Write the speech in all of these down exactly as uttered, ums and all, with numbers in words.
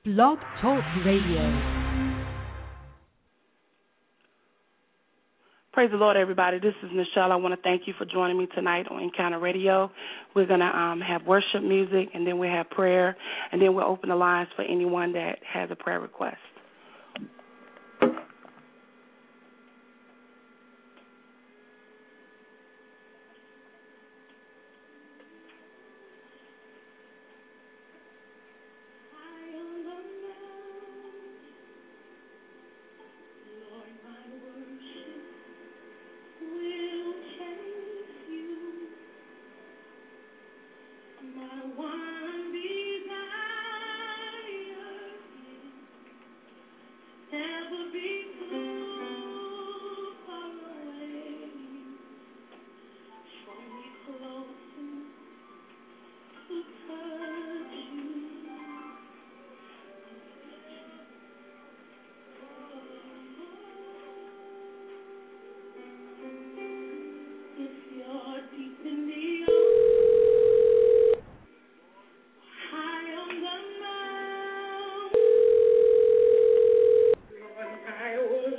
Blog Talk Radio. Praise the Lord, everybody. This is Michelle. I want to thank you for joining me tonight on Encounter Radio. We're going to um, have worship music, and then we'll have prayer, and then we'll open the lines for anyone that has a prayer request. I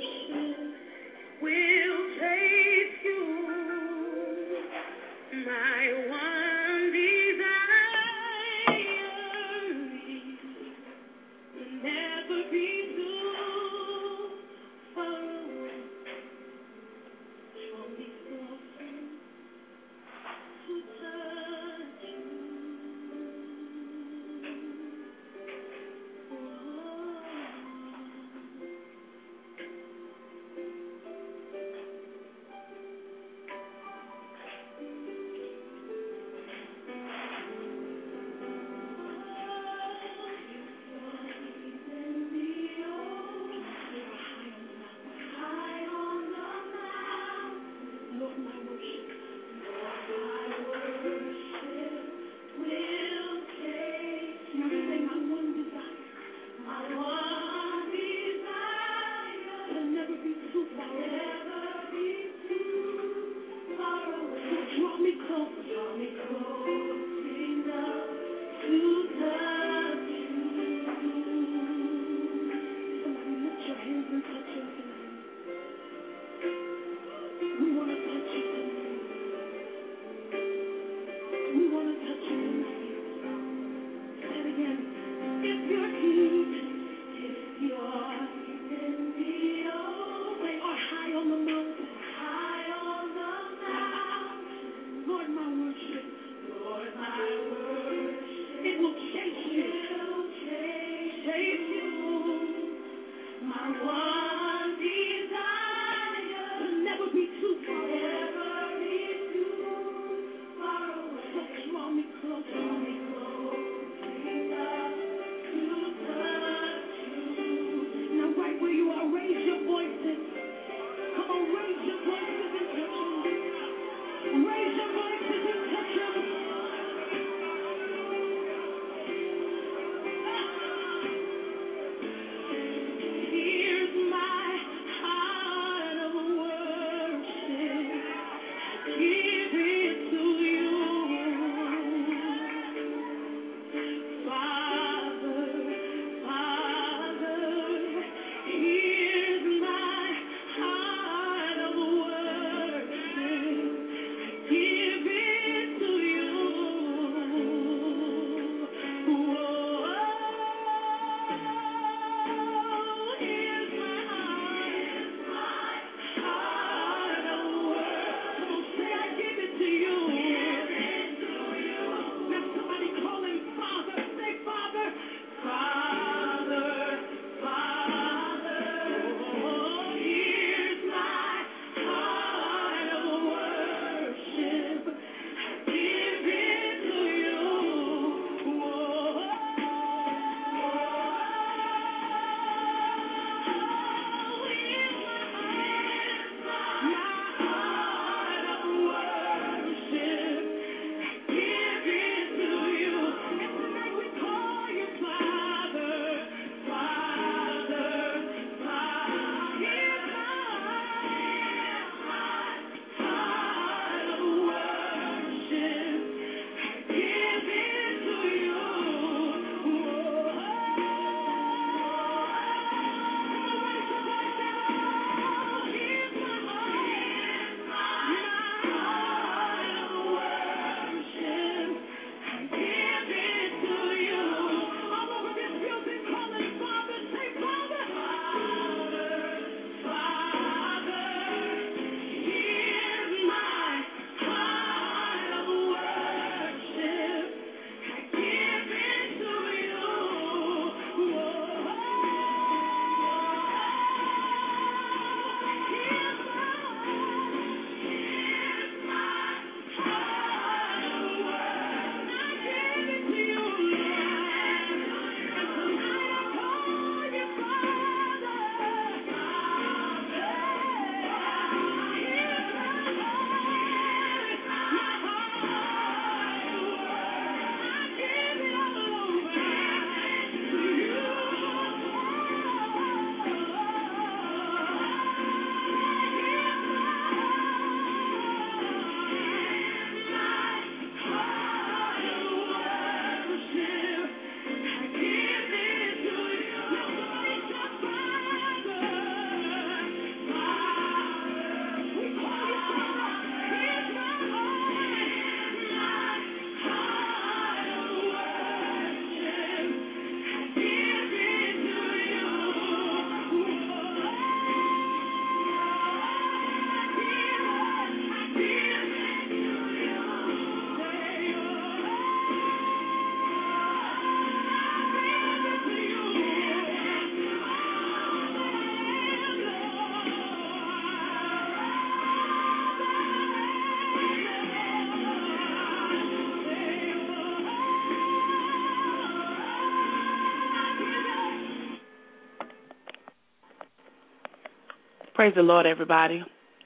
Praise the Lord, everybody.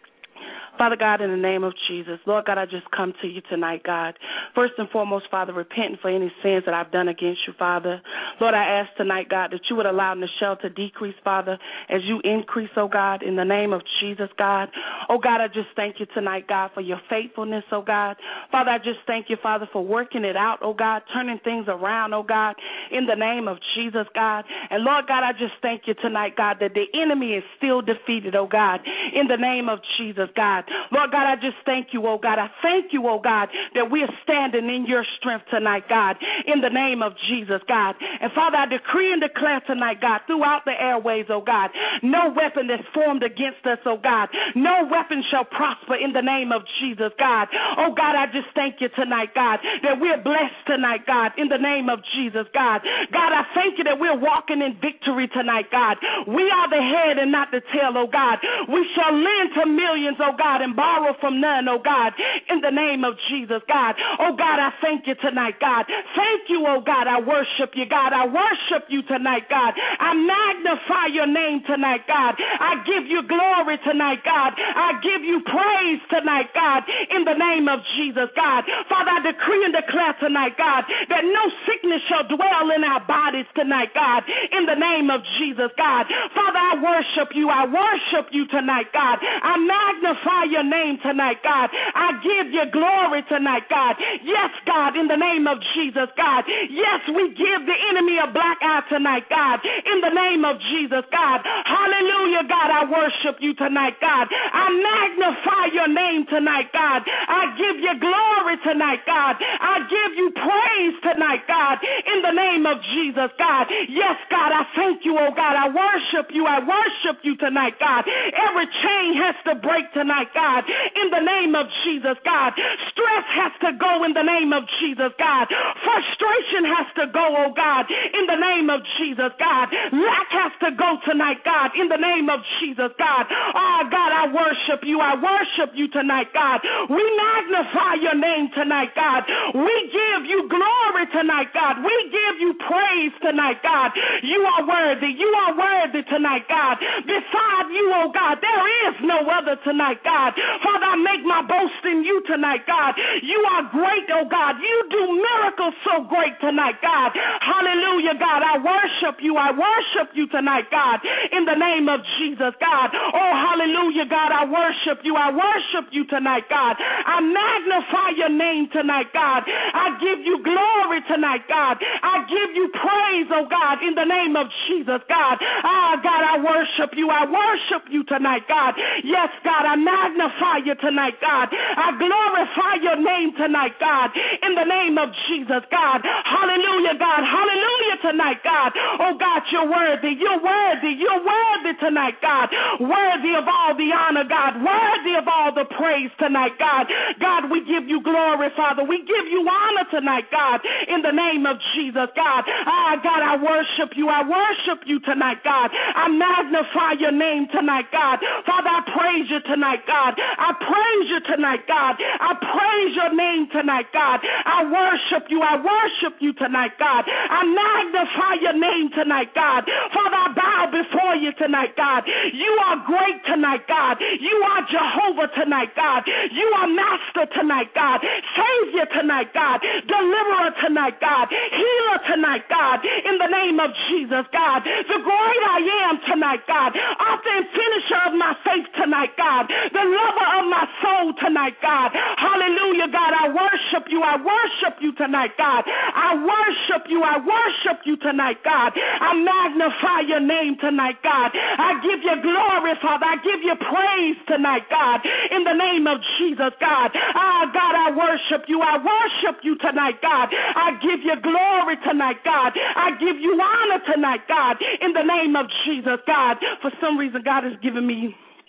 Father God, in the name of Jesus, Lord God, I just come to you tonight, God. First and foremost, Father, repenting for any sins that I've done against you, Father. Lord, I ask tonight, God, that you would allow Nichelle to decrease, Father, as you increase, oh God, in the name of Jesus, God. Oh God, I just thank you tonight, God, for your faithfulness, oh God. Father, I just thank you, Father, for working it out, oh God, turning things around, oh God, in the name of Jesus, God. And Lord God, I just thank you tonight, God, that the enemy is still defeated, oh God, in the name of Jesus, God. Lord God, I just thank you, oh God. I thank you, oh God, that we are standing in your strength tonight, God, in the name of Jesus, God. And Father, I decree and declare tonight, God, throughout the airways, oh God, no weapon that's formed against us, oh God, no weapon shall prosper in the name of Jesus, God. Oh God, I just thank you tonight, God, that we're blessed tonight, God, in the name of Jesus, God. God, I thank you that we're walking in victory tonight, God. We are the head and not the tail, oh God. We shall lend to millions, oh God, and borrow from none, oh God, in the name of Jesus, God. Oh God, I thank you tonight, God. Thank you, oh God. I worship you, God. I worship you tonight, God. I magnify your name tonight, God. I give you glory tonight, God. I give you praise tonight, God, in the name of Jesus, God. Father, I decree and declare tonight, God, that no sickness shall dwell in our bodies tonight, God, in the name of Jesus, God. Father, I worship you. I worship you tonight, God. I magnify your name tonight, God. I give you glory tonight, God. Yes, God, in the name of Jesus, God. Yes, we give the enemy a black eye tonight, God, in the name of Jesus, God. Hallelujah, God. I worship you tonight, God. I magnify your name tonight, God. I give you glory tonight, God. I give you praise tonight, God, in the name of Jesus, God. Yes, God, I thank you, oh God. I worship you. I worship you tonight, God. Every chain has to break tonight, God, in the name of Jesus, God. Stress has to go in the name of Jesus, God. Frustration has to go, oh God, in the name of Jesus, God. Lack has to go tonight, God, in the name of Jesus, God. Oh, God, I worship you. I worship you tonight, God. We magnify your name tonight, God. We give you glory tonight, God. We give you praise tonight, God. You are worthy. You are worthy tonight, God. Beside you, oh God, there is no other tonight, God. Father, I make my boast in you tonight, God. You are great, oh God. You do miracles so great tonight, God. Hallelujah, God. I worship you. I worship you tonight, God, in the name of Jesus, God. Oh, hallelujah, God. I worship you. I worship you tonight, God. I magnify your name tonight, God. I give you glory tonight, God. I give you praise, oh God, in the name of Jesus, God. Ah, God, I worship you. I worship you tonight, God. Yes, God, I magnify you tonight, God. I glorify your name tonight, God, in the name of Jesus, God. Hallelujah, God. Hallelujah tonight, God. Oh, God, you're worthy. You're worthy. You're worthy tonight, God. Worthy of all the honor, God. Worthy of all the praise tonight, God. God, we give you glory, Father. We give you honor tonight, God, in the name of Jesus, God. Ah, God, I worship you. I worship you tonight, God. I magnify your name tonight, God. Father, I praise you tonight, God. I praise you tonight, God. I praise your name tonight, God. I worship you. I worship you tonight, God. I magnify your name tonight, God. Father, I bow before you tonight, God. You are great tonight, God. You are Jehovah tonight, God. You are Master tonight, God. Savior tonight, God. Deliverer tonight, God. Healer tonight, God. In the name of Jesus, God. The great I am tonight, God. Author and finisher of my faith tonight, God. The lover of my soul tonight, God. Hallelujah, God. I worship you. I worship you tonight, God. I worship you. I worship you tonight, God. I magnify your name tonight, God. I give you glory, Father. I give you praise tonight, God. In the name of Jesus, God. Ah, God, I worship you. I worship you tonight, God. I give you glory tonight, God. I give you honor tonight, God. In the name of Jesus, God. For some reason, God has given me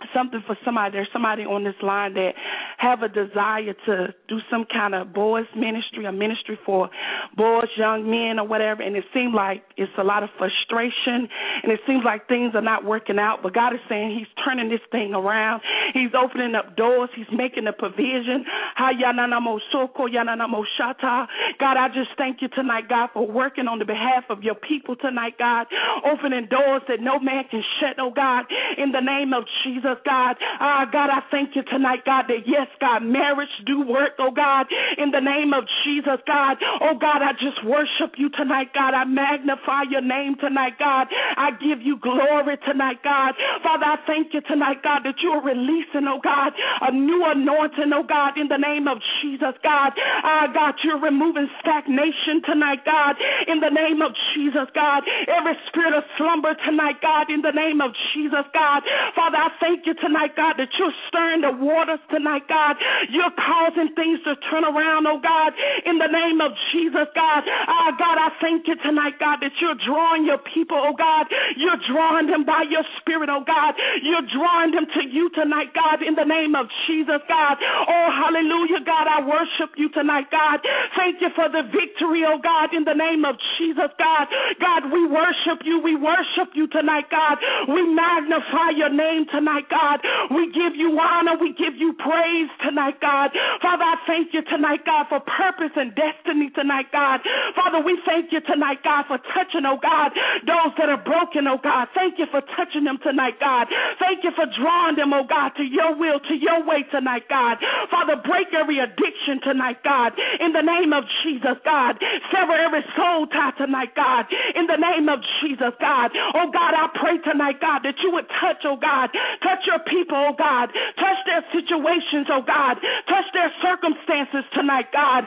something for somebody. There's somebody on this line that have a desire to do some kind of boys ministry, a ministry for boys, young men, or whatever, and it seems like it's a lot of frustration, and it seems like things are not working out, but God is saying he's turning this thing around. He's opening up doors. He's making a provision. God, I just thank you tonight, God, for working on the behalf of your people tonight, God, opening doors that no man can shut, oh God, in the name of Jesus, God. Uh, God, I thank you tonight, God, that yes, God, marriage do work, oh God, in the name of Jesus, God. Oh God, I just worship you tonight, God. I magnify your name tonight, God. I give you glory tonight, God. Father, I thank you tonight, God, that you are releasing, oh God, a new anointing, oh God, in the name of Jesus, God. Uh, God, you're removing stagnation tonight, God, in the name of Jesus, God. Every spirit of slumber tonight, God, in the name of Jesus, God. Father, I thank you tonight, God, that you're stirring the waters tonight, God. You're causing things to turn around, oh God, in the name of Jesus, God. Uh, God, I thank you tonight, God, that you're drawing your people, oh God. You're drawing them by your spirit, oh God. You're drawing them to you tonight, God, in the name of Jesus, God. Oh, hallelujah, God, I worship you tonight, God. Thank you for the victory, oh God, in the name of Jesus, God. God, we worship you. We worship you tonight, God. We magnify your name tonight, God. We give you honor. We give you praise tonight, God. Father, I thank you tonight, God, for purpose and destiny tonight, God. Father, we thank you tonight, God, for touching, oh God, those that are broken, oh God. Thank you for touching them tonight, God. Thank you for drawing them, oh God, to your will, to your way tonight, God. Father, break every addiction tonight, God, in the name of Jesus, God. Sever every soul tie tonight, God, in the name of Jesus, God. Oh God, I pray tonight, God, that you would touch, oh God, touch your people, oh God, touch their situations, oh God, touch their circumstances tonight, God.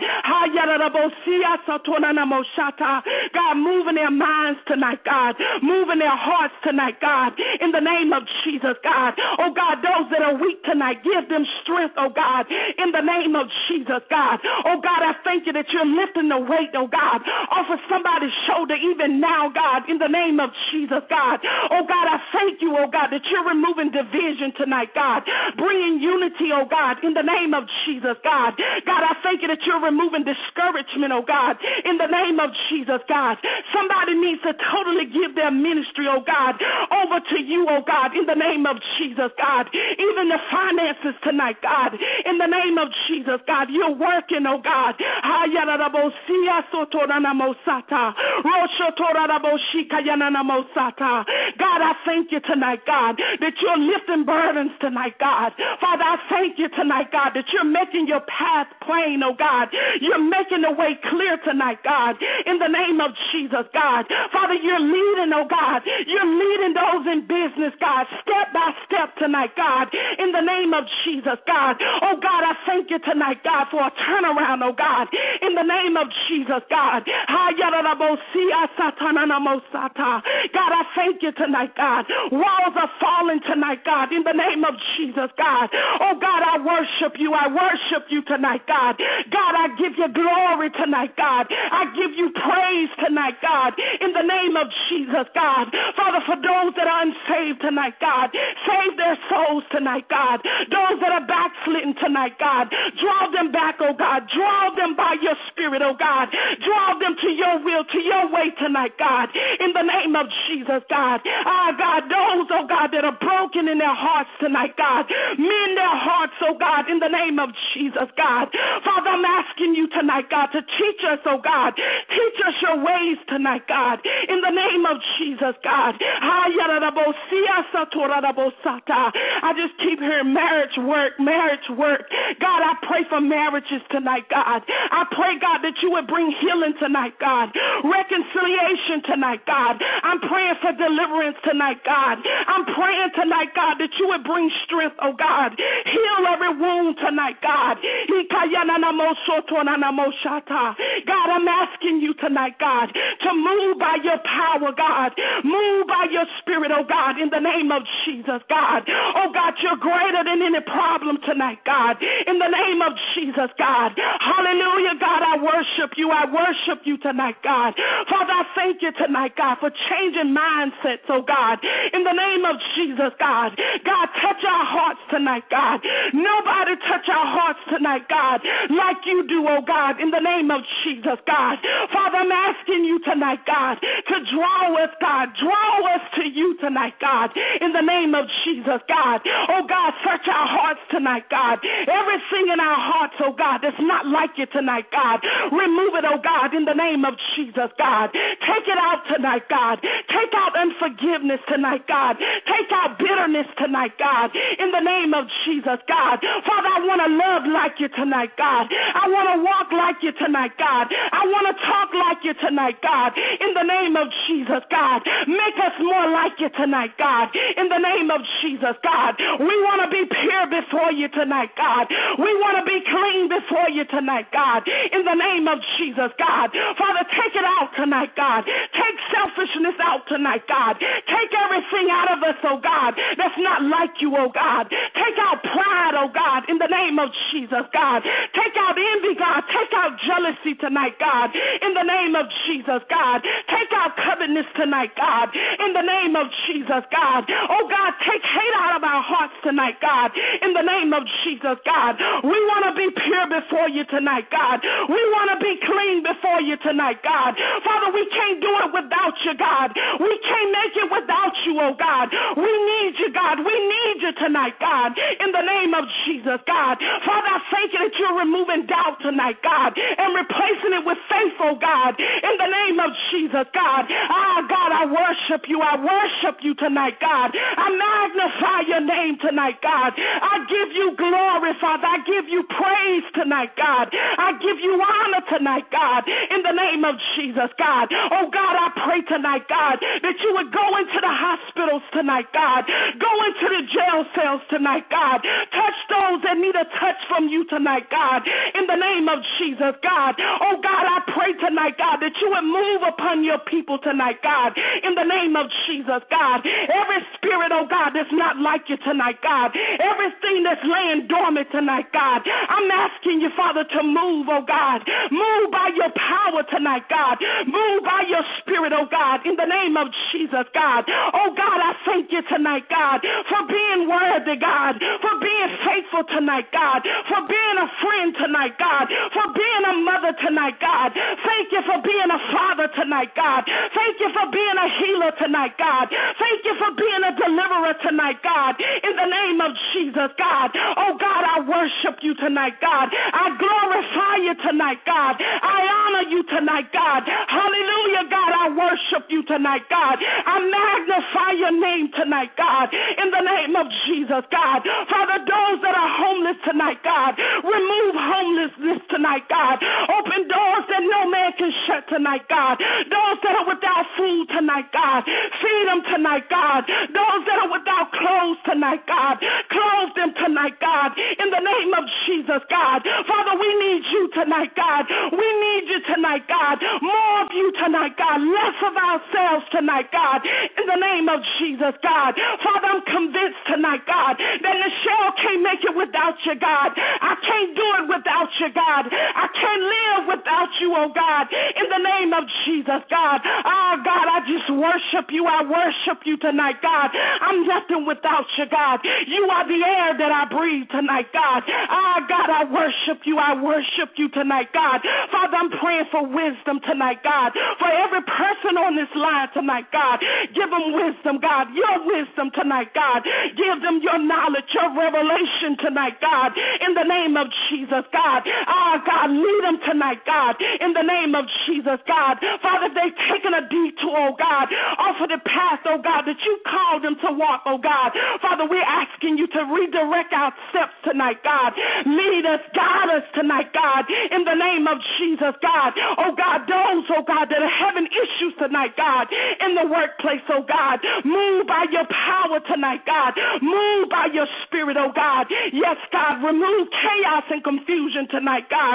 God, move in their minds tonight, God, move in their hearts tonight, God, in the name of Jesus, God. Oh God, those that are weak tonight, give them strength, oh God, in the name of Jesus, God. Oh God, I thank you that you're lifting the weight, oh God, off of somebody's shoulder even now, God, in the name of Jesus, God. Oh God, I thank you, oh God, that you're removing division tonight, God, bringing unity, oh God, in the name of Jesus, God. God, I thank you that you're removing discouragement, oh God, in the name of Jesus, God. Somebody needs to totally give their ministry, oh God, over to you, oh God, in the name of Jesus, God. Even the finances tonight, God, in the name of Jesus, God, you're working, oh God. God, I thank you tonight, God, that you're lifting burdens tonight, God. Father, I thank you tonight, God, that you're making your path plain, oh God. You're making the way clear tonight, God, in the name of Jesus, God. Father, you're leading, oh God. You're leading those in business, God, step by step tonight, God, in the name of Jesus, God. Oh God, I thank you tonight, God, for a turnaround, oh God, in the name of Jesus, God. God, I thank you tonight, God. Walls are falling tonight, God, in the name of Jesus, God. Oh God, I worship you. I worship you tonight, God. God, I give you glory tonight, God. I give you praise tonight, God, in the name of Jesus, God. Father, for those that are unsaved tonight, God, save their souls tonight, God. Those that are backslidden tonight, God, draw them back, oh God. Draw them by your spirit, oh God. Draw them to your will, to your way tonight, God, in the name of Jesus, God. Ah, God, those, oh God, that are broken in their hearts tonight, God, mend their hearts, oh God, in the name of Jesus, God. Father, I'm asking you tonight, God, to teach us, oh God. Teach us your ways tonight, God, in the name of Jesus, God. I just keep hearing marriage work, marriage work. God, I pray for marriages tonight, God. I pray, God, that you would bring healing tonight, God. Reconciliation tonight, God. I'm praying for deliverance tonight, God. I'm praying tonight, God, that you would bring strength, oh God. Heal every wound tonight, God. God, I'm asking you tonight, God, to move by your power, God. Move by your spirit, oh God, in the name of Jesus, God. Oh God, you're greater than any problem tonight, God. In the name of Jesus, God. Hallelujah, God, I worship you. I worship you tonight, God. Father, I thank you tonight, God, for changing mindsets, oh God. In the name of Jesus, God. God, touch our hearts tonight, God. Nobody touch our hearts tonight, God, like you do, oh God, in the name of Jesus, God. Father, I'm asking you tonight, God, to draw us, God. Draw us to you tonight, God, in the name of Jesus, God. Oh God, search our hearts tonight, God. Everything in our hearts, oh God, that's not like you tonight, God. Remove it, oh God, in the name of Jesus, God. Take it out tonight, God. Take out unforgiveness tonight, God. Take out bitterness tonight, God, in the name of Jesus, God. Father, I want to love like you tonight, God. I want to walk like you tonight, God. I want to talk like you tonight, God, in the name of Jesus, God. Make us more like you tonight, God, in the name of Jesus, God. We want to be pure before you tonight, God. We want to be clean before you tonight, God, in the name of Jesus, God. Father, take it out tonight, God. Take selfishness out tonight, God. Take everything out of us, oh God, that's not like you, oh God. Take out pride, oh God, in the name of Jesus, God. Take out envy, God. Take out jealousy tonight, God, in the name of Jesus, God. Take out covetousness tonight, God, in the name of Jesus, God. Oh God, take hate out of our hearts tonight, God, in the name of Jesus, God. We want to be pure before you tonight, God. We want to be clean before you tonight, God. Father, we can't do it without you, God. We can't make it without you, oh God. We need you, God. We need you tonight, God, in the name of Jesus, God. Father, I thank you that you're removing doubt tonight, God, and replacing it with faith, oh God, in the name of Jesus, God. Ah, God, I worship you. I worship you tonight, God. I magnify your name tonight, God. I give you glory, Father. I give you praise tonight, God. I give you honor tonight, God, in the name of Jesus, God. Oh, God, I pray tonight, God, that you would go into the hospitals tonight, God. Go into the jail cells tonight, God. Touch those that need a touch from you tonight, God, in the name of Jesus, God. Oh, God, I pray tonight, God, that you would move upon your people tonight, God, in the name of Jesus, God. Every spirit, oh, God, that's not like you tonight, God. Everything that's laying dormant tonight, God. I'm asking you, Father, to move, oh, God. Move by your power tonight, God. Move by your spirit, oh, God, in the name of Jesus, God. Oh, God, I thank you tonight, God, for being worthy, God, for being faithful tonight, God, for being a friend tonight, God, for being a mother tonight, God. Thank you for being a father tonight, God. Thank you for being a healer tonight, God. Thank you for being a deliverer tonight, God, in the name of Jesus, God. Oh, God, I worship you tonight, God. I glorify you tonight, God. I honor you tonight, God. Hallelujah, God. I worship you tonight, God. I magnify your name tonight, God, in the name of Jesus, God. Father, those that are homeless tonight, God, remove homelessness tonight, God. Open doors that no man can shut tonight, God. Those that are without food tonight, God, feed them tonight, God. Those that are without clothes tonight, God, clothe them tonight, God, in the name of Jesus, God. Father, we need you tonight, God. We need you tonight, God. More of you tonight, God. Less of ourselves tonight, God, in the name of Jesus, God. Father, I'm convinced tonight, God, that Nichelle can't make it without you, God. I can't do it without you, God. I can't live without you, oh God, in the name of Jesus, God. Oh, God, I just worship you. I worship you tonight, God. I'm nothing without you, God. You are the air that I breathe tonight, God. Oh, God, I worship you. I worship you tonight, God. Father, I'm praying for wisdom tonight, God. For every person on this line tonight, God, give them wisdom, God. Your wisdom tonight, God. Give them your knowledge, your revelation tonight, God. In the name of Jesus, God. Oh, God, lead them tonight, God. In the name of Jesus, God. Father, they've taken a detour, oh God, off of the path, oh God, that you called them to walk, oh God. Father, we're asking you to redirect our steps tonight, God. Lead us, guide us tonight, God. In the name of Jesus, God. Oh God, those, oh God, that are having issues tonight, God, in the workplace, oh God. Move by your power tonight, God. Move by your spirit, oh God. Yes, God, remove chaos and confusion tonight, God.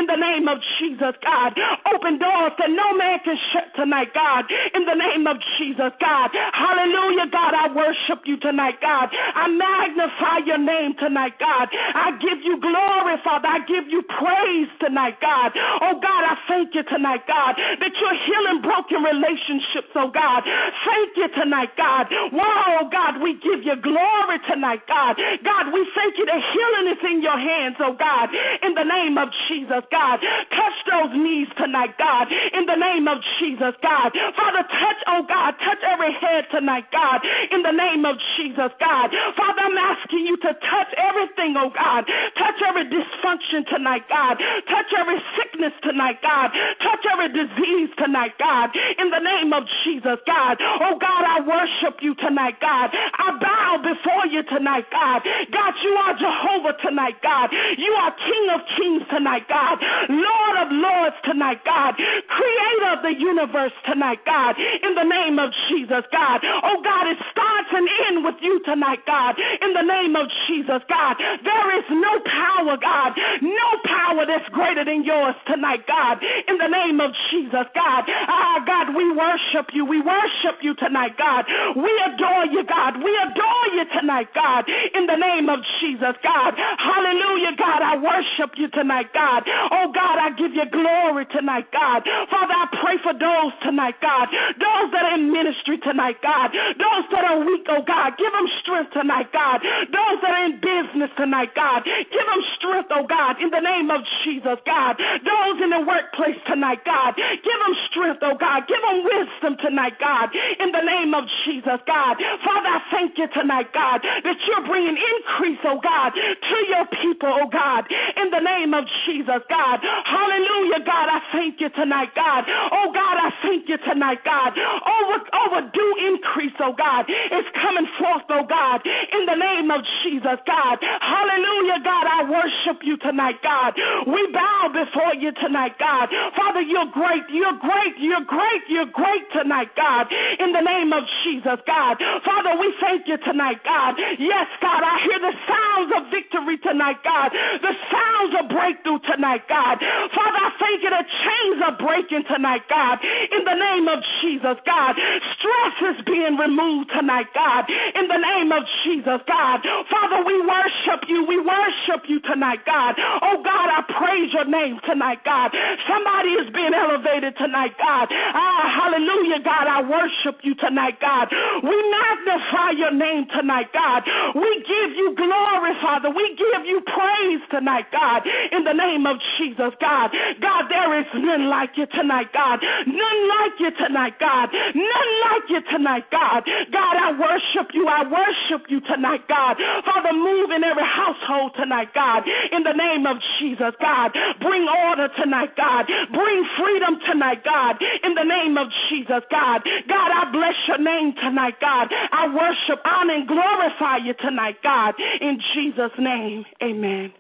in the name of Jesus, God. Open doors that no man can shut tonight, God, in the name of Jesus, God. Hallelujah, God, I worship you tonight, God. I magnify your name tonight, God. I give you glory, Father. I give you praise tonight, God. Oh, God, I thank you tonight, God, that you're healing broken relationships, oh, God. Thank you tonight, God. Wow, God, we give you glory tonight, God. God, we thank you that healing is in your hands, oh, God, in the name of Jesus, God. Touch those knees tonight, God, in the name of Jesus, God. Father, touch, oh, God, touch every head tonight, God, in the name of Jesus, God. Father, I'm asking you to touch everything, oh, God. Touch every dysfunction tonight, God. Touch every sickness tonight, God. Touch every disease tonight, God, in the name of Jesus, God. Oh, God, I worship you tonight, God. I bow before you tonight, God. God, you are Jehovah tonight, God. You are King of kings tonight, God. Lord of lords tonight, God. Creator of the universe tonight, God, in the name of Jesus, God. Oh, God, it starts and ends with you tonight, God, in the name of Jesus, God. There is no power, God, no power that's greater than yours tonight, God, in the name of Jesus, God. Ah, God, we worship you. We worship you tonight, God. We adore you, God. We adore you tonight, God, in the name of Jesus, God. Hallelujah, God. I worship you tonight, God. Oh, God, I give you glory tonight, God. Father, I pray for those tonight, God. Those that are in ministry tonight, God. Those that are weak, oh, God. Give them strength tonight, God. Those that are in business tonight, God. Give them strength, oh, God, in the name of Jesus, God. Those in the workplace tonight, God. Give them strength, oh, God. Give them wisdom tonight, God, in the name of Jesus, God. Father, I thank you tonight, God, that you're bringing increase, oh, God, to your people, oh, God, in the name of Jesus, God. Hallelujah, God, I thank you tonight, God. Oh, God, I thank you tonight, God. Over, overdue increase, oh, God, is coming forth, oh, God, in the name of Jesus, God. Hallelujah, God, I worship you tonight, God. We bow before you tonight, God. Father, you're great, you're great, you're great, you're great tonight, God, in the name of Jesus, God. Father, we thank you tonight, God. Yes, God, I hear the sounds of victory tonight, God. The sounds of breakthrough tonight, God. Father, I thank you that chains are breaking tonight, God, in the name of Jesus, God. Stress is being removed tonight, God, in the name of Jesus, God. Father, we worship you. We worship you tonight, God. Oh, God, I praise your name tonight, God. Somebody is being elevated tonight, God. Ah, hallelujah, God. I worship you tonight, God. We magnify your name tonight, God. We give you glory, Father. We give you praise tonight, God, in the name of Jesus, God. God, there is none like you tonight, God. None like you tonight, God. None like you tonight, God. God, I worship you. I worship you tonight, God. Father, move in every household tonight, God, in the name of Jesus, God. Bring order tonight, God. Bring freedom tonight, God, in the name of Jesus, God. God, I bless your name tonight, God. I worship, honor, and glorify you tonight, God. In Jesus' name, amen.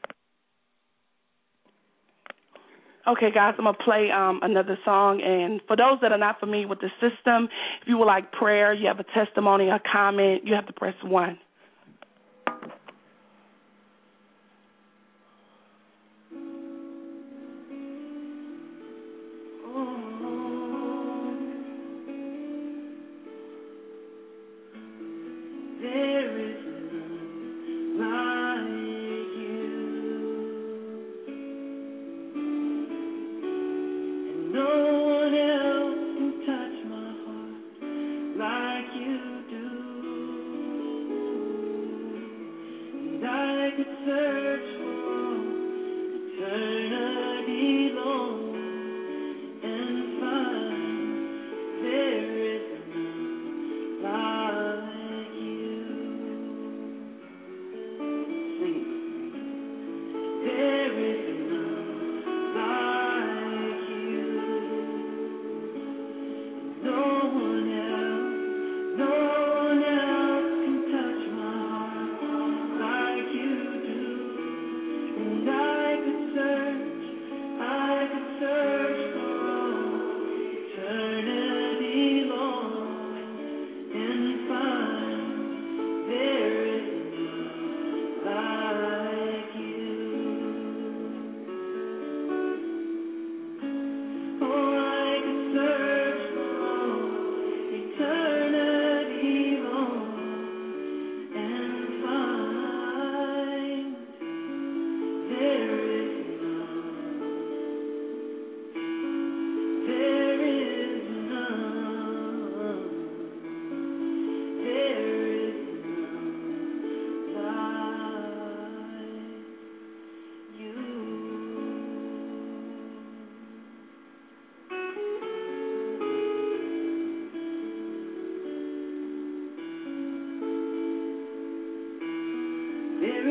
Okay, guys, I'm going to play um, another song. And for those that are not familiar with the system, if you would like prayer, you have a testimony, a comment, you have to press one. Like you do.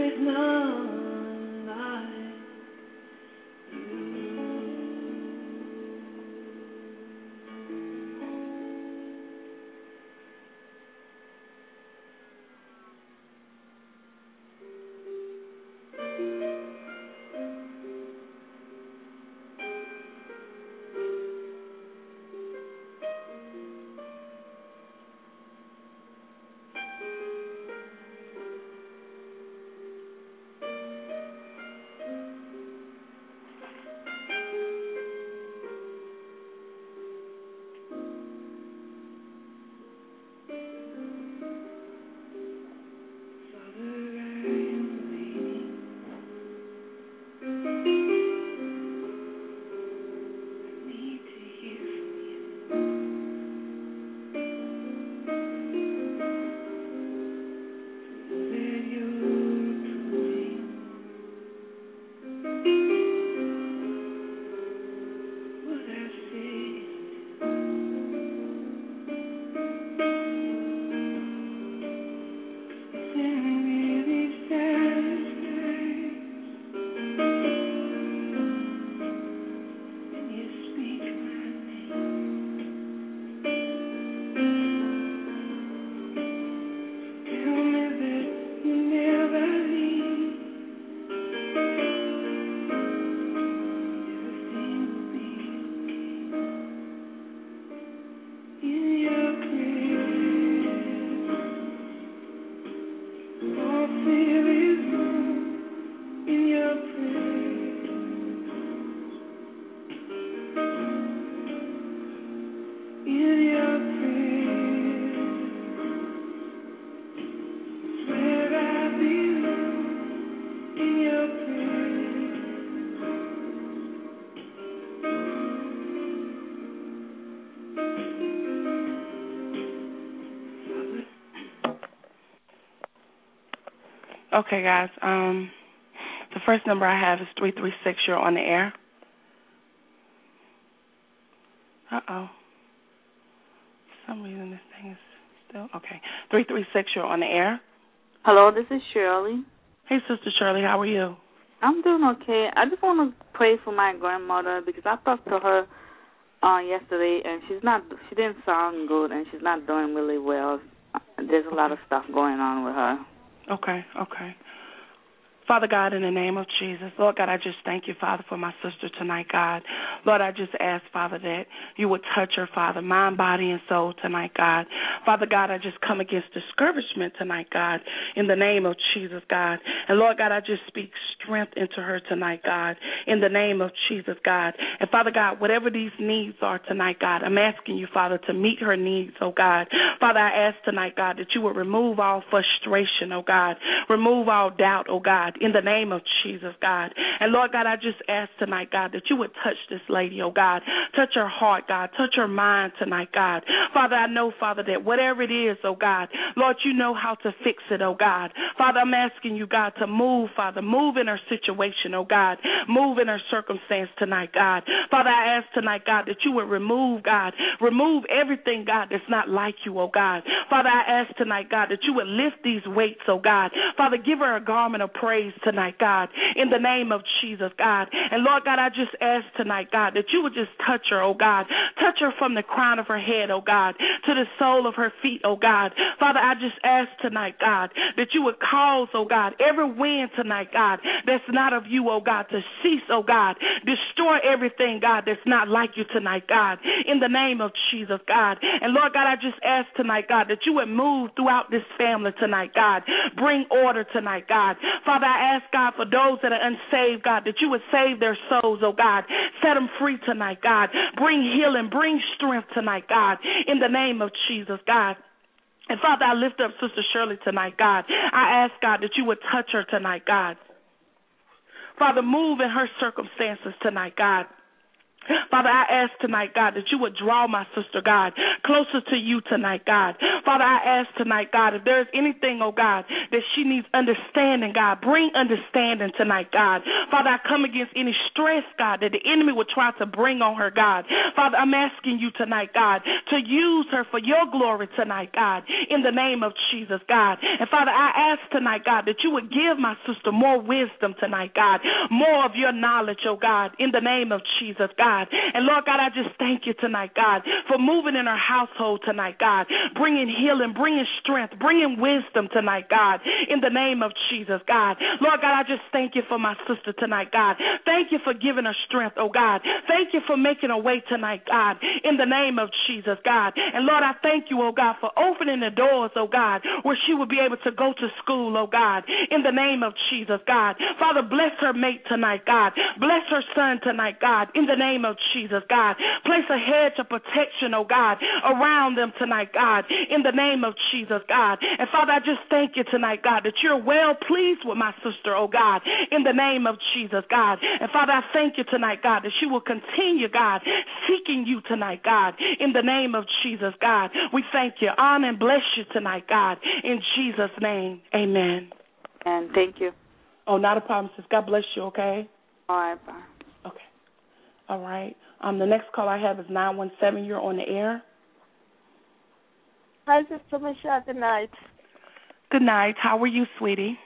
Okay, guys. Um, the first number I have is three three six. You're on the air. Uh-oh. For some reason this thing is still... Okay. three three six, you're on the air. Hello, this is Shirley. Hey, Sister Shirley, how are you? I'm doing okay. I just want to pray for my grandmother because I talked to her uh, yesterday, and she's not. She didn't sound good, and she's not doing really well. There's a lot of stuff going on with her. Okay, okay. Father God, in the name of Jesus, Lord God, I just thank you, Father, for my sister tonight, God. Lord, I just ask, Father, that you would touch her, Father, mind, body, and soul tonight, God. Father God, I just come against discouragement tonight, God, in the name of Jesus, God. And Lord God, I just speak strength into her tonight, God, in the name of Jesus, God. And Father God, whatever these needs are tonight, God, I'm asking you, Father, to meet her needs, oh God. Father, I ask tonight, God, that you would remove all frustration, oh God. Remove all doubt, oh God, in the name of Jesus, God. And Lord God, I just ask tonight, God, that you would touch this lady, oh God. Touch her heart, God. Touch her mind tonight, God. Father, I know, Father, that whatever it is, oh God, Lord, you know how to fix it, oh God. Father, I'm asking you, God, to move, Father. Move in her situation, oh God. Move in her circumstance tonight, God. Father, I ask tonight, God, that you would remove, God. Remove everything, God, that's not like you, oh God. Father, I ask tonight, God, that you would lift these weights, oh God. Father, give her a garment of praise tonight, God, in the name of Jesus, God. And Lord God, I just ask tonight, God, that you would just touch her, oh God. Touch her from the crown of her head, oh God, to the sole of her feet, oh God. Father, I just ask tonight, God, that you would cause, oh God, every wind tonight, God, that's not of you, oh God, to cease, oh God. Destroy everything, God, that's not like you tonight, God, in the name of Jesus, God. And Lord God, I just ask tonight, God, that you would move throughout this family tonight, God. Bring order tonight, God. Father, I ask, God, for those that are unsaved, God, that you would save their souls, oh God. Set them free tonight, God. Bring healing, bring strength tonight, God, in the name of Jesus, God. And Father, I lift up Sister Shirley tonight, God. I ask, God, that you would touch her tonight, God. Father, move in her circumstances tonight, God. Father, I ask tonight, God, that you would draw my sister, God, closer to you tonight, God. Father, I ask tonight, God, if there is anything, oh God, that she needs understanding, God, bring understanding tonight, God. Father, I come against any stress, God, that the enemy would try to bring on her, God. Father, I'm asking you tonight, God, to use her for your glory tonight, God, in the name of Jesus, God. And Father, I ask tonight, God, that you would give my sister more wisdom tonight, God, more of your knowledge, oh God, in the name of Jesus, God. And Lord God, I just thank you tonight, God, for moving in her household tonight, God, bringing healing, bringing strength, bringing wisdom tonight, God, in the name of Jesus, God. Lord God, I just thank you for my sister tonight, God. Thank you for giving her strength, oh God. Thank you for making a way tonight, God, in the name of Jesus, God. And Lord, I thank you, oh God, for opening the doors, oh God, where she will be able to go to school, oh God, in the name of Jesus, God. Father, bless her mate tonight, God. Bless her son tonight, God, in the name of Jesus, God. Place a hedge of protection, oh God, around them tonight, God, in the name of Jesus, God. And Father, I just thank you tonight, God, that you're well pleased with my sister, oh God, in the name of Jesus, God. And Father, I thank you tonight, God, that she will continue, God, seeking you tonight, God, in the name of Jesus, God. We thank you, honor and bless you tonight, God, in Jesus' name, amen. And thank you. Oh, not a problem, sis. God bless you, okay? All right, bye. Okay. All right. Um, the next call I have is nine one seven. You're on the air. Hi, Sister Michelle. Good night. Good night. How are you, sweetie?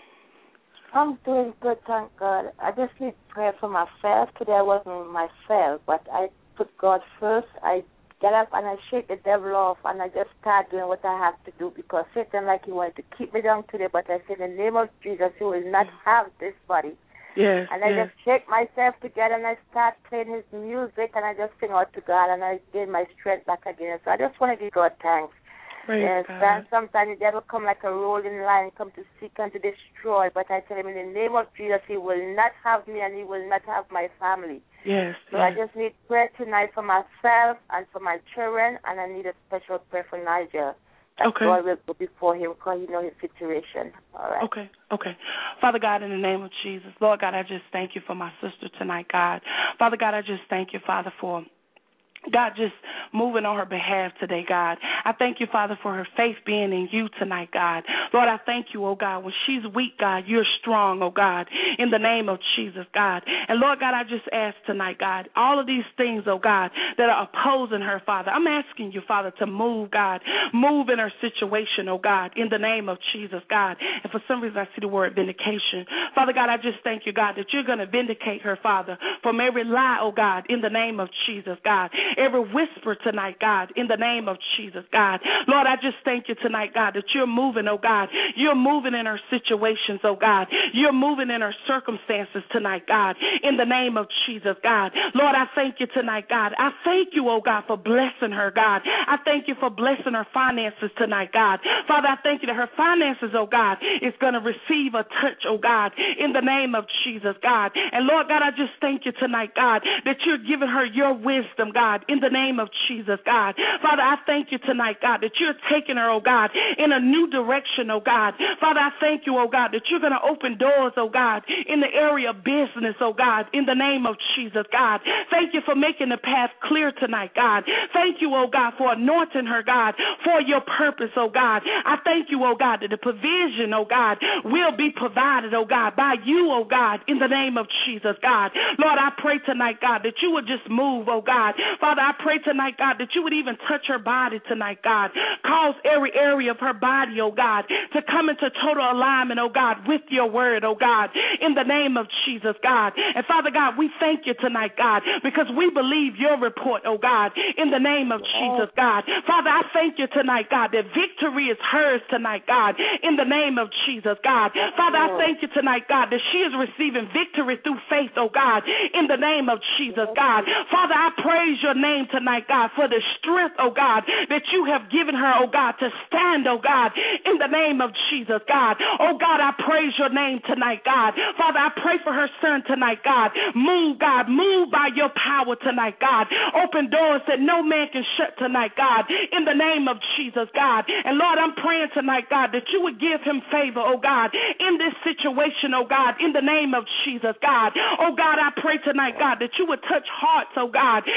I'm doing good, thank God. I just need prayer for myself. Today I wasn't myself, but I put God first. I get up and I shake the devil off, and I just start doing what I have to do, because Satan, like he wanted to keep me down today, but I said, in the name of Jesus, he will not have this body. Yes, and I yes. just shake myself together, and I start playing his music, and I just sing out to God, and I gain my strength back again. So I just want to give God thanks. Praise yes, God. sometimes the devil come like a rolling lion, come to seek and to destroy, but I tell him, in the name of Jesus, he will not have me, and he will not have my family. Yes. So yes. I just need prayer tonight for myself and for my children, and I need a special prayer for Nigel. That okay. God will go before him, because he knows his situation. All right. Okay, okay. Father God, in the name of Jesus, Lord God, I just thank you for my sister tonight, God. Father God, I just thank you, Father, for God, just moving on her behalf today, God. I thank you, Father, for her faith being in you tonight, God. Lord, I thank you, oh God. When she's weak, God, you're strong, oh God, in the name of Jesus, God. And Lord God, I just ask tonight, God, all of these things, oh God, that are opposing her, Father, I'm asking you, Father, to move, God, move in her situation, oh God, in the name of Jesus, God. And for some reason, I see the word vindication. Father God, I just thank you, God, that you're going to vindicate her, Father, from every lie, oh God, in the name of Jesus, God. Every whisper tonight, God, in the name of Jesus, God. Lord, I just thank you tonight, God, that you're moving, oh God. You're moving in her situations, oh God. You're moving in her circumstances tonight, God, in the name of Jesus, God. Lord, I thank you tonight, God. I thank you, oh God, for blessing her, God. I thank you for blessing her finances tonight, God. Father, I thank you that her finances, oh God, is going to receive a touch, oh God, in the name of Jesus, God. And Lord God, I just thank you tonight, God, that you're giving her your wisdom, God, in the name of Jesus, God. Father, I thank you tonight, God, that you're taking her, oh God, in a new direction, oh God. Father, I thank you, oh God, that you're going to open doors, oh God, in the area of business, oh God, in the name of Jesus, God. Thank you for making the path clear tonight, God. Thank you, oh God, for anointing her, God, for your purpose, oh God. I thank you, oh God, that the provision, oh God, will be provided, oh God, by you, oh God, in the name of Jesus, God. Lord, I pray tonight, God, that you would just move, oh God. Father, I pray tonight, God, that you would even touch her body tonight, God. Cause every area of her body, oh God, to come into total alignment, oh God, with your word, oh God, in the name of Jesus, God. And Father God, we thank you tonight, God, because we believe your report, oh God, in the name of Jesus, God. Father, I thank you tonight, God, that victory is hers tonight, God, in the name of Jesus, God. Father, I thank you tonight, God, that she is receiving victory through faith, oh God, in the name of Jesus, God. Father, I praise your name tonight, God, for the strength, oh God, that you have given her, oh God, to stand, oh God, in the name of Jesus, God. Oh God, I praise your name tonight, God. Father, I pray for her son tonight, God. Move, God, move by your power tonight, God. Open doors that no man can shut tonight, God, in the name of Jesus, God. And Lord, I'm praying tonight, God, that you would give him favor, oh God, in this situation, oh God, in the name of Jesus, God. Oh God, I pray tonight, God, that you would touch hearts, oh God, in the name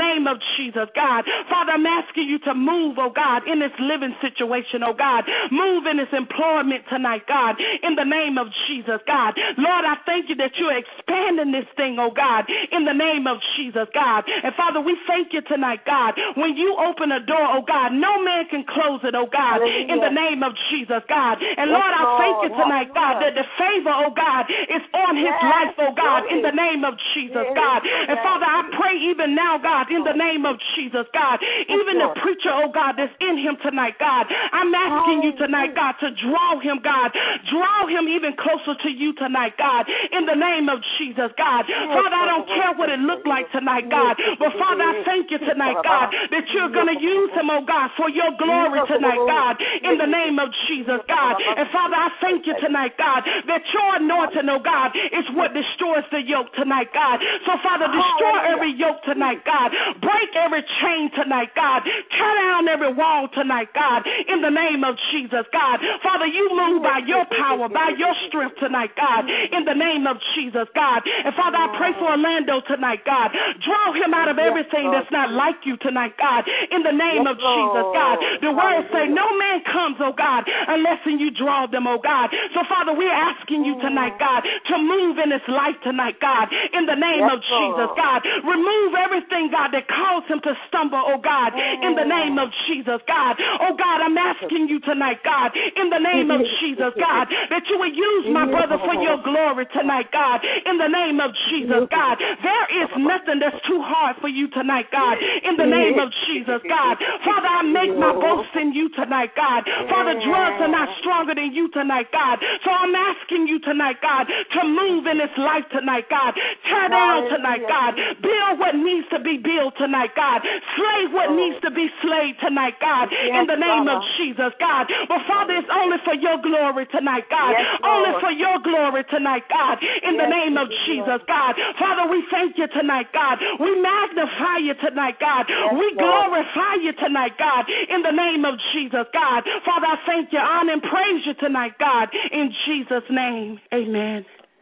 name of Jesus, God. Father, I'm asking you to move, oh God, in this living situation, oh God. Move in this employment tonight, God, in the name of Jesus, God. Lord, I thank you that you're expanding this thing, oh God, in the name of Jesus, God. And Father, we thank you tonight, God. When you open a door, oh God, no man can close it, oh God, in the name of Jesus, God. And Lord, I thank you tonight, God, that the favor, oh God, is on his life, oh God, in the name of Jesus, God. And Father, I pray even now, God, in the name of Jesus, God, even the preacher, oh God, that's in him tonight, God, I'm asking you tonight, God, to draw him, God, draw him even closer to you tonight, God, in the name of Jesus, God. Father, I don't care what it looked like tonight, God, but Father, I thank you tonight, God, that you're going to use him, oh God, for your glory tonight, God, in the name of Jesus, God. And Father, I thank you tonight, God, that your anointing, oh God, is what destroys the yoke tonight, God. So Father, destroy every yoke tonight, God. Break every chain tonight, God. Tear down every wall tonight, God, in the name of Jesus, God. Father, you move by your power, by your strength tonight, God, in the name of Jesus, God. And Father, I pray for Orlando tonight, God. Draw him out of everything that's not like you tonight, God, in the name of Jesus, God. The word say, no man comes, oh God, unless you draw them, oh God. So Father, we're asking you tonight, God, to move in his life tonight, God, in the name of Jesus, God. Remove everything, God, that caused him to stumble, oh God, in the name of Jesus, God. Oh God, I'm asking you tonight, God, in the name of Jesus, God, that you would use my brother for your glory tonight, God, in the name of Jesus, God. There is nothing that's too hard for you tonight, God, in the name of Jesus, God. Father, I make my boast in you tonight, God. Father, drugs are not stronger than you tonight, God. So I'm asking you tonight, God, to move in his life tonight, God. Tear down tonight, God. Build what needs to be built tonight, God. Slay what needs to be slayed tonight, God, in the name of Jesus, God. But Father, it's only for your glory tonight, God. Only for your glory tonight, God, in the name of Jesus, God. Father, we thank you tonight, God. We magnify you tonight, God. We glorify you tonight, God, in the name of Jesus, God. Father, I thank you, honor, and praise you tonight, God, in Jesus' name. Amen.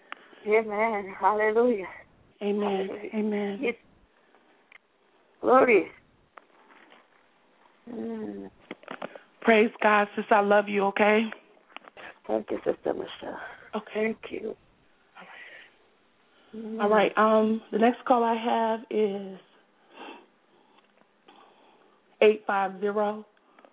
Amen. Hallelujah. Amen. Amen. Yes. Glory. Mm. Praise God, sis. I love you, okay? Thank you, Sister Michelle. Okay. Thank you. Mm. All right. Um, the next call I have is eight five zero.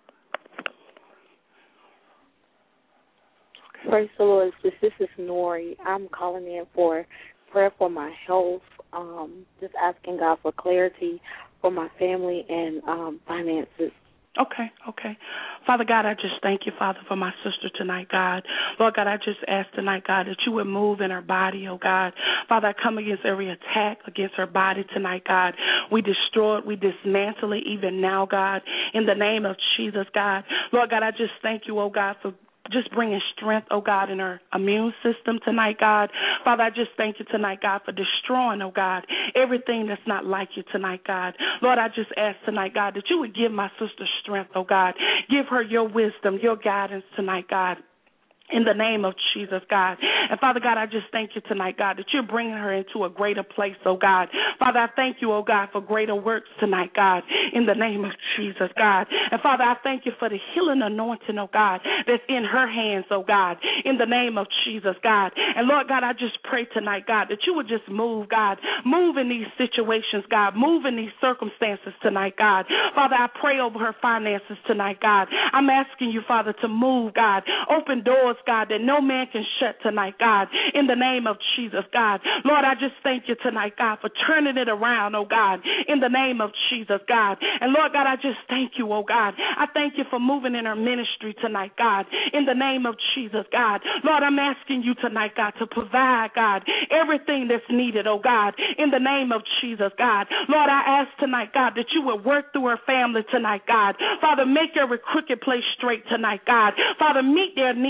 Praise the Lord. This, this is Nori. I'm calling in for prayer for my health, um, just asking God for clarity for my family and um, finances. Okay, okay. Father God, I just thank you, Father, for my sister tonight, God. Lord God, I just ask tonight, God, that you would move in her body, oh God. Father, I come against every attack against her body tonight, God. We destroy it, we dismantle it even now, God, in the name of Jesus, God. Lord God, I just thank you, oh God, for just bringing strength, oh God, in her immune system tonight, God. Father, I just thank you tonight, God, for destroying, oh God, everything that's not like you tonight, God. Lord, I just ask tonight, God, that you would give my sister strength, oh God. Give her your wisdom, your guidance tonight, God. In the name of Jesus, God. And Father God, I just thank you tonight, God, that you're bringing her into a greater place, oh God. Father, I thank you, oh God, for greater works tonight, God, in the name of Jesus, God. And Father, I thank you for the healing anointing, oh God, that's in her hands, oh God, in the name of Jesus, God. And Lord God, I just pray tonight, God, that you would just move, God, move in these situations, God, move in these circumstances tonight, God. Father, I pray over her finances tonight, God. I'm asking you, Father, to move, God, open doors, God, that no man can shut tonight, God, in the name of Jesus, God. Lord, I just thank you tonight, God, for turning it around, oh God, in the name of Jesus, God. And Lord God, I just thank you, oh God. I thank you for moving in our ministry tonight, God, in the name of Jesus, God. Lord, I'm asking you tonight, God, to provide, God, everything that's needed, oh God, in the name of Jesus, God. Lord, I ask tonight, God, that you would work through her family tonight, God. Father, make every crooked place straight tonight, God. Father, meet their needs, oh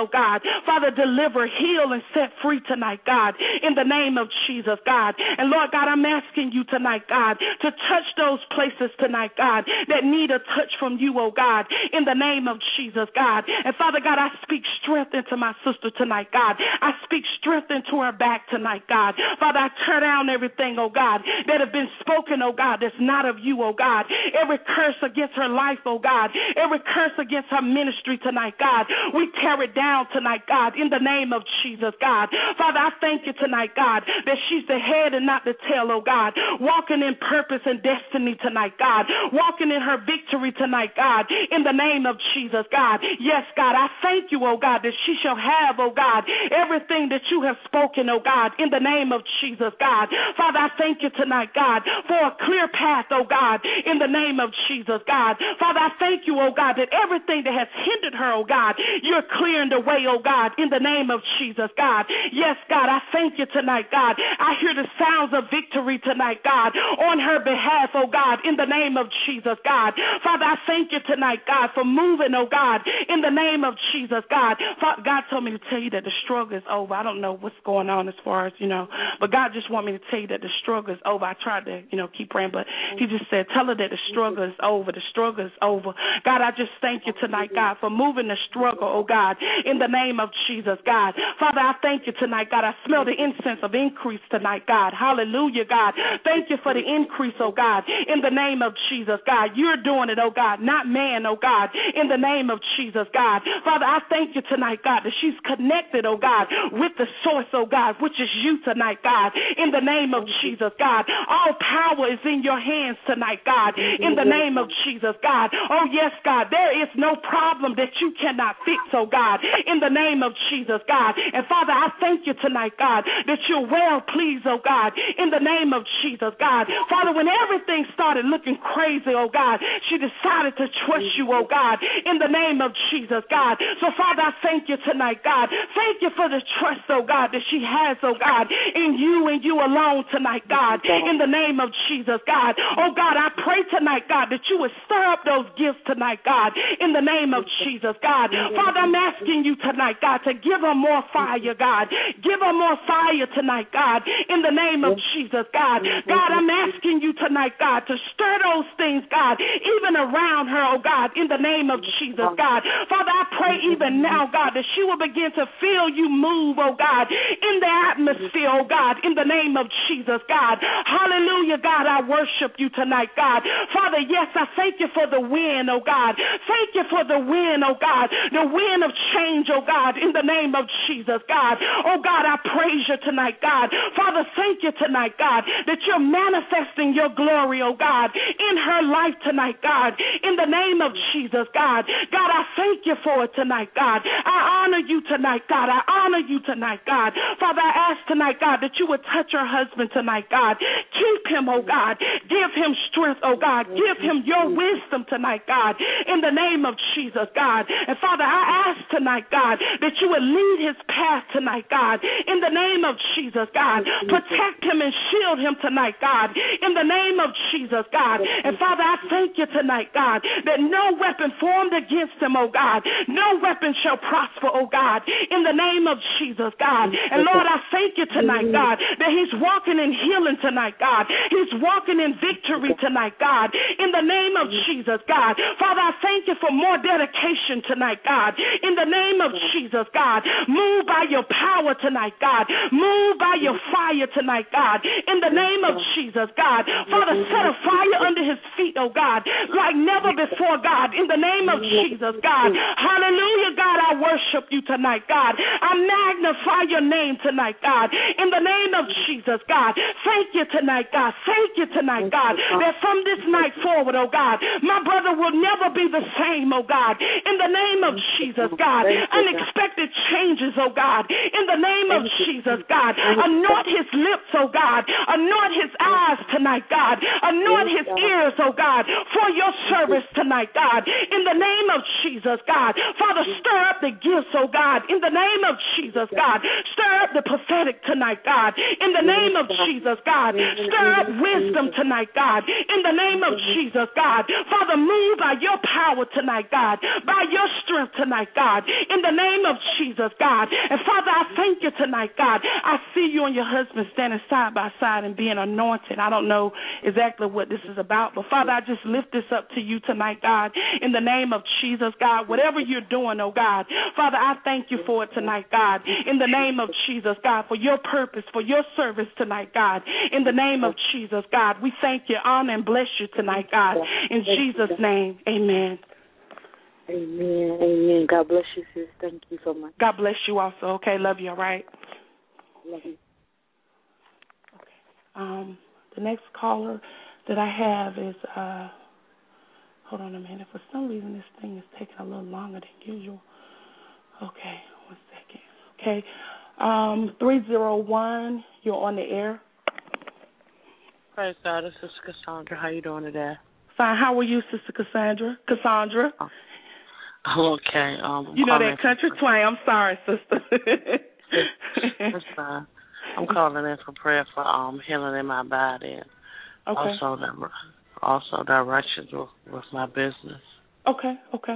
God. Father, deliver, heal, and set free tonight, God, in the name of Jesus, God. And Lord God, I'm asking you tonight, God, to touch those places tonight, God, that need a touch from you, oh God, in the name of Jesus, God. And Father God, I speak strength into my sister tonight, God. I speak strength into her back tonight, God. Father, I tear down everything, oh God, that have been spoken, oh God, that's not of you, oh God. Every curse against her life, oh God. Every curse against her ministry tonight, God. We tear it down tonight, God, in the name of Jesus, God. Father, I thank you tonight, God, that she's the head and not the tail, oh God. Walking in purpose and destiny tonight, God. Walking in her victory tonight, God, in the name of Jesus, God. Yes, God, I thank you, oh God, that she shall have, oh God, everything that you have spoken, oh God, in the name of Jesus, God. Father, I thank you tonight, God, for a clear path, oh God, in the name of Jesus, God. Father, I thank you, oh God, that everything that has hindered her, oh God, you're clearing the way, oh God, in the name of Jesus, God. Yes, God, I thank you tonight, God. I hear the sounds of victory tonight, God, on her behalf, oh God, in the name of Jesus, God. Father, I thank you tonight, God, for moving, oh God, in the name of Jesus, God. Father, God told me to tell you that the struggle is over. I don't know what's going on as far as, you know, but God just want me to tell you that the struggle is over. I tried to, you know, keep praying, but he just said, tell her that the struggle is over. The struggle is over. God, I just thank you tonight, God, for moving the struggle, oh God, in the name of Jesus, God. Father, I thank you tonight, God. I smell the incense of increase tonight, God. Hallelujah, God. Thank you for the increase, oh God, in the name of Jesus, God. You're doing it, oh God, not man, oh God, in the name of Jesus, God. Father, I thank you tonight, God, that she's connected, oh God, with the source, oh God, which is you tonight, God, in the name of Jesus, God. All power is in your hands tonight, God, in the name of Jesus, God. Oh, yes, God, there is no problem that you cannot fix, oh God, in the name of Jesus, God. And Father, I thank you tonight, God, that you're well pleased, oh God, in the name of Jesus, God. Father, when everything started looking crazy, oh God, she decided to trust you, oh God, in the name of Jesus, God. So, Father, I thank you tonight, God. Thank you for the trust, oh God, that she has, oh God, in you and you alone tonight, God, in the name of Jesus, God. Oh God, I pray tonight, God, that you would stir up those gifts tonight, God, in the name of Jesus, God. Father, I'm asking you tonight, God, to give her more fire, God. Give her more fire tonight, God, in the name of Jesus, God. God, I'm asking you tonight, God, to stir those things, God, even around her, oh God, in the name of Jesus, God. Father, I pray even now, God, that she will begin to feel you move, oh God, in the atmosphere, oh God, in the name of Jesus, God. Hallelujah, God, I worship you tonight, God. Father, yes, I thank you for the wind, oh God. Thank you for the wind, oh God, the wind of change, oh God, in the name of Jesus, God. Oh God, I praise you tonight, God. Father, thank you tonight, God, that you're manifesting your glory, oh God, in her life tonight, God, in the name of Jesus, God. God, I thank you for it tonight, God. I honor you tonight, God. I honor you tonight, God. Father, I ask tonight, God, that you would touch her husband tonight, God. Keep him, oh God. Give him strength, oh God. Give him your wisdom tonight, God, in the name of Jesus, God. And Father, I ask tonight, God, that you would lead his path tonight, God, in the name of Jesus, God. Protect him and shield him tonight, God, in the name of Jesus, God. And Father, I thank you tonight, God, that no weapon formed against him, oh God, no weapon shall prosper, oh God, in the name of Jesus, God. And Lord, I thank you tonight, God, that he's walking in healing tonight, God. He's walking in victory tonight, God, in the name of Jesus, God. Father, I thank you for more dedication tonight, God, in the name of Jesus, God. Move by your power tonight, God. Move by your fire tonight, God, in the name of Jesus, God. Father, set a fire under his feet, oh God, like never before, God, in the name of Jesus, God. Hallelujah, God, I worship you tonight, God. I magnify your name tonight, God, in the name of Jesus, God. Thank you tonight, God. Thank you tonight, God, that from this night forward, oh God, my brother will never be the same, oh God, in the name of Jesus, God. Unexpected changes, oh God, in the name of Jesus, God. Anoint his lips, oh God. Anoint his eyes tonight, God. Anoint his ears, oh God, for your service tonight, God, in the name of Jesus, God. Father, stir up up the gifts, oh God, in the name of Jesus, God. Stir up the prophetic tonight, God, in the name of Jesus, God. Stir up wisdom tonight, God, in the name of Jesus, God. Father, move by your power tonight, God, by your strength tonight, God, in the name of Jesus, God. And Father, I thank you tonight, God. I see you and your husband standing side by side and being anointed. I don't know exactly what this is about, but Father, I just lift this up to you tonight, God, in the name of Jesus, God. Whatever you're doing, oh God, Father, I thank you for it tonight, God, in the name of Jesus, God, for your purpose, for your service tonight, God, in the name of Jesus, God. We thank you, honor, and bless you tonight, God, in Jesus' name, amen. Amen, amen. God bless you, sis. Thank you so much. God bless you also, okay? Love you, all right? Love you. Okay. Um, the next caller that I have is, uh, hold on a minute. For some reason, this thing is taking a little longer than usual. Okay, one second. Okay, um, three zero one, you're on the air. Praise God, this is Cassandra. How you doing today? Fine. How are you, Sister Cassandra? Cassandra? Oh, I'm okay. Um, you know that country twang. I'm sorry, sister. That's fine. I'm calling in for prayer for um healing in my body and okay. also, also directions with, with my business. Okay, okay.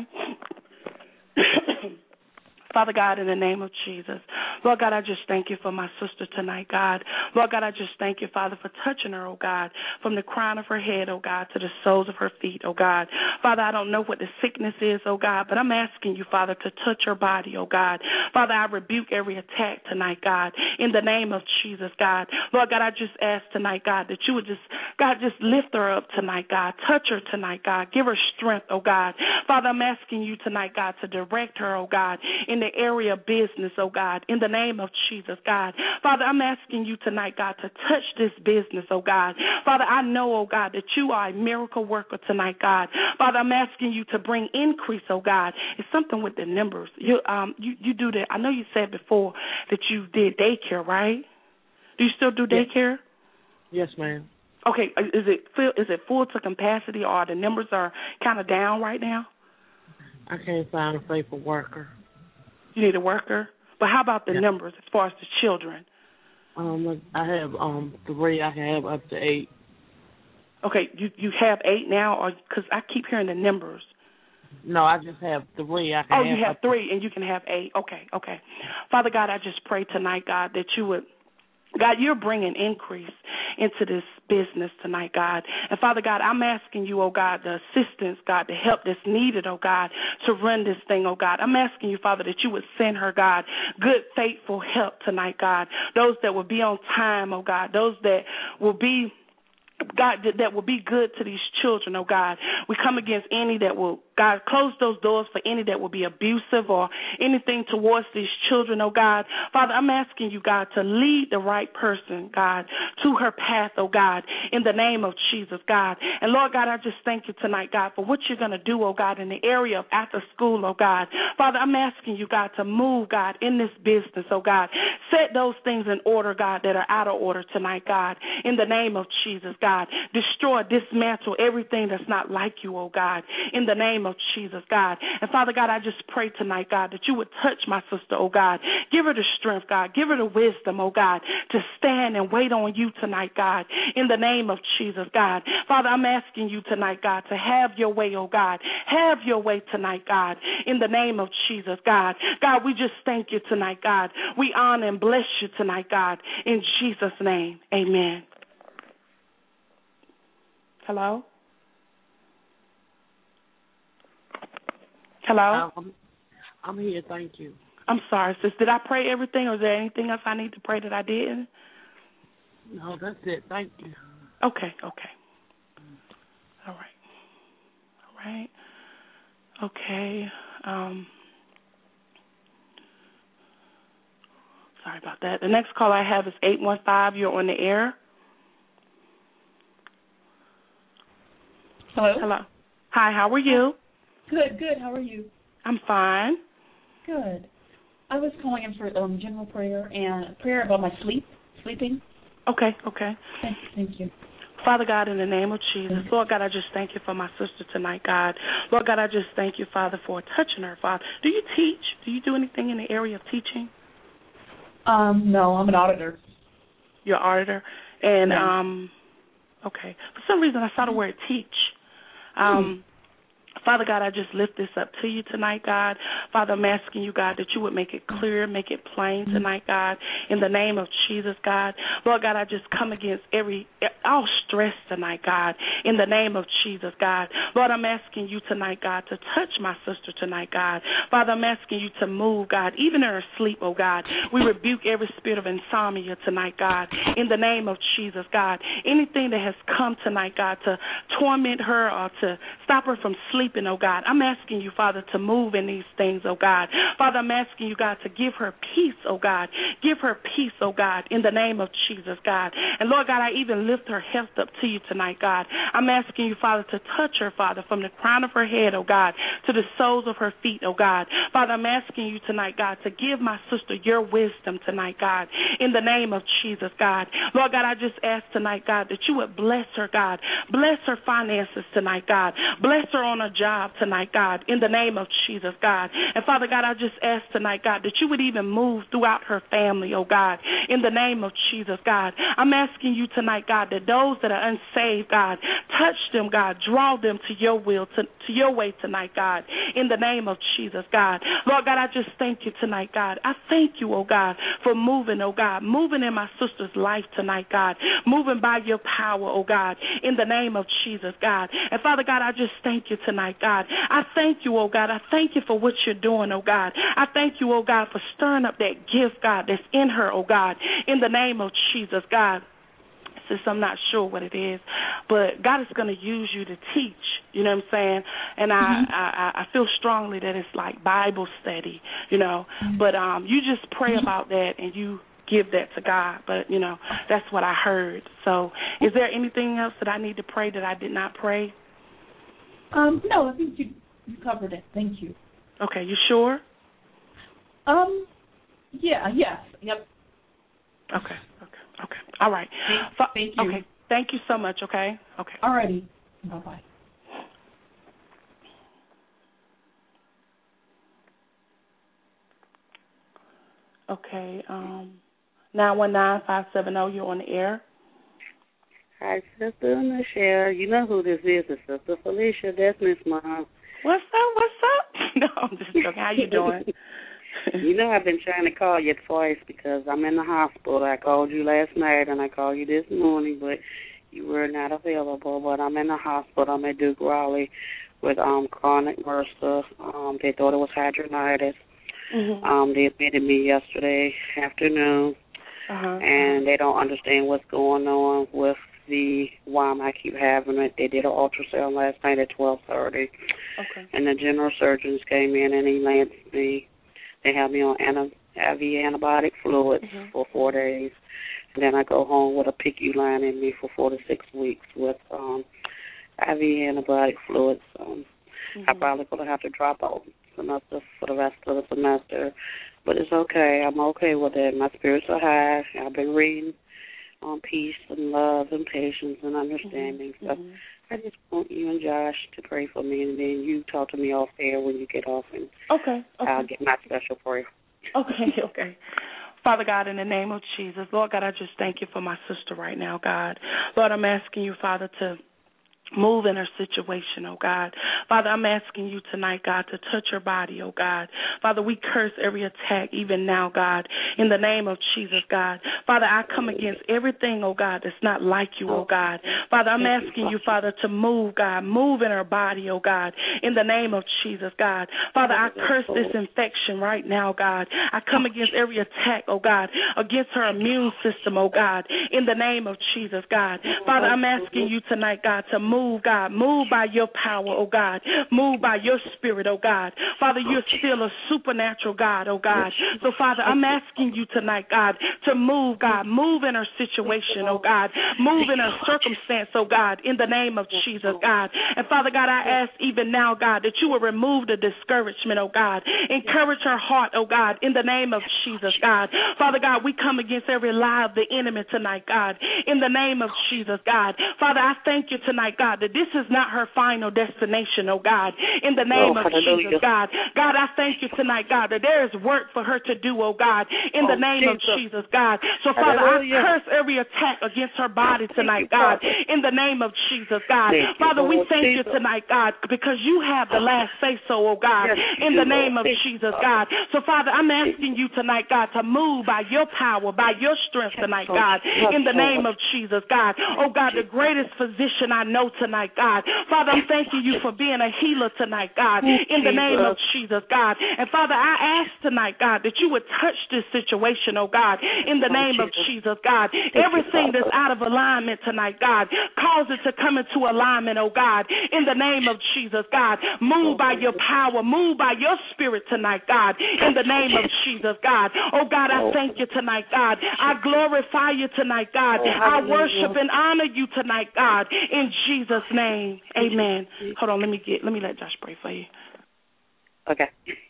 Father God, in the name of Jesus, Lord God, I just thank you for my sister tonight, God. Lord God, I just thank you, Father, for touching her, oh God, from the crown of her head, oh God, to the soles of her feet, oh God. Father, I don't know what the sickness is, oh God, but I'm asking you, Father, to touch her body, oh God. Father, I rebuke every attack tonight, God, in the name of Jesus, God. Lord God, I just ask tonight, God, that you would just, God, just lift her up tonight, God. Touch her tonight, God. Give her strength, oh God. Father, I'm asking you tonight, God, to direct her, oh God, in the area of business, oh God, in the name of Jesus, God. Father, I'm asking you tonight, God, to touch this business, oh God. Father, I know, oh God, that you are a miracle worker tonight, God. Father, I'm asking you to bring increase, oh God. It's something with the numbers. You um you, you do that. I know you said before that you did daycare, right? Do you still do daycare? Yes, ma'am. Okay, is it full, is it full to capacity, or the numbers are kind of down right now? I can't find a faithful worker. You need a worker? But how about the yeah. numbers as far as the children? Um, I have um three. I can have up to eight. Okay, you you have eight now, or because I keep hearing the numbers. No, I just have three. I can oh, have you have up three, and you can have eight. Okay, okay. Father God, I just pray tonight, God, that you would, God, you're bringing increase into this business tonight, God. And Father God, I'm asking you, oh God, the assistance, God, the help that's needed, oh God, to run this thing, oh God. I'm asking you, Father, that you would send her, God, good, faithful help tonight, God. Those that will be on time, oh God. Those that will be, God, that will be good to these children, oh God. We come against any that will, God, close those doors for any that will be abusive or anything towards these children, oh God. Father, I'm asking you, God, to lead the right person, God, to her path, oh God, in the name of Jesus, God. And Lord God, I just thank you tonight, God, for what you're going to do, oh God, in the area of after school, oh God. Father, I'm asking you, God, to move, God, in this business, oh God. Set those things in order, God, that are out of order tonight, God, in the name of Jesus, God. Destroy, dismantle everything that's not like you, oh God, in the name of Jesus, God. And Father God, I just pray tonight, God, that you would touch my sister, oh God. Give her the strength, God. Give her the wisdom, oh God, to stand and wait on you tonight, God, in the name of Jesus, God. Father, I'm asking you tonight, God, to have your way, oh God. Have your way tonight, God, in the name of Jesus, God. God, we just thank you tonight, God. We honor and bless you tonight, God, in Jesus' name. Amen. Hello? Hello? I'm, I'm here, thank you. I'm sorry, sis. Did I pray everything, or is there anything else I need to pray that I didn't? No, that's it. Thank you. Okay, okay. All right. All right. Okay. Um, sorry about that. The next call I have is eight one five. You're on the air. Hello? Hello. Hi, how are you? Good, good. How are you? I'm fine. Good. I was calling in for um, general prayer and prayer about my sleep, sleeping. Okay, okay. Thank, thank you. Father God, in the name of Jesus, Lord God, I just thank you for my sister tonight, God. Lord God, I just thank you, Father, for touching her, Father. Do you teach? Do you do anything in the area of teaching? Um, no, I'm an auditor. You're an auditor? And, no. um, okay. For some reason, I saw the word teach. Um, Father God, I just lift this up to you tonight, God. Father, I'm asking you, God, that you would make it clear, make it plain tonight, God, in the name of Jesus, God. Lord God, I just come against every, all stress tonight, God, in the name of Jesus, God. Lord, I'm asking you tonight, God, to touch my sister tonight, God. Father, I'm asking you to move, God, even in her sleep, oh God. We rebuke every spirit of insomnia tonight, God, in the name of Jesus, God. Anything that has come tonight, God, to torment her or to stop her from sleeping, oh God, I'm asking you, Father, to move in these things, oh God. Father, I'm asking you, God, to give her peace, oh God. Give her peace, oh God, in the name of Jesus, God. And Lord God, I even lift her health up to you tonight, God. I'm asking you, Father, to touch her, Father, from the crown of her head, oh God, to the soles of her feet, oh God. Father, I'm asking you tonight, God, to give my sister your wisdom tonight, God, in the name of Jesus, God. Lord God, I just ask tonight, God, that you would bless her, God. Bless her finances tonight, God. Bless her on her job tonight, God, in the name of Jesus, God. And Father God, I just ask tonight, God, that you would even move throughout her family, oh God, in the name of Jesus, God. I'm asking you tonight, God, that those that are unsaved, God, touch them, God, draw them to your will, to, to your way tonight, God, in the name of Jesus, God. Lord God, I just thank you tonight, God. I thank you, oh God, for moving, oh God, moving in my sister's life tonight, God, moving by your power, oh God, in the name of Jesus, God. And Father God, I just thank you tonight, God. I thank you, oh God. I thank you for what you're doing, oh God. I thank you, oh God, for stirring up that gift, God, that's in her, oh God, in the name of Jesus, God. Since I'm not sure what it is, but God is going to use you to teach, you know what I'm saying? And I, mm-hmm. I, I feel strongly that it's like Bible study, you know, mm-hmm. but um, you just pray mm-hmm. about that and you give that to God, but, you know, that's what I heard. So is there anything else that I need to pray that I did not pray? Um, no, I think you, you covered it. Thank you. Okay, you sure? Um, yeah, yes, yep. Okay, okay, okay. All right. Thank, thank you. Okay, thank you so much, okay? Okay. All righty. Bye-bye. Okay, um, nine one nine, five seven zero, you're on the air. Hi, Sister Michelle. You know who this is, it's Sister Felicia. That's Miss Mom. What's up, what's up? No, I'm just joking. How you doing? You know I've been trying to call you twice because I'm in the hospital. I called you last night and I called you this morning, but you were not available. But I'm in the hospital. I'm at Duke Raleigh with um chronic MRSA. Um, they thought it was hydronitis. Mm-hmm. Um, they admitted me yesterday afternoon, uh-huh. and they don't understand what's going on with the why I keep having it. They did an ultrasound last night at twelve thirty, okay. and the general surgeons came in and he landed me. They have me on I V antibiotic fluids mm-hmm. for four days, and then I go home with a P I C U line in me for four to six weeks with um, I V antibiotic fluids. Um, mm-hmm. I'm probably going to have to drop out semester for the rest of the semester, but it's okay. I'm okay with it. My spirits are high. I've been reading on peace and love and patience and understanding. Mm-hmm. So mm-hmm. I just want you and Josh to pray for me, and then you talk to me off air when you get off, and okay, okay. I'll get my special prayer. Okay, okay. Father God, in the name of Jesus, Lord God, I just thank you for my sister right now, God. Lord, I'm asking you, Father, to move in her situation, oh God. Father, I'm asking you tonight, God, to touch her body, oh God. Father, we curse every attack even now, God, in the name of Jesus, God. Father, I come against everything, oh God, that's not like you, oh God. Father, I'm asking you, Father, to move, God, move in her body, oh God, in the name of Jesus, God. Father, I curse this infection right now, God. I come against every attack, oh God, against her immune system, oh God, in the name of Jesus, God. Father, I'm asking you tonight, God, to move move, God. Move by your power, oh God. Move by your spirit, oh God. Father, you're still a supernatural God, oh God. So, Father, I'm asking you tonight, God, to move, God. Move in her situation, oh God. Move in her circumstance, oh God, in the name of Jesus, God. And, Father God, I ask even now, God, that you will remove the discouragement, oh God. Encourage her heart, oh God, in the name of Jesus, God. Father God, we come against every lie of the enemy tonight, God, in the name of Jesus, God. Father, I thank you tonight, God, that this is not her final destination, oh God, in the name oh, of Jesus, God. God, I thank you tonight, God, that there is work for her to do, oh God, in the oh, name Jesus. of Jesus, God. So, Father, Hallelujah. I curse every attack against her body tonight, you, God, Father. in the name of Jesus, God. Thank Father, you, we Lord thank Jesus. you tonight, God, because you have the last say-so, oh God, Yes, in the do, name Lord. of Thank Jesus, you, God. So, Father, I'm asking you tonight, God, to move by your power, by your strength tonight, God, in the name of Jesus, God. Oh, God, the greatest physician I know tonight, God. Father, I'm thanking you for being a healer tonight, God, in the name of Jesus, God. And, Father, I ask tonight, God, that you would touch this situation, oh, God, in the name of Jesus, God. Everything that's out of alignment tonight, God, cause it to come into alignment, oh, God, in the name of Jesus, God. Move by your power, move by your spirit tonight, God, in the name of Jesus, God. Oh, God, I thank you tonight, God. I glorify you tonight, God. I worship and honor you tonight, God, in Jesus' name. Amen. Hold on, let me get, let me let Josh pray for you. Okay.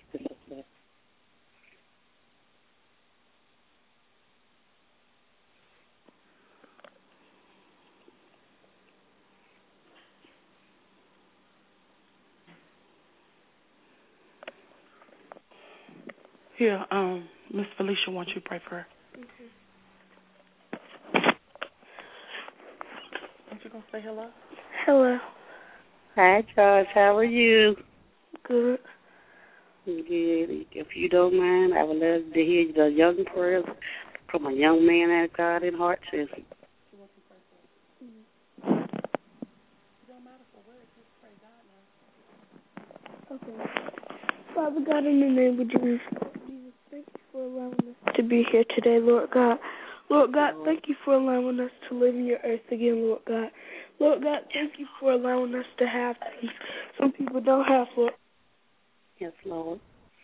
Here, um, Miss Felicia wants you to pray for her. Okay. Aren't you going to say hello? Hello. Hi, Josh. How are you? Good. Good. If you don't mind, I would love to hear the young prayers from a young man that God in heart says. Okay. Father God, in the name of Jesus, Jesus, thank you for allowing us to be here today, Lord God. Lord God, thank you for allowing us to live in your earth again, Lord God. Lord God, thank you for allowing us to have things some people don't have, Lord. Yes, Lord.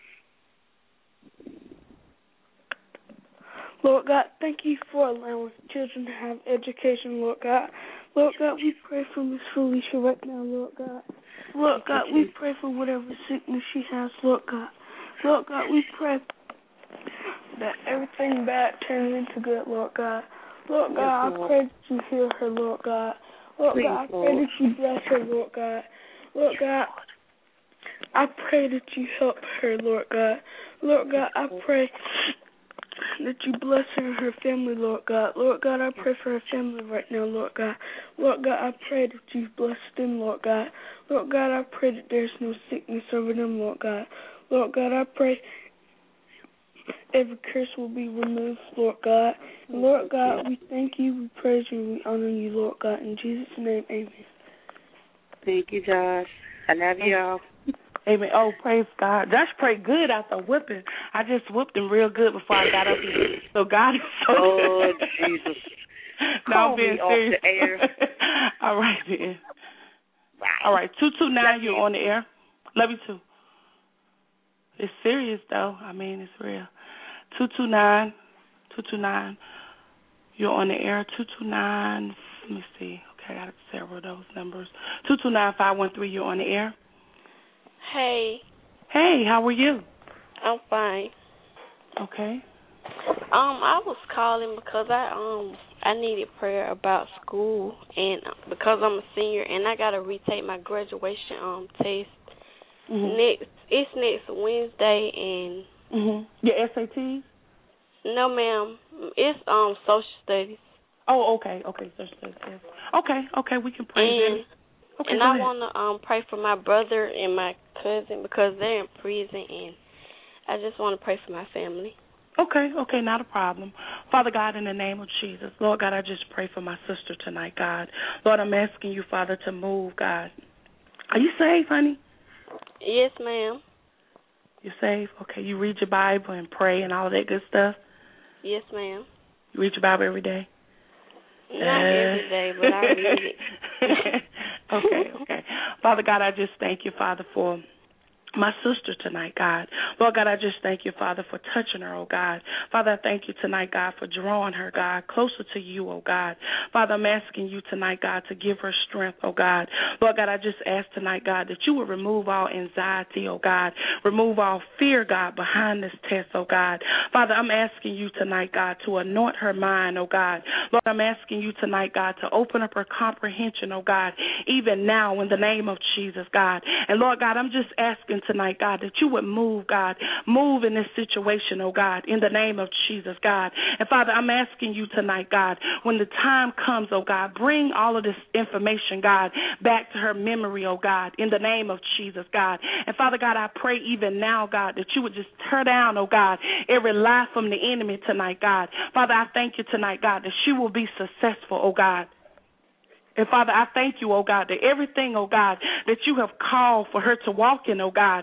Lord God, thank you for allowing children to have education, Lord God. Lord God, we pray for Miss Felicia right now, Lord God. Lord God, we pray for whatever sickness she has, Lord God. Lord God, we pray that everything bad turns into good, Lord God. Lord God, I pray that you heal her, Lord God. Lord God, I pray that you bless her, Lord God. Lord God, I pray that you help her, Lord God. Lord God, I pray that you bless her and her family, Lord God. Lord God, I pray for her family right now, Lord God. Lord God, I pray that you bless them, Lord God. Lord God, I pray that there's no sickness over them, Lord God. Lord God, I pray every curse will be removed, Lord God. And Lord God, we thank you, we praise you, and we honor you, Lord God. In Jesus' name, amen. Thank you, Josh. I love you all. Amen. Oh, praise God. Josh prayed good after whipping. I just whipped him real good before I got up here. So God is so oh, good. Jesus. No, Call I'm being me serious. off the air. All right, then. All right, two two nine, you're on the air. Love you, too. It's serious, though. I mean, it's real. two two nine, two two nine, you're on the air. two two nine, let me see. Okay, I got several of those numbers. two two nine, five one three, you're on the air. Hey. Hey, how are you? I'm fine. Okay. Um, I was calling because I um I needed prayer about school, and because I'm a senior and I gotta retake my graduation um test mm-hmm. next. It's next Wednesday, and mm-hmm. Your S A Ts? No, ma'am. It's um social studies. Oh, okay, okay, social studies. Okay, okay, we can pray and, then. Okay, and go I ahead. want to um pray for my brother and my cousin because they're in prison, and I just want to pray for my family. Okay, okay, not a problem. Father God, in the name of Jesus, Lord God, I just pray for my sister tonight, God. Lord, I'm asking you, Father, to move, God. Are you safe, honey? Yes, ma'am. You're safe? Okay, you read your Bible and pray and all that good stuff? Yes, ma'am. You read your Bible every day? Not uh. every day, but I read it. Okay, okay. Father God, I just thank you, Father, for my sister tonight, God. Lord God, I just thank you, Father, for touching her, oh God. Father, I thank you tonight, God, for drawing her, God, closer to you, oh God. Father, I'm asking you tonight, God, to give her strength, oh God. Lord God, I just ask tonight, God, that you would remove all anxiety, oh God. Remove all fear, God, behind this test, oh God. Father, I'm asking you tonight, God, to anoint her mind, oh God. Lord, I'm asking you tonight, God, to open up her comprehension, oh God, even now in the name of Jesus, God. And Lord God, I'm just asking tonight, God, that you would move, God, move in this situation, oh God, in the name of Jesus, God. And Father, I'm asking you tonight, God, when the time comes, oh God, bring all of this information, God, back to her memory, oh God, in the name of Jesus, God. And Father God, I pray even now, God, that you would just tear down, oh God, every lie from the enemy tonight, God. Father, I thank you tonight, God, that she will be successful, oh God. And, Father, I thank you, oh God, that everything, oh God, that you have called for her to walk in, oh God,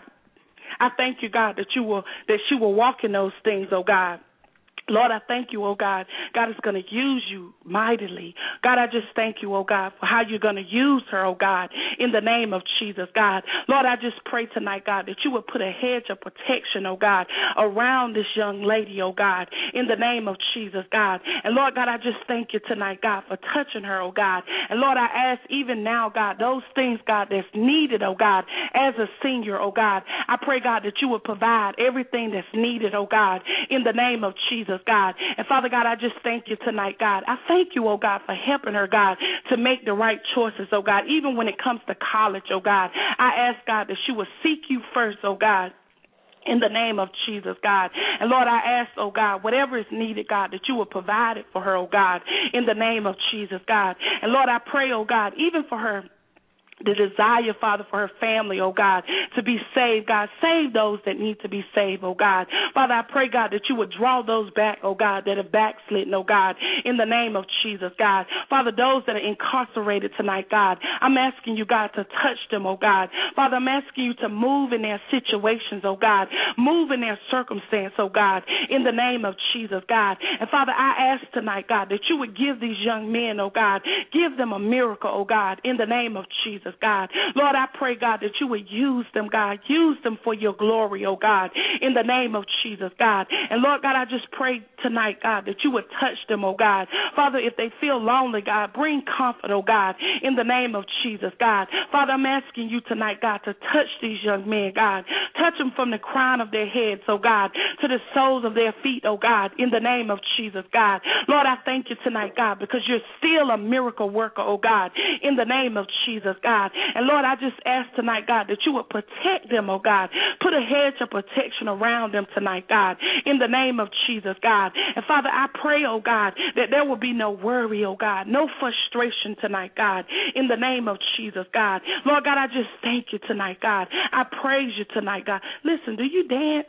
I thank you, God, that you will, that she will walk in those things, oh God. Lord, I thank you, oh God. God is going to use you mightily. God, I just thank you, oh God, for how you're going to use her, oh God, in the name of Jesus, God. Lord, I just pray tonight, God, that you would put a hedge of protection, oh God, around this young lady, oh God, in the name of Jesus, God. And Lord, God, I just thank you tonight, God, for touching her, oh God. And Lord, I ask even now, God, those things, God, that's needed, oh God, as a senior, oh God. I pray, God, that you would provide everything that's needed, oh God, in the name of Jesus, God. And Father God, I just thank you tonight, God. I thank you, oh God, for helping her, God, to make the right choices, oh God, even when it comes to college, oh God. I ask, God, that she will seek you first, oh God, in the name of Jesus, God. And Lord, I ask, oh God, whatever is needed, God, that you will provide it for her, oh God, in the name of Jesus, God. And Lord, I pray, oh God, even for her, the desire, Father, for her family, oh God, to be saved, God. Save those that need to be saved, oh God. Father, I pray, God, that you would draw those back, oh God, that are backslidden, oh God, in the name of Jesus, God. Father, those that are incarcerated tonight, God, I'm asking you, God, to touch them, oh God. Father, I'm asking you to move in their situations, oh God. Move in their circumstance, oh God, in the name of Jesus, God. And Father, I ask tonight, God, that you would give these young men, oh God, give them a miracle, oh God, in the name of Jesus, God. Lord, I pray, God, that you would use them, God. Use them for your glory, oh God, in the name of Jesus, God. And Lord, God, I just pray tonight, God, that you would touch them, oh God. Father, if they feel lonely, God, bring comfort, oh God, in the name of Jesus, God. Father, I'm asking you tonight, God, to touch these young men, God. Touch them from the crown of their heads, oh God, to the soles of their feet, oh God, in the name of Jesus, God. Lord, I thank you tonight, God, because you're still a miracle worker, oh God, in the name of Jesus, God. And Lord, I just ask tonight, God, that you would protect them, oh God. Put a hedge of protection around them tonight, God, in the name of Jesus, God. And Father, I pray, oh God, that there will be no worry, oh God, no frustration tonight, God, in the name of Jesus, God. Lord God, I just thank you tonight, God. I praise you tonight, God. Listen, do you dance?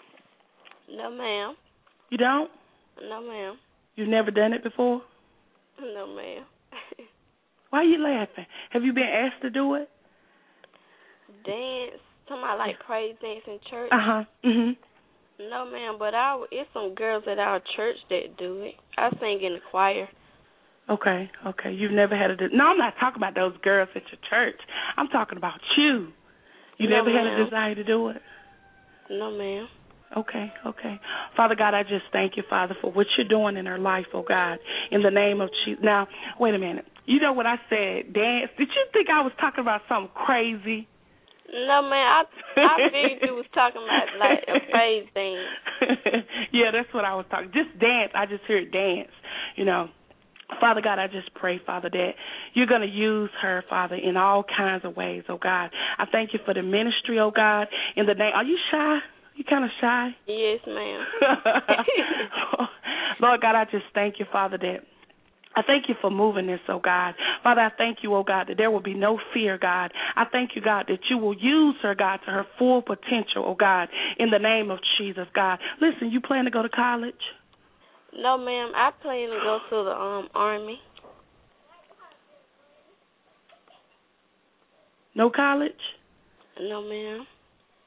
No, ma'am. You don't? No, ma'am. You've never done it before? No, ma'am. Why are you laughing? Have you been asked to do it? Dance? Somebody like praise dance in church? Uh-huh. Mm-hmm. No, ma'am, but I, it's some girls at our church that do it. I sing in the choir. Okay, okay. You've never had a... De- no, I'm not talking about those girls at your church. I'm talking about you. You no, never ma'am. had a desire to do it? No, ma'am. Okay, okay. Father God, I just thank you, Father, for what you're doing in her life, oh God, in the name of Jesus. Now, wait a minute. You know what I said, dance? Did you think I was talking about something crazy? No, man. I I figured you was talking about, like, a praise dance. Yeah, that's what I was talking. Just dance. I just heard dance, you know. Father God, I just pray, Father, that you're going to use her, Father, in all kinds of ways, oh God. I thank you for the ministry, oh God, in the name. Are you shy? You kind of shy? Yes, ma'am. Lord God, I just thank you, Father, that I thank you for moving this, oh God. Father, I thank you, oh God, that there will be no fear, God. I thank you, God, that you will use her, God, to her full potential, oh God, in the name of Jesus, God. Listen, you plan to go to college? No, ma'am. I plan to go to the um Army. No college? No, ma'am.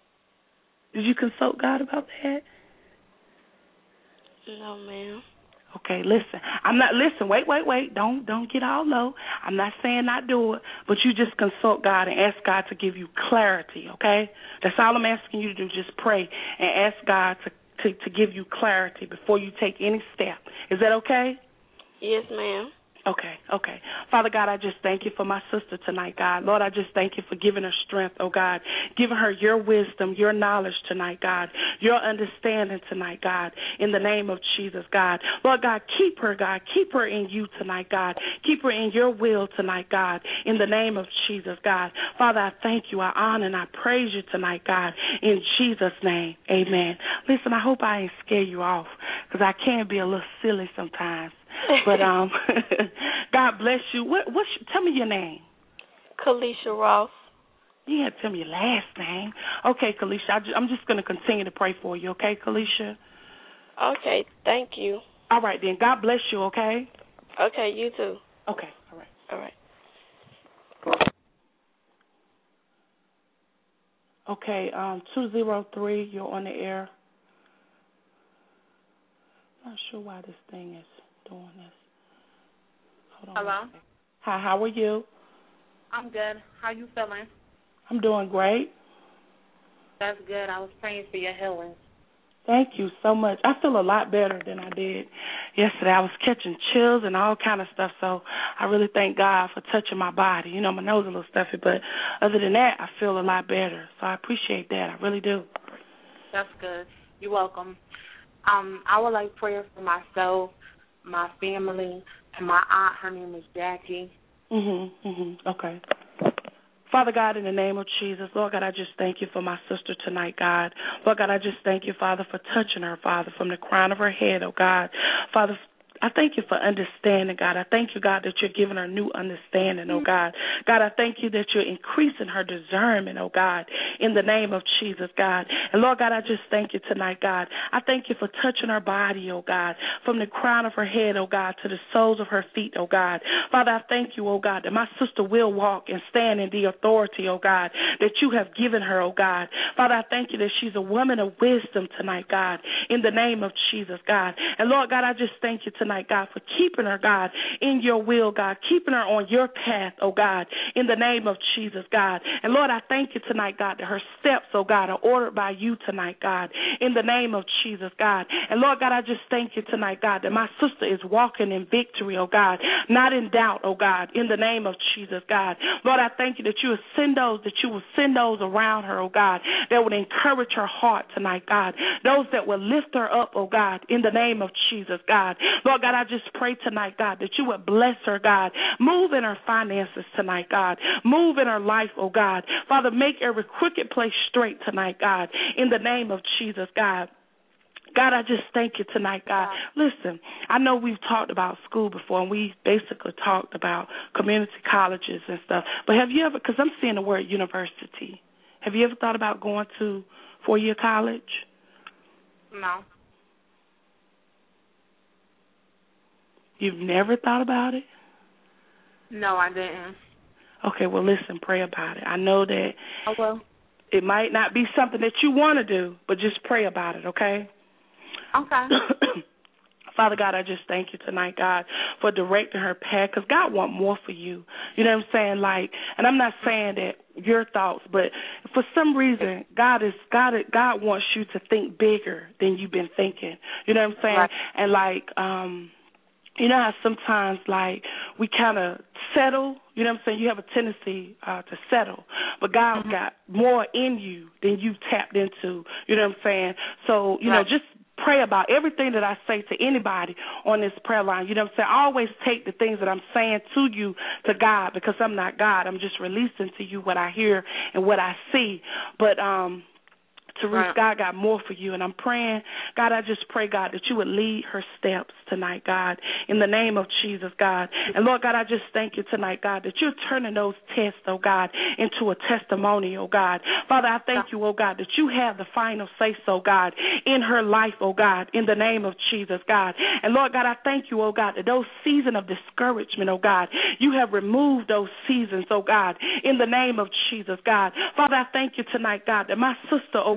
Did you consult God about that? No, ma'am. Okay, listen. I'm not listen. Wait, wait, wait. Don't don't get all low. I'm not saying not do it, but you just consult God and ask God to give you clarity. Okay, that's all I'm asking you to do. Just pray and ask God to to, to give you clarity before you take any step. Is that okay? Yes, ma'am. Okay, okay. Father God, I just thank you for my sister tonight, God. Lord, I just thank you for giving her strength, oh God, giving her your wisdom, your knowledge tonight, God, your understanding tonight, God, in the name of Jesus, God. Lord God, keep her, God. Keep her in you tonight, God. Keep her in your will tonight, God, in the name of Jesus, God. Father, I thank you, I honor and I praise you tonight, God, in Jesus' name, amen. Listen, I hope I ain't scare you off because I can be a little silly sometimes. But um, God bless you. What? What? Tell me your name. Kalisha Ross. Yeah, tell me your last name. Okay, Kalisha. I ju- I'm just going to continue to pray for you. Okay, Kalisha. Okay. Thank you. All right then. God bless you. Okay. Okay. You too. Okay. All right. All right. Okay. Um, two zero three. You're on the air. Not sure why this thing is doing this. Hold on. Hello. Hi. How are you? I'm good. How you feeling? I'm doing great. That's good. I was praying for your healing. Thank you so much. I feel a lot better than I did yesterday. I was catching chills and all kind of stuff, so I really thank God for touching my body. You know, my nose is a little stuffy, but other than that, I feel a lot better. So I appreciate that. I really do. That's good. You're welcome. Um, I would like prayer for myself, my family, and my aunt. Her name is Jackie. Mhm. Mhm. Okay. Father God, in the name of Jesus, Lord God, I just thank you for my sister tonight, God. Lord God, I just thank you, Father, for touching her, Father, from the crown of her head, oh God. Father, I thank you for understanding, God. I thank you, God, that you're giving her new understanding, oh God. God, I thank you that you're increasing her discernment, oh God, in the name of Jesus, God. And Lord God, I just thank you tonight, God. I thank you for touching her body, oh God, from the crown of her head, oh God, to the soles of her feet, oh God. Father, I thank you, oh God, that my sister will walk and stand in the authority, oh God, that you have given her, oh God. Father, I thank you that she's a woman of wisdom tonight, God, in the name of Jesus, God. And Lord God, I just thank you tonight, God, for keeping her, God, in your will, God, keeping her on your path, oh God, in the name of Jesus, God. And Lord, I thank you tonight, God, that her steps, oh God, are ordered by you tonight, God, in the name of Jesus, God. And Lord God, I just thank you tonight, God, that my sister is walking in victory, oh God, not in doubt, oh God, in the name of Jesus, God. Lord, I thank you that you will send those, that you will send those around her, oh God, that would encourage her heart tonight, God. Those that will lift her up, oh God, in the name of Jesus, God. Lord God, I just pray tonight, God, that you would bless her, God. Move in her finances tonight, God. Move in her life, oh God. Father, make every crooked place straight tonight, God, in the name of Jesus, God. God, I just thank you tonight, God. Listen, I know we've talked about school before, and we basically talked about community colleges and stuff, but have you ever, because I'm seeing the word university, have you ever thought about going to four-year college? No. You've never thought about it? No, I didn't. Okay, well, listen, pray about it. I know that I will. It might not be something that you want to do, but just pray about it, okay? Okay. Father God, I just thank you tonight, God, for directing her path, because God wants more for you. You know what I'm saying? Like, and I'm not saying that your thoughts, but for some reason, God is God. God wants you to think bigger than you've been thinking. You know what I'm saying? Right. And like, um, you know how sometimes, like, we kind of settle, you know what I'm saying? You have a tendency uh, to settle, but God mm-hmm. got more in you than you've tapped into, you know what I'm saying? So, you right. know, just pray about everything that I say to anybody on this prayer line. You know what I'm saying? I always take the things that I'm saying to you to God, because I'm not God. I'm just releasing to you what I hear and what I see. But, um, Teresa, God got more for you, and I'm praying, God, I just pray, God, that you would lead her steps tonight, God, in the name of Jesus, God. And, Lord God, I just thank you tonight, God, that you're turning those tests, oh, God, into a testimony, oh, God. Father, I thank you, oh, God, that you have the final say-so, God, in her life, oh, God, in the name of Jesus, God. And, Lord God, I thank you, oh, God, that those seasons of discouragement, oh, God, you have removed those seasons, oh, God, in the name of Jesus, God. Father, I thank you tonight, God, that my sister, oh, God,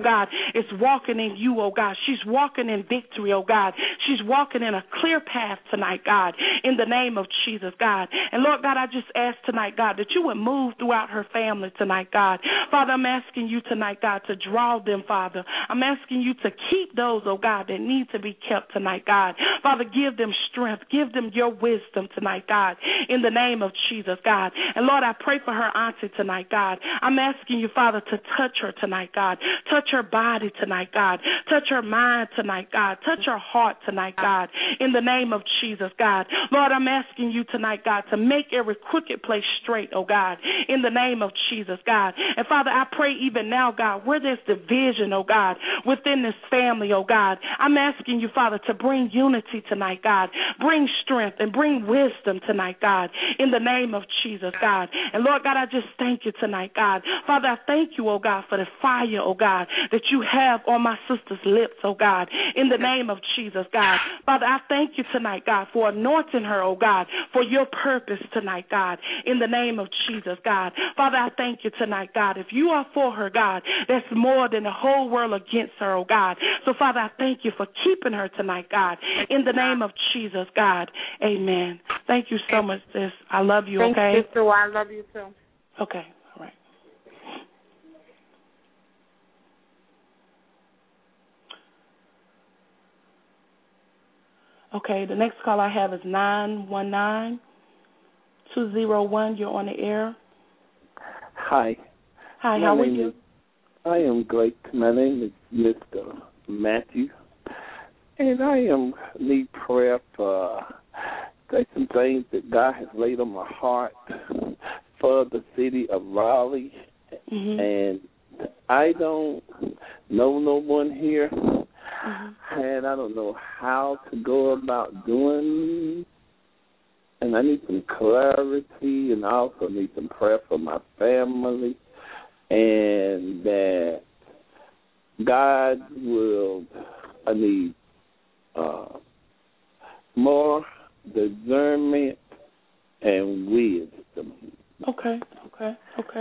God, is walking in you, oh God. She's walking in victory, oh God. She's walking in a clear path tonight, God, in the name of Jesus, God. And Lord God, I just ask tonight, God, that you would move throughout her family tonight, God. Father, I'm asking you tonight, God, to draw them, Father. I'm asking you to keep those, oh God, that need to be kept tonight, God. Father, give them strength. Give them your wisdom tonight, God, in the name of Jesus, God. And Lord, I pray for her auntie tonight, God. I'm asking you, Father, to touch her tonight, God. Touch her body tonight, God. Touch her mind tonight, God. Touch her heart tonight, God, in the name of Jesus, God. Lord, I'm asking you tonight, God, to make every crooked place straight, oh God, in the name of Jesus, God. And Father, I pray even now, God, where there's division, oh God, within this family, oh God, I'm asking you, Father, to bring unity tonight, God. Bring strength and bring wisdom tonight, God, in the name of Jesus, God. And Lord God, I just thank you tonight, God. Father, I thank you, oh God, for the fire, oh God, that you have on my sister's lips, oh God, in the name of Jesus, God. Father, I thank you tonight, God, for anointing her, oh God, for your purpose tonight, God, in the name of Jesus, God. Father, I thank you tonight, God. If you are for her, God, that's more than the whole world against her, oh God. So, Father, I thank you for keeping her tonight, God, in the name of Jesus, God. Amen. Thank you so much, sis. I love you, Thank okay? you, too. I love you, too. Okay, all right. Okay, the next call I have is nine one nine, two zero one. You're on the air. Hi. Hi, My how are name you? Is, I am great. My name is Mister Matthew, and I am need prayer for there's some things that God has laid on my heart for the city of Raleigh, mm-hmm. and I don't know no one here, mm-hmm. and I don't know how to go about doing. And I need some clarity, and I also need some prayer for my family, and that God will, I need uh, more discernment and wisdom. Okay, okay, okay.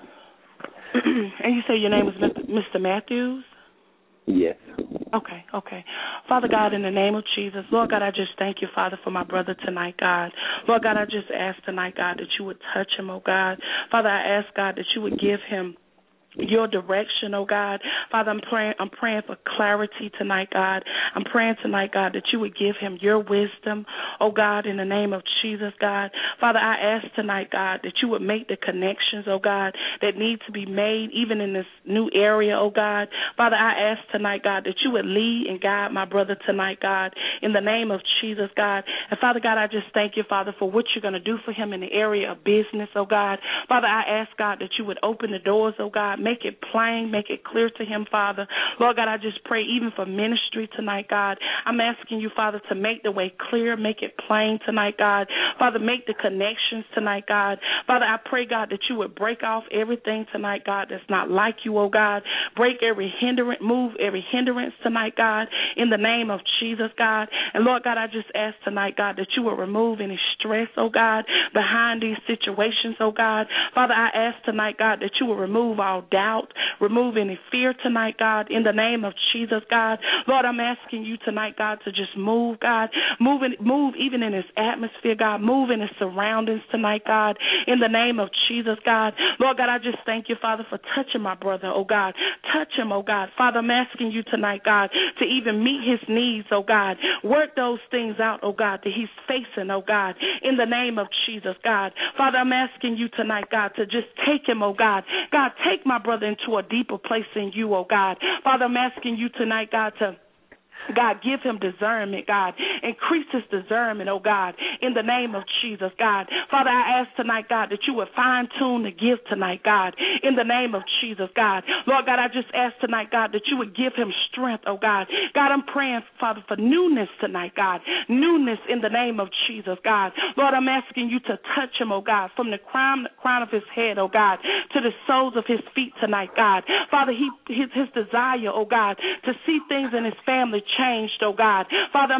And you say your name is Mister Matthews? Yes. Okay, okay. Father God, in the name of Jesus, Lord God, I just thank you, Father, for my brother tonight, God. Lord God, I just ask tonight, God, that you would touch him, oh God. Father, I ask, God, that you would give him your direction, oh God. Father, I'm praying I'm praying for clarity tonight, God. I'm praying tonight, God, that you would give him your wisdom, oh God, in the name of Jesus, God. Father, I ask tonight, God, that you would make the connections, oh God, that need to be made even in this new area, oh God. Father, I ask tonight, God, that you would lead and guide my brother tonight, God, in the name of Jesus, God. And Father God, I just thank you, Father, for what you're going to do for him in the area of business, oh God. Father, I ask, God, that you would open the doors, oh God. Make it plain, make it clear to him, Father. Lord God, I just pray even for ministry tonight, God. I'm asking you, Father, to make the way clear, make it plain tonight, God. Father, make the connections tonight, God. Father, I pray, God, that you would break off everything tonight, God, that's not like you, oh God. Break every hindrance, move every hindrance tonight, God, in the name of Jesus, God. And Lord God, I just ask tonight, God, that you would remove any stress, oh God, behind these situations, oh God. Father, I ask tonight, God, that you would remove all doubt, remove any fear tonight, God, in the name of Jesus, God. Lord, I'm asking you tonight, God, to just move, God, move, in, move even in this atmosphere, God, move in his surroundings tonight, God, in the name of Jesus, God. Lord God, I just thank you, Father, for touching my brother, oh God. Touch him, oh God. Father, I'm asking you tonight, God, to even meet his needs, oh God. Work those things out, oh God, that he's facing, oh God, in the name of Jesus, God. Father, I'm asking you tonight, God, to just take him, oh God. God, take my brother into a deeper place in you, oh God. Father, I'm asking you tonight, God, to God, give him discernment, God. Increase his discernment, oh God, in the name of Jesus, God. Father, I ask tonight, God, that you would fine-tune the gift tonight, God, in the name of Jesus, God. Lord God, I just ask tonight, God, that you would give him strength, oh God. God, I'm praying, Father, for newness tonight, God. Newness in the name of Jesus, God. Lord, I'm asking you to touch him, oh God, from the crown, crown of his head, oh God, to the soles of his feet tonight, God. Father, he, his, his desire, oh God, to see things in his family changed, oh God. Father, I'm asking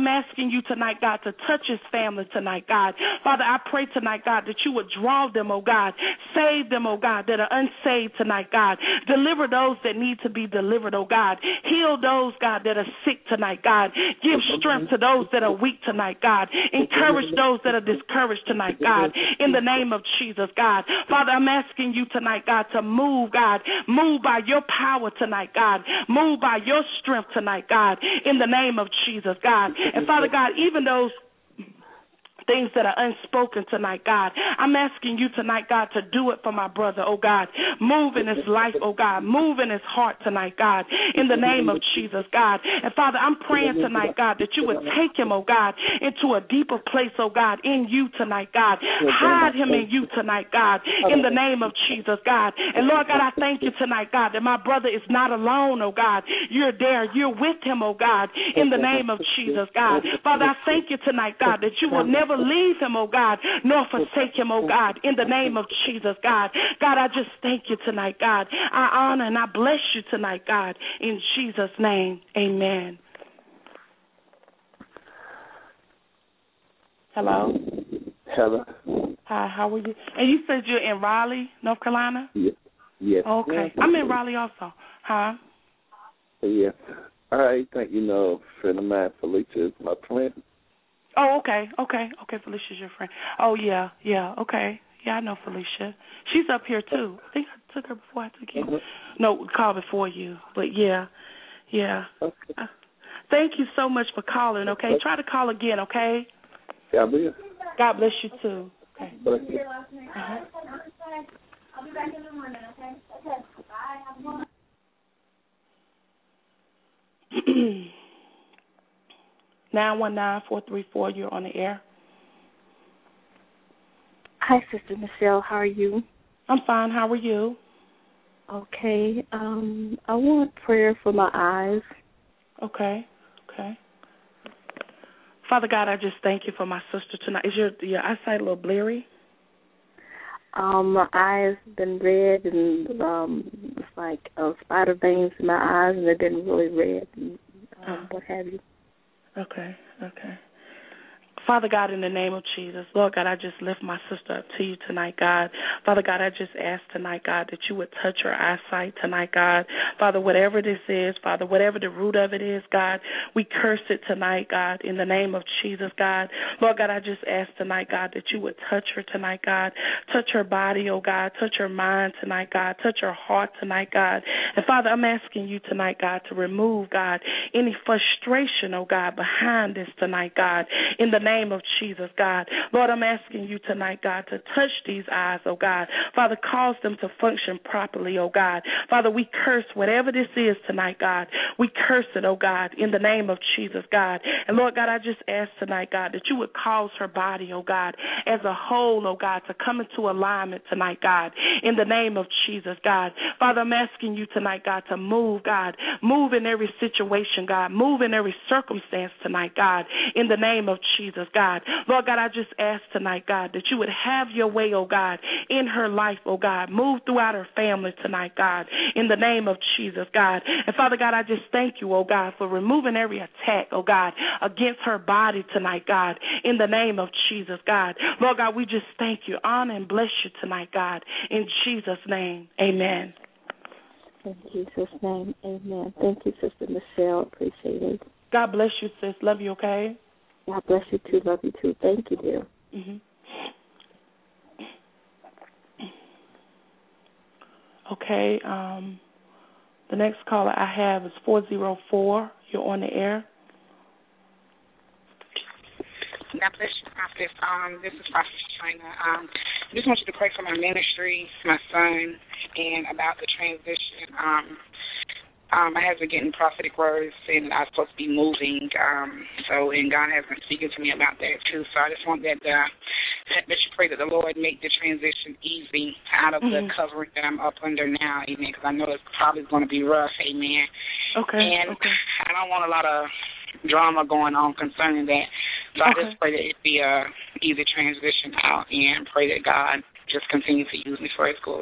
asking you tonight, God, to touch his family tonight, God. Father, I pray tonight, God, that you would draw them, oh God. Save them, oh God, that are unsaved tonight, God. Deliver those that need to be delivered, oh God. Heal those, God, that are sick tonight, God. Give strength to those that are weak tonight, God. Encourage those that are discouraged tonight, God. In the name of Jesus, God. Father, I'm asking you tonight, God, to move, God. Move by your power tonight, God. Move by your strength tonight, God. In the name of Jesus, God. And Father God, even those things that are unspoken tonight, God. I'm asking you tonight, God, to do it for my brother, oh God. Move in his life, oh God. Move in his heart tonight, God, in the name of Jesus, God. And Father, I'm praying tonight, God, that you would take him, oh God, into a deeper place, oh God, in you tonight, God. Hide him in you tonight, God, in the name of Jesus, God. And Lord God, I thank you tonight, God, that my brother is not alone, oh God. You're there. You're with him, oh God, in the name of Jesus, God. Father, I thank you tonight, God, that you will never leave him, oh God, nor forsake him, oh God, in the name of Jesus, God. God, I just thank you tonight, God. I honor and I bless you tonight, God, in Jesus' name. Amen. Hello? Hello. Hi, how are you? And you said you're in Raleigh, North Carolina? Yes. Yes. Okay. I'm in Raleigh also. Huh? Yes. I think you know, a friend of mine, Felicia, is my friend. Oh, okay, okay, okay. Felicia's your friend. Oh, yeah, yeah, okay. Yeah, I know Felicia. She's up here, too. I think I took her before I took you. Uh-huh. No, call before you. But, yeah, yeah. Okay. Uh, thank you so much for calling, okay? Try to call again, okay? God bless. God bless you, too. Okay. Bless you. Uh-huh. I'll be back in the morning, okay? Okay. Bye. Have a good one. nine one nine, four three four, you're on the air. Hi, Sister Michelle. How are you? I'm fine. How are you? Okay. Um, I want prayer for my eyes. Okay. Okay. Father God, I just thank you for my sister tonight. Is your your eyesight a little bleary? Um, my eyes been red and um, it's like uh, spider veins in my eyes, and they've been really red and um, what have you. Okay, okay. Father God, in the name of Jesus, Lord God, I just lift my sister up to you tonight, God. Father God, I just ask tonight, God, that you would touch her eyesight tonight, God. Father, whatever this is, Father, whatever the root of it is, God, we curse it tonight, God, in the name of Jesus, God. Lord God, I just ask tonight, God, that you would touch her tonight, God. Touch her body, oh God. Touch her mind tonight, God. Touch her heart tonight, God. And Father, I'm asking you tonight, God, to remove, God, any frustration, oh God, behind this tonight, God, in the name name of Jesus, God. Lord, I'm asking you tonight, God, to touch these eyes, oh God. Father, cause them to function properly, oh God. Father, we curse whatever this is tonight, God. We curse it, oh God, in the name of Jesus, God. And Lord God, I just ask tonight, God, that you would cause her body, oh God, as a whole, oh God, to come into alignment tonight, God, in the name of Jesus, God. Father, I'm asking you tonight, God, to move, God. Move in every situation, God. Move in every circumstance tonight, God, in the name of Jesus, God. Lord God, I just ask tonight, God, that you would have your way, oh God, in her life, oh God. Move throughout her family tonight, God, in the name of Jesus, God. And Father God, I just thank you, oh God, for removing every attack, oh God, against her body tonight, God, in the name of Jesus, God. Lord God, we just thank you, honor and bless you tonight, God, in Jesus' name, amen. In Jesus' name, amen. Thank you, Sister Michelle. Appreciate it. God bless you, sis. Love you, okay? God bless you, too. Love you, too. Thank you, dear. Mm-hmm. Okay, um, the next caller I have is four zero four. You're on the air. God bless you, Prophet. Um, this is Prophet China. Um, I just want you to pray for my ministry, my son, and about the transition. Um, um, my husband getting prophetic words saying that I'm supposed to be moving. Um, so, and God has been speaking to me about that too. So I just want that uh, that you pray that the Lord make the transition easy out of mm-hmm. the covering that I'm up under now, amen, because I know it's probably going to be rough, amen. Okay. And okay. I don't want a lot of drama going on concerning that. So I okay. just pray that it be a easy transition out and pray that God just continue to use me for his glory.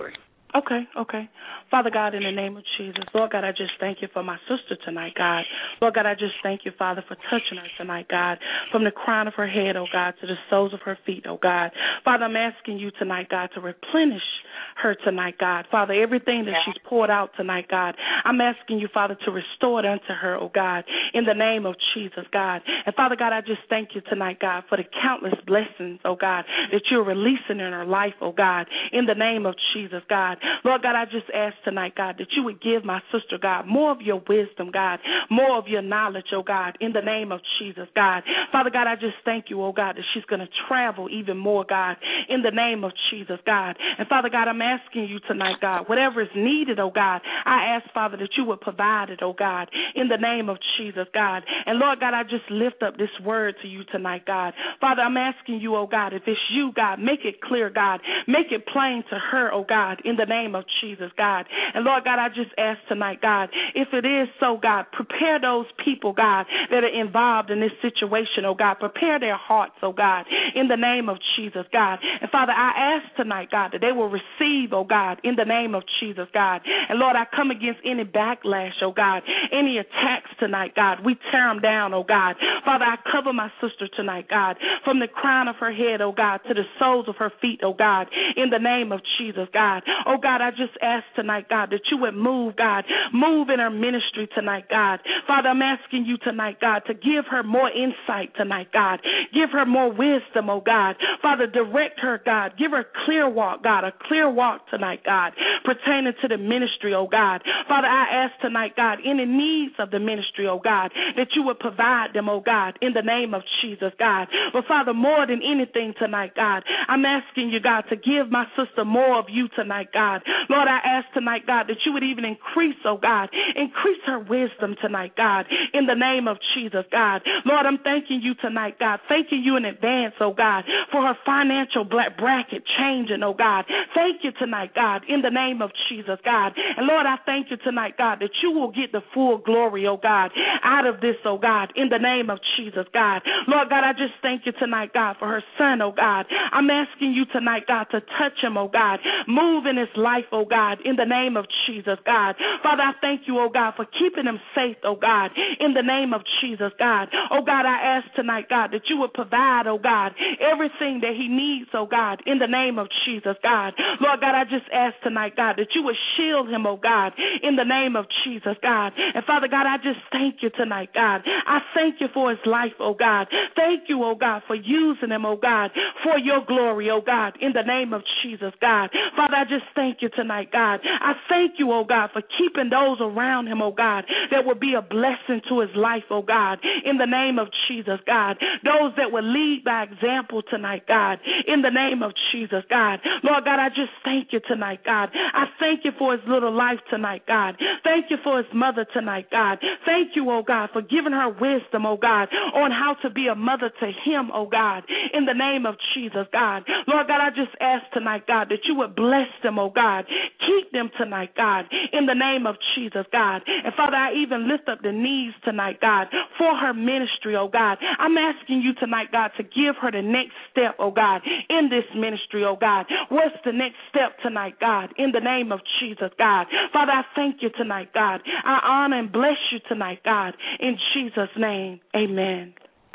Okay, okay. Father God, in the name of Jesus, Lord God, I just thank you for my sister tonight, God. Lord God, I just thank you, Father, for touching her tonight, God, from the crown of her head, oh God, to the soles of her feet, oh God. Father, I'm asking you tonight, God, to replenish her tonight, God. Father, everything that she's poured out tonight, God, I'm asking you, Father, to restore it unto her, oh God, in the name of Jesus, God. And Father God, I just thank you tonight, God, for the countless blessings, oh God, that you're releasing in her life, oh God, in the name of Jesus, God. Lord God, I just ask tonight, God, that you would give my sister, God, more of your wisdom, God, more of your knowledge, oh God, in the name of Jesus, God. Father God, I just thank you, oh God, that she's going to travel even more, God, in the name of Jesus, God. And Father God, I'm asking you tonight, God, whatever is needed, oh God, I ask, Father, that you would provide it, oh God, in the name of Jesus, God. And Lord God, I just lift up this word to you tonight, God. Father, I'm asking you, oh God, if it's you, God, make it clear, God. Make it plain to her, oh God, in the name of Jesus, God. And Lord God, I just ask tonight, God, if it is so, God, prepare those people, God, that are involved in this situation, oh God. Prepare their hearts, oh God, in the name of Jesus, God. And Father, I ask tonight, God, that they will receive, oh God, in the name of Jesus, God. And Lord, I come against any backlash, oh God, any attacks tonight, God. We tear them down, oh God. Father, I cover my sister tonight, God, from the crown of her head, oh God, to the soles of her feet, oh God, in the name of Jesus, God. Oh God, I just ask tonight, God, that you would move, God, move in her ministry tonight, God. Father, I'm asking you tonight, God, to give her more insight tonight, God. Give her more wisdom, oh God. Father, direct her, God. Give her clear walk, God, a clear walk tonight, God, pertaining to the ministry, oh God. Father, I ask tonight, God, any needs of the ministry, oh God, that you would provide them, oh God, in the name of Jesus, God. But Father, more than anything tonight, God, I'm asking you, God, to give my sister more of you tonight, God. Lord, I ask tonight, God, that you would even increase, oh God, increase her wisdom tonight, God, in the name of Jesus, God. Lord, I'm thanking you tonight, God, thanking you in advance, oh God, for her financial black bracket changing, oh God. Thank you tonight, God, in the name of Jesus, God. And Lord, I thank you tonight, God, that you will get the full glory, oh God, out of this, oh God, in the name of Jesus, God. Lord God, I just thank you tonight, God, for her son, oh God. I'm asking you tonight, God, to touch him, oh God. Move in his life, oh God, in the name of Jesus, God. Father, I thank you, oh God, for keeping him safe, oh God, in the name of Jesus, God. Oh God, I ask tonight, God, that you would provide, oh God, everything that he needs, oh God, in the name of Jesus, God. Lord God, I just ask tonight, God, that you would shield him, oh God, in the name of Jesus, God. And Father God, I just thank you tonight, God. I thank you for his life, oh God. Thank you, oh God, for using him, oh God, for your glory, oh God, in the name of Jesus, God. Father, I just thank you tonight, God. I thank you, oh God, for keeping those around him, oh God, that will be a blessing to his life, oh God, in the name of Jesus, God. Those that will lead by example tonight, God, in the name of Jesus, God. Lord God, I just thank you tonight, God. I thank you for his little life tonight, God. Thank you for his mother tonight, God. Thank you, oh God, for giving her wisdom, oh God, on how to be a mother to him, oh God, in the name of Jesus, God. Lord God, I just ask tonight, God, that you would bless them, oh God. Keep them tonight, God, in the name of Jesus, God. And Father, I even lift up the needs tonight, God, for her ministry, oh God. I'm asking you tonight, God, to give her the next step, oh God, in this ministry, oh God. What's the next step tonight, God, in the name of Jesus, God. Father, I thank you tonight, God. I honor and bless you tonight, God, in Jesus' name. Amen.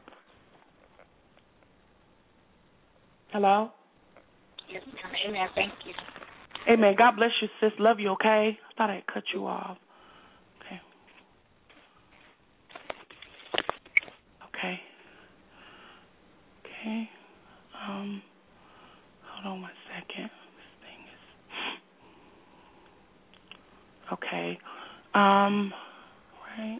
Hello? Yes, ma'am. Amen. Thank you. Amen. God bless you, sis. Love you, okay? I thought I cut you off. Okay. Okay. Okay. Um, hold on one second. This thing is... Okay. Um, right.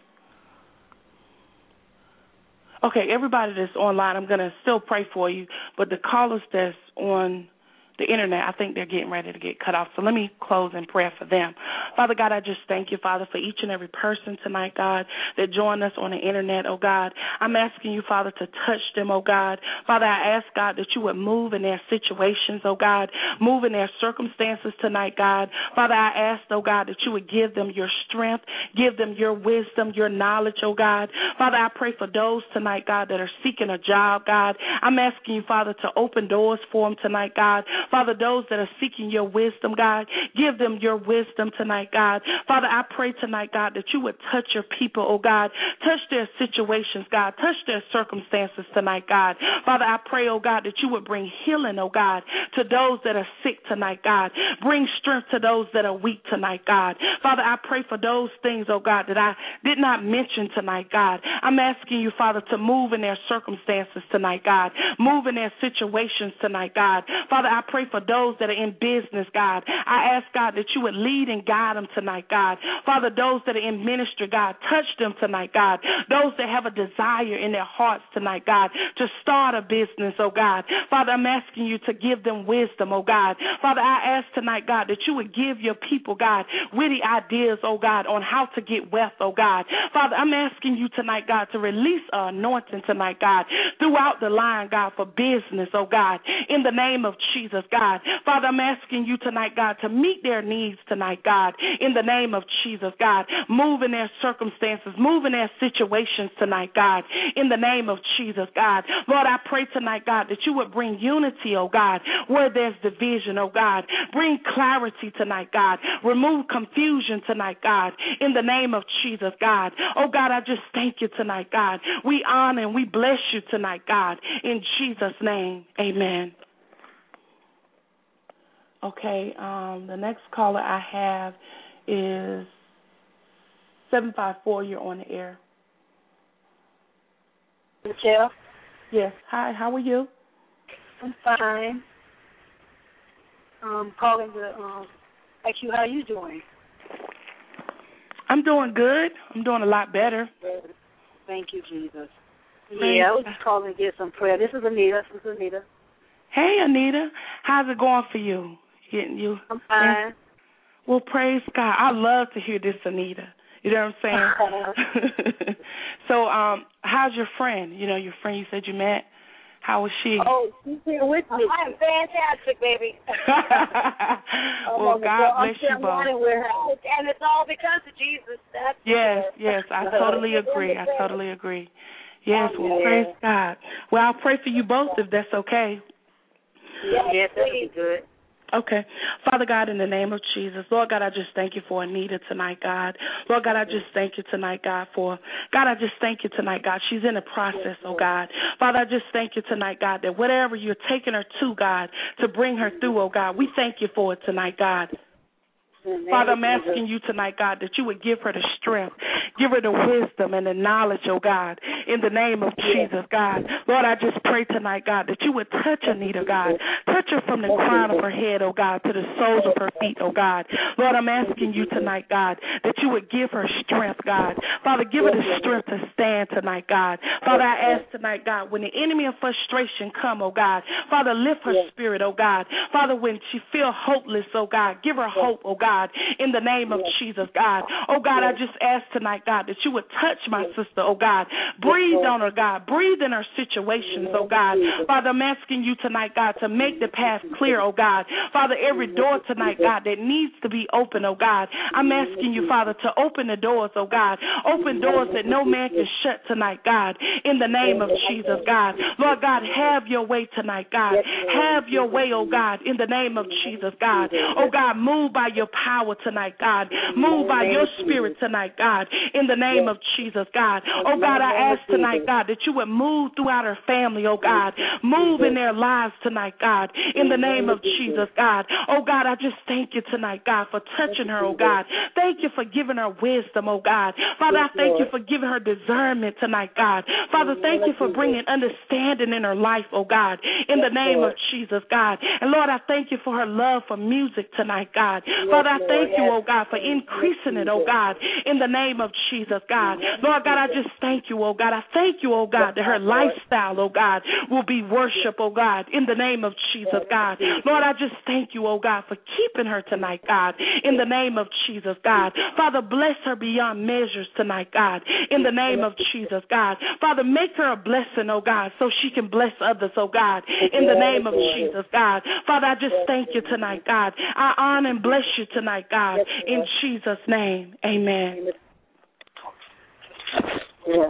Okay, everybody that's online, I'm going to still pray for you, but the callers that's on the internet, I think they're getting ready to get cut off. So let me close in prayer for them. Father God, I just thank you, Father, for each and every person tonight, God, that joined us on the internet, oh God. I'm asking you, Father, to touch them, oh God. Father, I ask, God, that you would move in their situations, oh God, move in their circumstances tonight, God. Father, I ask, oh God, that you would give them your strength, give them your wisdom, your knowledge, oh God. Father, I pray for those tonight, God, that are seeking a job, God. I'm asking you, Father, to open doors for them tonight, God. Father, those that are seeking your wisdom, God, give them your wisdom tonight, God. Father, I pray tonight, God, that you would touch your people, oh God. Touch their situations, God. Touch their circumstances tonight, God. Father, I pray, oh God, that you would bring healing, oh God, to those that are sick tonight, God. Bring strength to those that are weak tonight, God. Father, I pray for those things, oh God, that I did not mention tonight, God. I'm asking you, Father, to move in their circumstances tonight, God. Move in their situations tonight, God. Father, I pray for those that are in business, God. I ask, God, that you would lead and guide them tonight, God. Father, those that are in ministry, God, touch them tonight, God. Those that have a desire in their hearts tonight, God, to start a business, oh God. Father, I'm asking you to give them wisdom, oh God. Father, I ask tonight, God, that you would give your people, God, witty ideas, oh God, on how to get wealth, oh God. Father, I'm asking you tonight, God, to release an anointing tonight, God, throughout the line, God, for business, oh God, in the name of Jesus, God. Father, I'm asking you tonight, God, to meet their needs tonight, God, in the name of Jesus, God. Move in their circumstances, move in their situations tonight, God, in the name of Jesus, God. Lord, I pray tonight, God, that you would bring unity, oh God, where there's division, oh God. Bring clarity tonight, God. Remove confusion tonight, God, in the name of Jesus, God. Oh God, I just thank you tonight, God. We honor and we bless you tonight, God, in Jesus' name, amen. Okay, um, the next caller I have is seven five four. You're on the air. Michelle? Yes. Hi, how are you? I'm fine. Um, calling to um, ask you how you doing. I'm doing good. I'm doing a lot better. Thank you, Jesus. Praise yeah, I was just calling to get some prayer. This is Anita. This is Anita. Hey, Anita. How's it going for you? Getting you? I'm fine. Well, praise God. I love to hear this, Anita. You know what I'm saying? So, um, how's your friend? You know, your friend you said you met. How was she? Oh, she's here with me. I'm fantastic, baby. Well, God bless you both. With her. And it's all because of Jesus. That's yes, yes, I totally agree. I totally agree. Yes, well, praise God. Well, I'll pray for you both if that's okay. Yes, that'll be good. Okay. Father God, in the name of Jesus, Lord God, I just thank you for Anita tonight, God. Lord God, I just thank you tonight, God, for, God, I just thank you tonight, God. She's in a process, oh God. Father, I just thank you tonight, God, that whatever you're taking her to, God, to bring her through, oh God, we thank you for it tonight, God. Father, I'm asking you tonight, God, that you would give her the strength, give her the wisdom and the knowledge, oh God, in the name of Jesus, God. Lord, I just pray tonight, God, that you would touch Anita, God. Touch her from the crown of her head, oh God, to the soles of her feet, oh God. Lord, I'm asking you tonight, God, that you would give her strength, God. Father, give her the strength to stand tonight, God. Father, I ask tonight, God, when the enemy of frustration come, oh God, Father, lift her spirit, oh God. Father, when she feel hopeless, oh God, give her hope, oh God. In the name of Jesus, God. Oh, God, I just ask tonight, God, that you would touch my sister, oh, God. Breathe on her, God. Breathe in her situations, oh, God. Father, I'm asking you tonight, God, to make the path clear, oh, God. Father, every door tonight, God, that needs to be open, oh, God. I'm asking you, Father, to open the doors, oh, God. Open doors that no man can shut tonight, God. In the name of Jesus, God. Lord, God, have your way tonight, God. Have your way, oh, God, in the name of Jesus, God. Oh, God, move by your power. Power tonight, God. Move by your spirit tonight, God, in the name of Jesus, God. Oh, God, I ask tonight, God, that you would move throughout her family, oh, God. Move in their lives tonight, God, in the name of Jesus, God. Oh, God, I just thank you tonight, God, for touching her, oh, God. Thank you for giving her wisdom, oh, God. Father, I thank you for giving her discernment tonight, God. Father, thank you for bringing understanding in her life, oh, God, in the name of Jesus, God. And, Lord, I thank you for her love for music tonight, God. Father, I thank you, oh God, for increasing it, oh God, in the name of Jesus, God. Lord God, I just thank you, oh God. I thank you, oh God, that her lifestyle, oh God, will be worship, oh God, in the name of Jesus, God. Lord, I just thank you, oh God, for keeping her tonight, God, in the name of Jesus, God. Father, bless her beyond measures tonight, God, in the name of Jesus, God. Father, make her a blessing, oh God, so she can bless others, oh God, in the name of Jesus, God. Father, I just thank you tonight, God. I honor and bless you tonight, God, in Jesus' name, amen. Yes.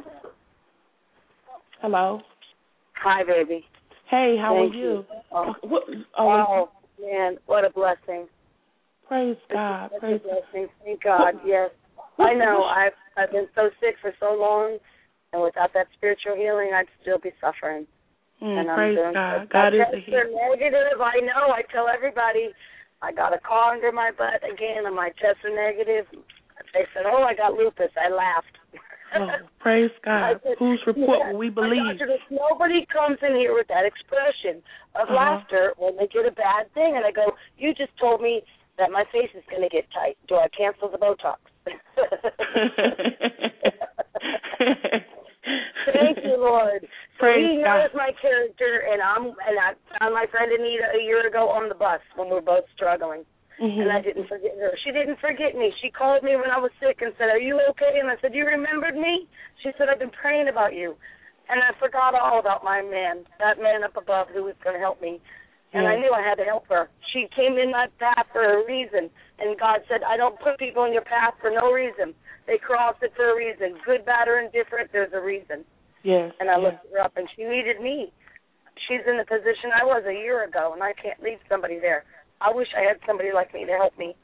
Hello. Hi, baby. Hey, how Thank are you? you. Oh, what, oh, Man, what a blessing. Praise God. Such Praise a blessing. Thank God, yes. I know. I've I've been so sick for so long, and without that spiritual healing, I'd still be suffering. Mm, and I'm praise doing God. so. God is tests a healer. are negative. I know. I tell everybody I got a car under my butt again, and my tests are negative. They said, "Oh, I got lupus." I laughed. Oh, praise God. said, Whose report yeah, will we believe? Doctor, nobody comes in here with that expression of uh-huh. laughter when they get a bad thing. And I go, you just told me that my face is going to get tight. Do I cancel the Botox? Thank you, Lord. So Praise he knows my character, and I'm and I found my friend Anita a year ago on the bus when we were both struggling. Mm-hmm. And I didn't forget her. She didn't forget me. She called me when I was sick and said, "Are you okay?" And I said, "You remembered me?" She said, "I've been praying about you." And I forgot all about my man, that man up above who was going to help me. And yeah. I knew I had to help her. She came in my path for a reason. And God said, "I don't put people in your path for no reason. They cross it for a reason. Good, bad, or indifferent, there's a reason." Yes. And I yes. looked her up, and she needed me. She's in the position I was a year ago, and I can't leave somebody there. I wish I had somebody like me to help me.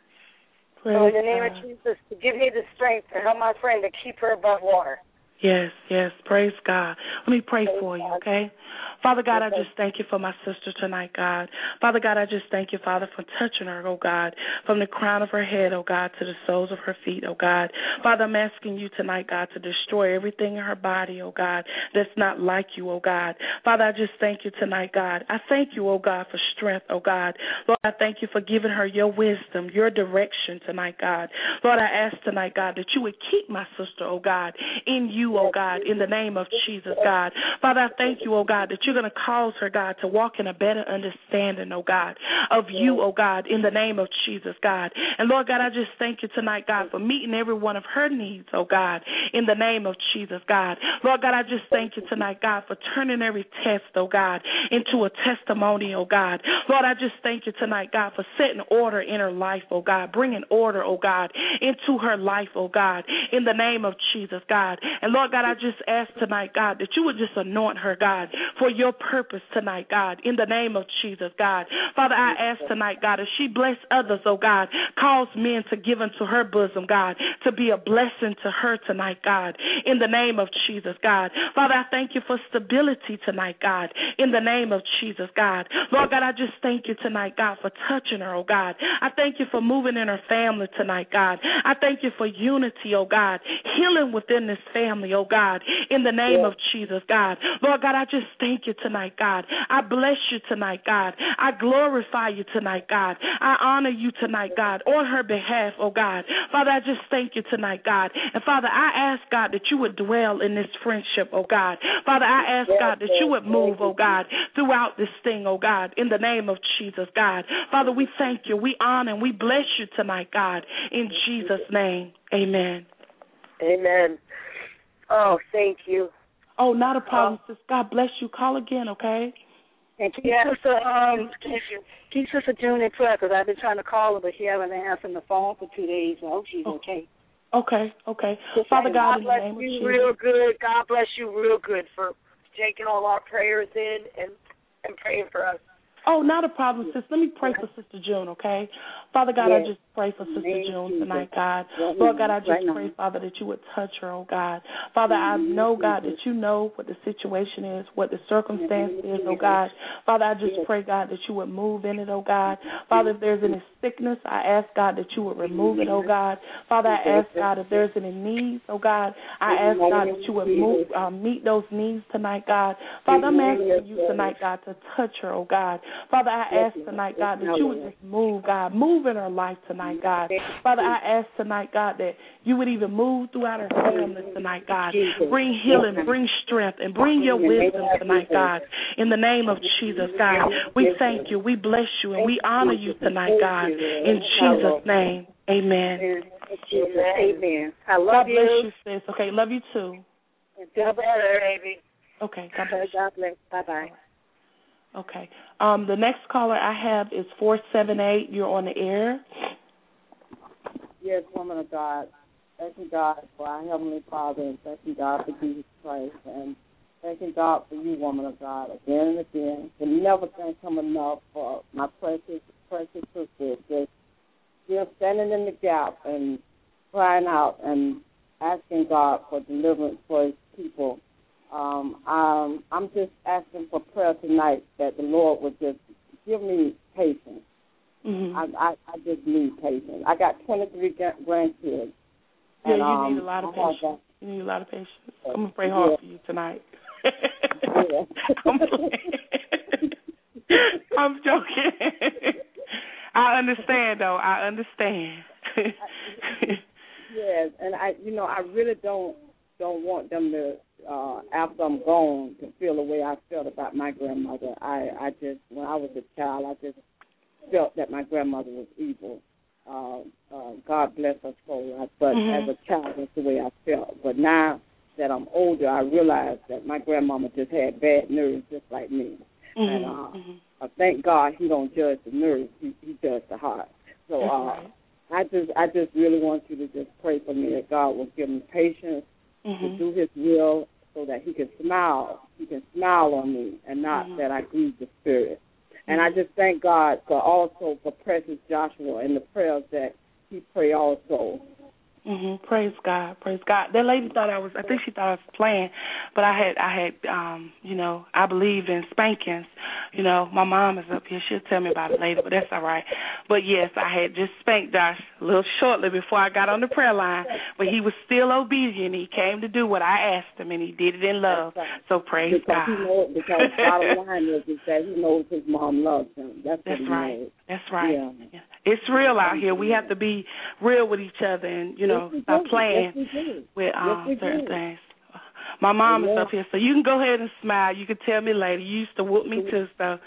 Praise so in the name God. of Jesus, to give me the strength to help my friend to keep her above water. Yes, yes. Praise God. Let me pray Praise for you, God. okay? Father God, okay. I just thank you for my sister tonight, God. Father God, I just thank you, Father, for touching her, oh God, from the crown of her head, oh God, to the soles of her feet, oh God. Father, I'm asking you tonight, God, to destroy everything in her body, oh God, that's not like you, oh God. Father, I just thank you tonight, God. I thank you, oh God, for strength, oh God. Lord, I thank you for giving her your wisdom, your direction tonight, God. Lord, I ask tonight, God, that you would keep my sister, oh God, in you, oh God, in the name of Jesus, God. Father, I thank you, oh God, that you're going to cause her, God, to walk in a better understanding, oh God, of you, oh God, in the name of Jesus, God. And Lord God, I just thank you tonight, God, for meeting every one of her needs, oh God, in the name of Jesus, God. Lord God, I just thank you tonight, God, for turning every test, oh God, into a testimony, oh God. Lord, I just thank you tonight, God, for setting order in her life, oh God, bringing order, oh God, into her life, oh God, in the name of Jesus, God. And Lord God, I just ask tonight, God, that you would just anoint her, God, for your purpose tonight, God, in the name of Jesus, God. Father, I ask tonight, God, as she bless others, oh God, cause men to give into her bosom, God, to be a blessing to her tonight, God, in the name of Jesus, God. Father, I thank you for stability tonight, God, in the name of Jesus, God. Lord God, I just thank you tonight, God, for touching her, oh God. I thank you for moving in her family tonight, God. I thank you for unity, oh God, healing within this family, oh God, in the name yeah. of Jesus, God. Lord God, I just thank you tonight, God. I bless you tonight, God. I glorify you tonight, God. I honor you tonight, God, on her behalf, oh God. Father, I just thank you tonight, God. And Father, I ask, God, that you would dwell in this friendship, oh God. Father, I ask, God, that you would move, oh God, throughout this thing, oh God, in the name of Jesus, God. Father, we thank you, we honor, and we bless you tonight, God, in Jesus' name. Amen. Amen. Oh, thank you. Oh, not a problem, sis. God bless you. Call again, okay? And keep yeah. Sister, um, keep Sister June in prayer, because I've been trying to call her, but she hasn't answered the phone for two days. I hope she's oh. okay. Okay, okay. Father God, God in bless the name you of Jesus. real good. God bless you real good for taking all our prayers in and, and praying for us. Oh, not a problem, sis. Let me pray for Sister June, okay? Father God, yes. I just pray for Sister Amen. June tonight, God. Right Lord God, I just right pray, Father, that you would touch her, oh God. Father, I know, God, that you know what the situation is, what the circumstance is, oh God. Father, I just pray, God, that you would move in it, oh God. Father, if there's any sickness, I ask, God, that you would remove it, oh God. Father, I ask, God, if there's any needs, oh God, I ask, God, that you would move, um, meet those needs tonight, God. Father, I'm asking you tonight, God, to touch her, oh God. Father, I ask tonight, God, that you would just move, God. Move in her life tonight, God. Father, I ask tonight, God, that you would even move throughout her family tonight, God. Bring healing, bring strength, and bring your wisdom tonight, God. In the name of Jesus, God, we thank you, we bless you, and we honor you tonight, God. In Jesus' name, amen. Amen. I love God you. bless you, sis. Okay, love you too. Feel better, baby. Okay, God bless you. God bless. Bye-bye. Okay. Um, the next caller I have is four seven eight. You're on the air. Yes, woman of God. Thank you, God, for our Heavenly Father, and thank you, God, for Jesus Christ. And thanking God for you, woman of God, again and again. Can never thank him enough for my precious, precious sister. Just still standing in the gap and crying out and asking God for deliverance for his people. Um, I'm, I'm just asking for prayer tonight that the Lord would just give me patience. Mm-hmm. I, I, I just need patience. I got twenty-three grandkids. Yeah, and, you um, need a lot of patience. Got, you need a lot of patience. I'm going to pray hard yeah. for you tonight. Yeah. I'm, I'm joking. I understand, though. I understand. Yes, and I, you know, I really don't don't want them to, uh, after I'm gone, to feel the way I felt about my grandmother. I, I just, when I was a child, I just felt that my grandmother was evil. Uh, uh, God bless her soul. But mm-hmm. as a child, that's the way I felt. But now that I'm older, I realize that my grandmama just had bad nerves, just like me. Mm-hmm. And uh, mm-hmm. I thank God he don't judge the nerves; he, he judges the heart. So uh, right. I just, I just really want you to just pray for me that God will give me patience mm-hmm. to do His will, so that He can smile. He can smile on me, and not mm-hmm. that I grieve the Spirit. And I just thank God for also for Precious Joshua and the prayers that he prayed also. Mm-hmm. Praise God, praise God. That lady thought I was, I think she thought I was playing, but I had, I had, um, you know, I believe in spankings. You know, my mom is up here. She'll tell me about it later, but that's all right. But, yes, I had just spanked Josh a little shortly before I got on the prayer line, but he was still obedient. He came to do what I asked him, and he did it in love. So praise because God. He knows, because bottom line is, is that he knows his mom loves him. That's, that's what he right. knows. That's right. Yeah. Yeah. It's real out here. We have to be real with each other and, you know, stop playing yes, with um, yes, certain things. My mom is up here, so you can go ahead and smile. You can tell me later. You used to whoop me too, so.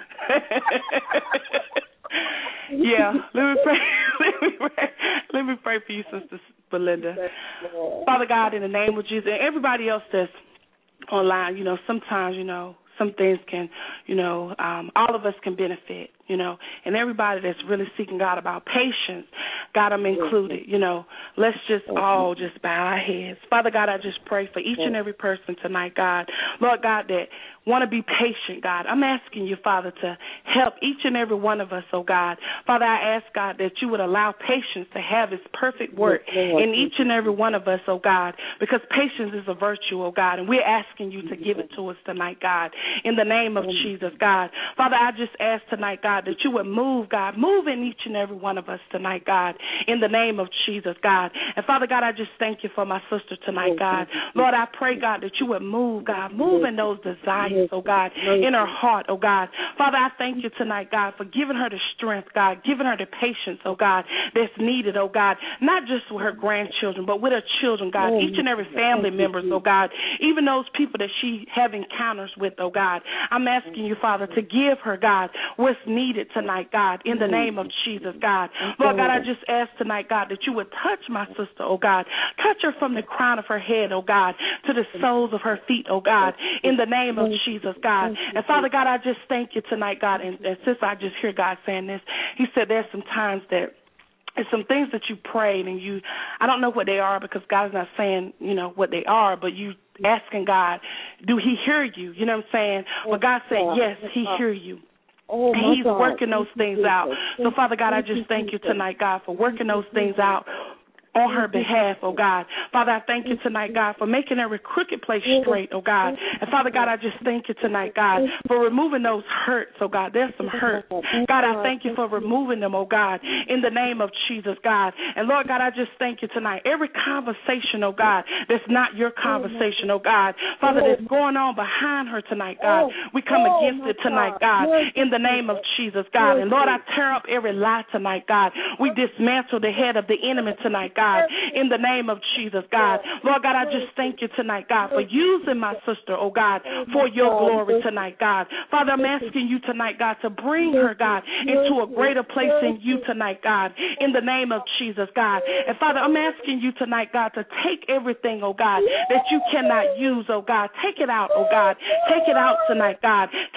Yeah, let me pray. Let me pray. Let me pray for you, Sister Belinda. Father God, in the name of Jesus, and everybody else that's online, you know, sometimes, you know, some things can, you know, um, all of us can benefit, you know, and everybody that's really seeking God about patience, God, I'm included, you know. Let's just all just bow our heads. Father God, I just pray for each and every person tonight, God. Lord God, that want to be patient, God. I'm asking you, Father, to help each and every one of us, oh God. Father, I ask, God, that you would allow patience to have its perfect work in each and every one of us, oh God, because patience is a virtue, oh God, and we're asking you to give it to us tonight, God, in the name of Jesus, God. Father, I just ask tonight, God, that you would move, God, move in each and every one of us tonight, God, in the name of Jesus, God. And Father God, I just thank you for my sister tonight, God. Lord, I pray, God, that you would move, God, move in those desires, oh God, in her heart, oh God. Father, I thank you tonight, God, for giving her the strength, God, giving her the patience, oh God, that's needed, oh God, not just with her grandchildren, but with her children, God, each and every family members, oh God, even those people that she have encounters with, oh God. I'm asking you, Father, to give her, God, what's needed tonight, God, in the name of Jesus, God. Lord God, I just ask tonight, God, that you would touch my sister, oh God. Touch her from the crown of her head, oh God, to the soles of her feet, oh God, in the name of Jesus, God. And Father God, I just thank you tonight, God, and, and since I just hear God saying this, he said there's some times that and some things that you prayed and you, I don't know what they are because God's not saying, you know, what they are, but you asking God, do he hear you? You know what I'm saying? But God said, yes, he hear you. Oh, and he's God. working those things out. So, Father God, I just thank you tonight, God, for working those things out on her behalf, oh God. Father, I thank you tonight, God, for making every crooked place straight, oh God. And Father God, I just thank you tonight, God, for removing those hurts, oh God. There's some hurt. God, I thank you for removing them, oh God, in the name of Jesus, God. And Lord God, I just thank you tonight. Every conversation, oh God, that's not your conversation, oh God. Father, that's going on behind her tonight, God. We come against it tonight, God, in the name of Jesus, God. And Lord, I tear up every lie tonight, God. We dismantle the head of the enemy tonight, God. In the name of Jesus, God. Lord God, I just thank you tonight, God, for using my sister, oh God, for your glory tonight, God. Father, I'm asking you tonight, God, to bring her, God, into a greater place in you tonight, God, in the name of Jesus, God. And Father, I'm asking you tonight, God, to take everything, oh God, that you cannot use, oh God. Take it out, oh God. Take it out tonight, God.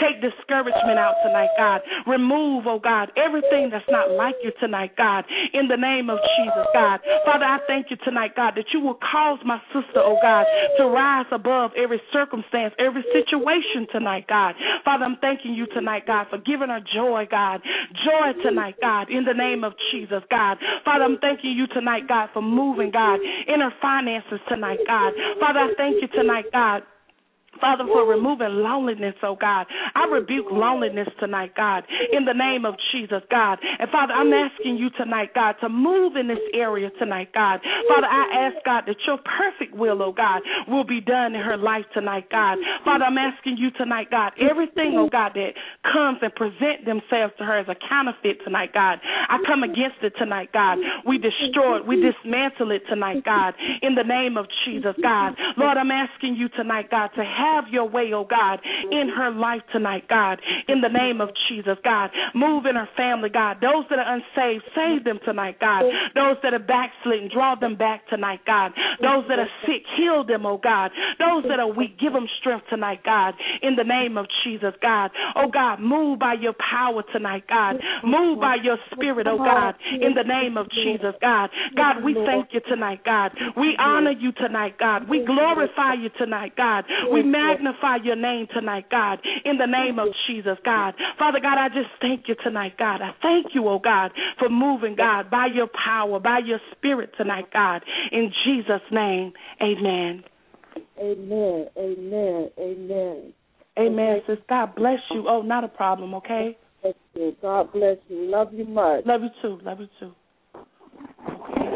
Take discouragement out tonight, God. Remove, oh God, everything that's not like you tonight, God, in the name of Jesus, God. Father, I thank you tonight, God, that you will cause my sister, oh God, to rise above every circumstance, every situation tonight, God. Father, I'm thanking you tonight, God, for giving her joy, God. Joy tonight, God, in the name of Jesus, God. Father, I'm thanking you tonight, God, for moving, God, in her finances tonight, God. Father, I thank you tonight, God. Father, for removing loneliness, oh God. I rebuke loneliness tonight, God, in the name of Jesus, God. And Father, I'm asking you tonight, God, to move in this area tonight, God. Father, I ask, God, that your perfect will, oh God, will be done in her life tonight, God. Father, I'm asking you tonight, God, everything, oh God, that comes and present themselves to her as a counterfeit tonight, God. I come against it tonight, God. We destroy it. We dismantle it tonight, God, in the name of Jesus, God. Lord, I'm asking you tonight, God, to have your way, oh God, in her life tonight, God, in the name of Jesus, God. Move in her family, God. Those that are unsaved, save them tonight, God. Those that are backslidden, draw them back tonight, God. Those that are sick, heal them, oh God. Those that are weak, give them strength tonight, God, in the name of Jesus, God. Oh God, move by your power tonight, God. Move by your spirit, oh God, in the name of Jesus, God. God, we thank you tonight, God. We honor you tonight, God. We glorify you tonight, God. We magnify your name tonight, God, in the name of Jesus, God. Father God, I just thank you tonight, God. I thank you, oh God, for moving, God, by your power, by your spirit tonight, God. In Jesus' name, amen. Amen, amen, amen. Amen, sis. God bless you. Oh, not a problem, okay? Bless you. God bless you. Love you much. Love you too. Love you too. Okay.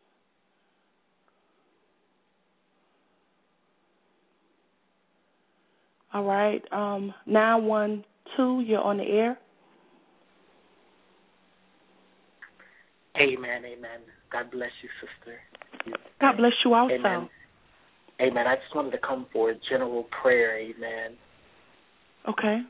All right. Um, nine one two, you're on the air. Amen, amen. God bless you, sister. God bless you also. Amen. Amen. I just wanted to come for a general prayer, amen. Okay.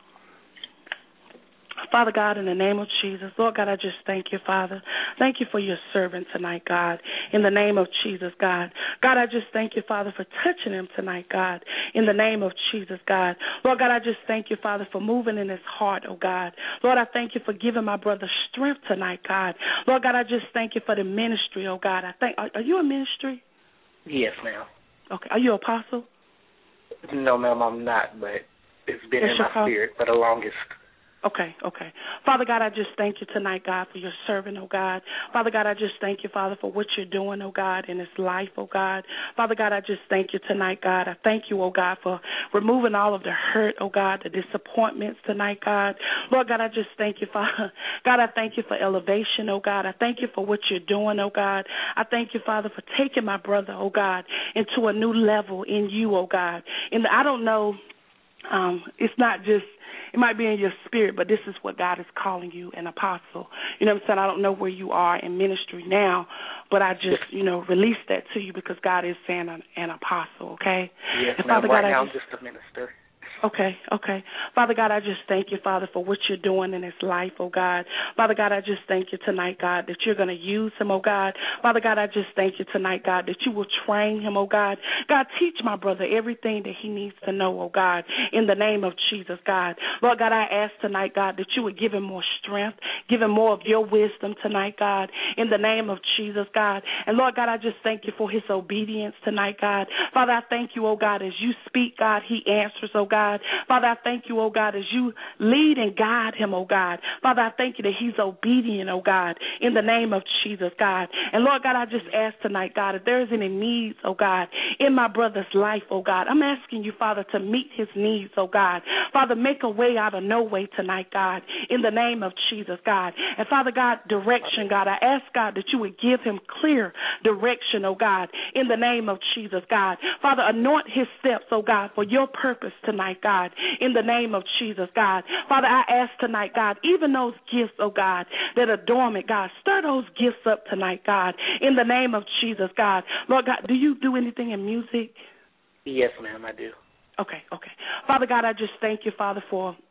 Father God, in the name of Jesus, Lord God, I just thank you, Father. Thank you for your servant tonight, God, in the name of Jesus, God. God, I just thank you, Father, for touching him tonight, God, in the name of Jesus, God. Lord God, I just thank you, Father, for moving in his heart, oh God. Lord, I thank you for giving my brother strength tonight, God. Lord God, I just thank you for the ministry, oh God. I thank. Are, are you a ministry? Yes, ma'am. Okay. Are you an apostle? No, ma'am, I'm not, but it's been Yes, in my apostle. spirit for the longest. Okay, okay. Father God, I just thank you tonight, God, for your servant, oh God. Father God, I just thank you, Father, for what you're doing, oh God, in his life, oh God. Father God, I just thank you tonight, God. I thank you, oh God, for removing all of the hurt, oh God, the disappointments tonight, God. Lord God, I just thank you, Father. God, I thank you for elevation, oh God. I thank you for what you're doing, oh God. I thank you, Father, for taking my brother, oh God, into a new level in you, oh God. And I don't know, um, it's not just, it might be in your spirit, but this is what God is calling you, an apostle. You know what I'm saying? I don't know where you are in ministry now, but I just, you know, release that to you because God is saying an, an apostle, okay? Yes, and ma'am. Father Right God, now I just, I'm just a minister. Okay, okay. Father God, I just thank you, Father, for what you're doing in his life, oh God. Father God, I just thank you tonight, God, that you're going to use him, oh God. Father God, I just thank you tonight, God, that you will train him, oh God. God, teach my brother everything that he needs to know, oh God, in the name of Jesus, God. Lord God, I ask tonight, God, that you would give him more strength, give him more of your wisdom tonight, God, in the name of Jesus, God. And Lord God, I just thank you for his obedience tonight, God. Father, I thank you, oh God, as you speak, God, he answers, oh God. Father, I thank you, oh God, as you lead and guide him, oh God. Father, I thank you that he's obedient, oh God, in the name of Jesus, God. And Lord God, I just ask tonight, God, if there's any needs, oh God, in my brother's life, oh God, I'm asking you, Father, to meet his needs, oh God. Father, make a way out of no way tonight, God, in the name of Jesus, God. And Father God, direction, God, I ask, God, that you would give him clear direction, oh God, in the name of Jesus, God. Father, anoint his steps, oh God, for your purpose tonight, God, in the name of Jesus, God. Father, I ask tonight, God, even those gifts, oh God, that are dormant, God, stir those gifts up tonight, God, in the name of Jesus, God. Lord God, do you do anything in music? Yes, ma'am, I do. Okay, okay. Father God, I just thank you, Father, for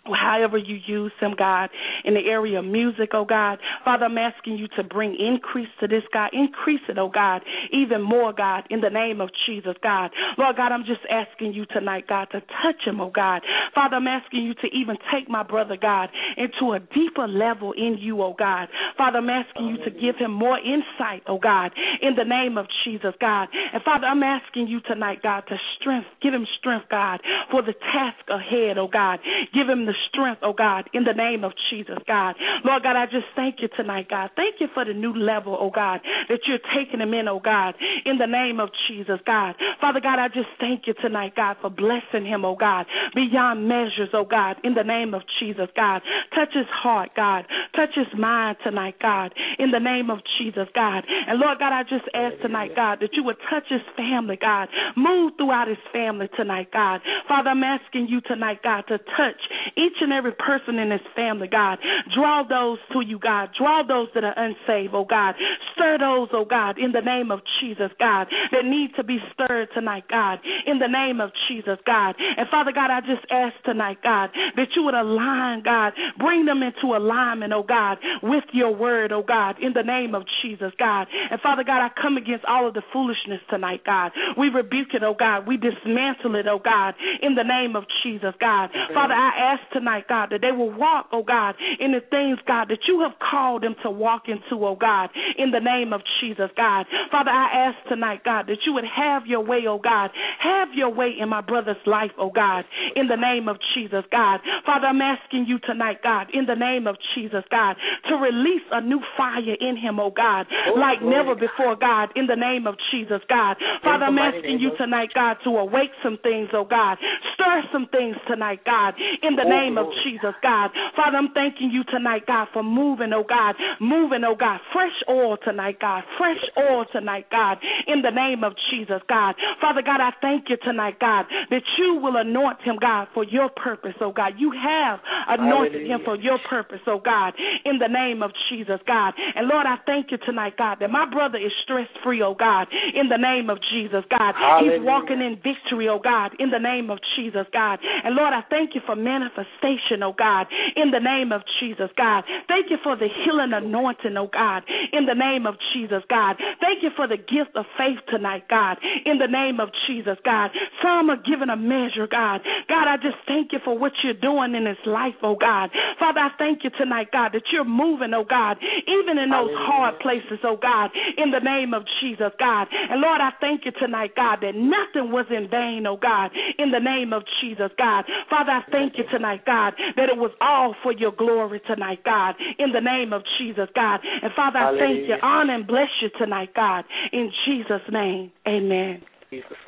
however you use him, God, in the area of music, oh God. Father, I'm asking you to bring increase to this, God. Increase it, oh God, even more, God, in the name of Jesus, God. Lord God, I'm just asking you tonight, God, to touch him, oh God. Father, I'm asking you to even take my brother, God, into a deeper level in you, oh God. Father, I'm asking you to give him more insight, oh God, in the name of Jesus, God. And Father, I'm asking you tonight, God, to strength, give him strength, God, for the task ahead, oh God. Give him the strength, oh God, in the name of Jesus, God. Lord God, I just thank you tonight, God. Thank you for the new level, oh God, that you're taking him in, oh God, in the name of Jesus, God. Father God, I just thank you tonight, God, for blessing him, oh God, beyond measures, oh God, in the name of Jesus, God. Touch his heart, God. Touch his mind tonight, God, in the name of Jesus, God. And Lord God, I just ask tonight, God, that you would touch his family, God. Move throughout his family tonight, God. Father, I'm asking you tonight, God, to touch each and every person in his family, God. Draw those to you, God. Draw those that are unsaved, oh God. Stir those, oh God, in the name of Jesus, God, that need to be stirred tonight, God, in the name of Jesus, God. And Father God, I just ask tonight, God, that you would align, God, bring them into alignment, oh God, with your word, oh God, in the name of Jesus, God. And Father God, I come against all of the foolishness tonight, God. We rebuke it, oh God. We dismantle it, oh God, in the name of Jesus, God. Okay. Father, I ask tonight, God, that they will walk, oh God, in the things, God, that you have called them to walk into, oh God, in the name of Jesus, God. Father, I ask tonight, God, that you would have your way, oh God. Have your way in my brother's life, oh God, in the name of Jesus, God. Father, I'm asking you tonight, God, in the name of Jesus, God, to release a new fire in him, oh God, oh, like Lord. Never before, God, in the name of Jesus, God. Father, I'm asking you tonight, God, to awake some things, oh God. Stir some things tonight, God, in the name of Jesus, God. Father, I'm thanking you tonight, God, for moving, oh God, moving, oh God, fresh oil tonight, God, fresh oil tonight, God, in the name of Jesus, God. Father God, I thank you tonight, God, that you will anoint him, God, for your purpose, oh God. You have anointed Hallelujah. Him for your purpose, oh God, in the name of Jesus, God. And Lord, I thank you tonight, God, that my brother is stress-free, oh God, in the name of Jesus, God. Hallelujah. He's walking in victory, oh God, in the name of Jesus, God. And Lord, I thank you for manifestation, oh God, in the name of Jesus, God. Thank you for the healing anointing, oh God, in the name of Jesus, God. Thank you for the gift of faith tonight, God, in the name of Jesus, God. Some are given a measure, God. God, I just thank you for what you're doing in his life, oh God. Father, I thank you tonight, God, that you're moving, oh God, even in those hard places, oh God, in the name of Jesus, God. And Lord, I thank you tonight, God, that nothing was in vain, oh God, in the name of Jesus, God. Father, I thank you tonight, God, that it was all for your glory tonight, God, in the name of Jesus, God. And Father, I Hallelujah. Thank you, honor and bless you tonight, God, in Jesus' name. Amen. In Jesus'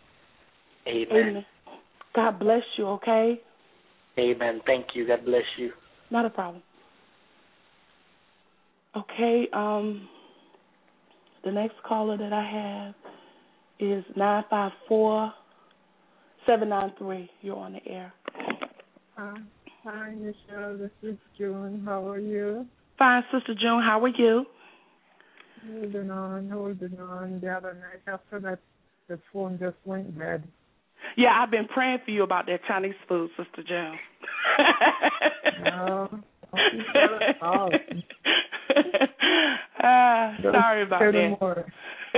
name. Amen. Amen. God bless you, okay? Amen. Thank you. God bless you. Not a problem. Okay, um, the next caller that I have is nine five four, seven nine three. You're on the air. Uh, hi, Michelle. This is June. How are you? Fine, Sister June. How are you? Holding on, holding on. The other night after that, the phone just went dead. Yeah, I've been praying for you about that Chinese food, Sister June. No. Oh, uh, sorry about that. More.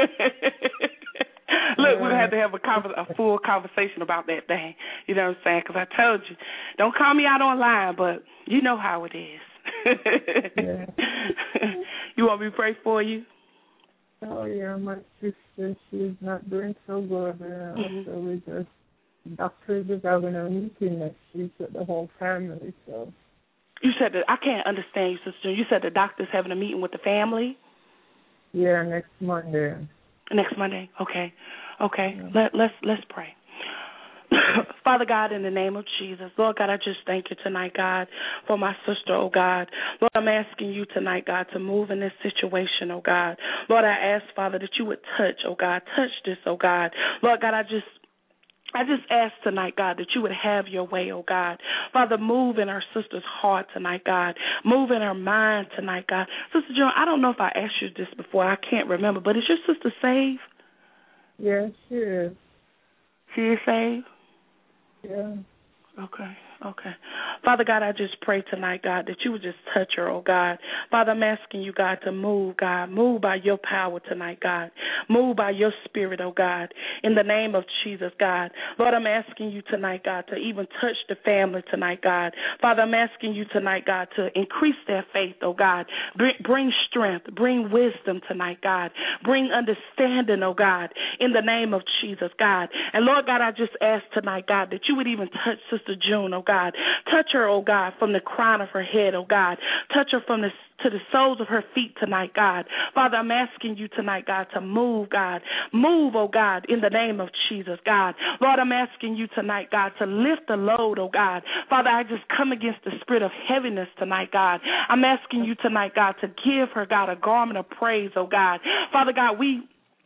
Look, we're going to have to have a, conver- a full conversation about that thing. You know what I'm saying? Because I told you, don't call me out online, but you know how it is. Yeah. You want me to pray for you? Oh, yeah, my sister, she's not doing so good. Uh, mm-hmm. So we just, doctors is having a meeting next week with the whole family, so. You said that, I can't understand you, sister. You said the doctor's having a meeting with the family? Yeah, next Monday. Next Monday, okay. Okay, yeah. Let, let's let's pray. Father God, in the name of Jesus, Lord God, I just thank you tonight, God, for my sister, oh God. Lord, I'm asking you tonight, God, to move in this situation, oh God. Lord, I ask, Father, that you would touch, oh God, touch this, oh God. Lord God, I just I just ask tonight, God, that you would have your way, oh God. Father, move in our sister's heart tonight, God. Move in her mind tonight, God. Sister Joan, I don't know if I asked you this before. I can't remember, but is your sister saved? Yes, she is. She is saved? Yeah. Okay. Okay. Father God, I just pray tonight, God, that you would just touch her, oh God. Father, I'm asking you, God, to move, God. Move by your power tonight, God. Move by your spirit, oh God, in the name of Jesus, God. Lord, I'm asking you tonight, God, to even touch the family tonight, God. Father, I'm asking you tonight, God, to increase their faith, oh God. Bring, bring strength, bring wisdom tonight, God. Bring understanding, oh God, in the name of Jesus, God. And Lord God, I just ask tonight, God, that you would even touch Sister June, oh God. Touch her, oh God, from the crown of her head, oh God. Touch her from the to the soles of her feet tonight, God. Father, I'm asking you tonight, God, to move, God. Move, oh God, in the name of Jesus, God. Lord, I'm asking you tonight, God, to lift the load, oh God. Father, I just come against the spirit of heaviness tonight, God. I'm asking you tonight, God, to give her, God, a garment of praise, oh God. Father God, we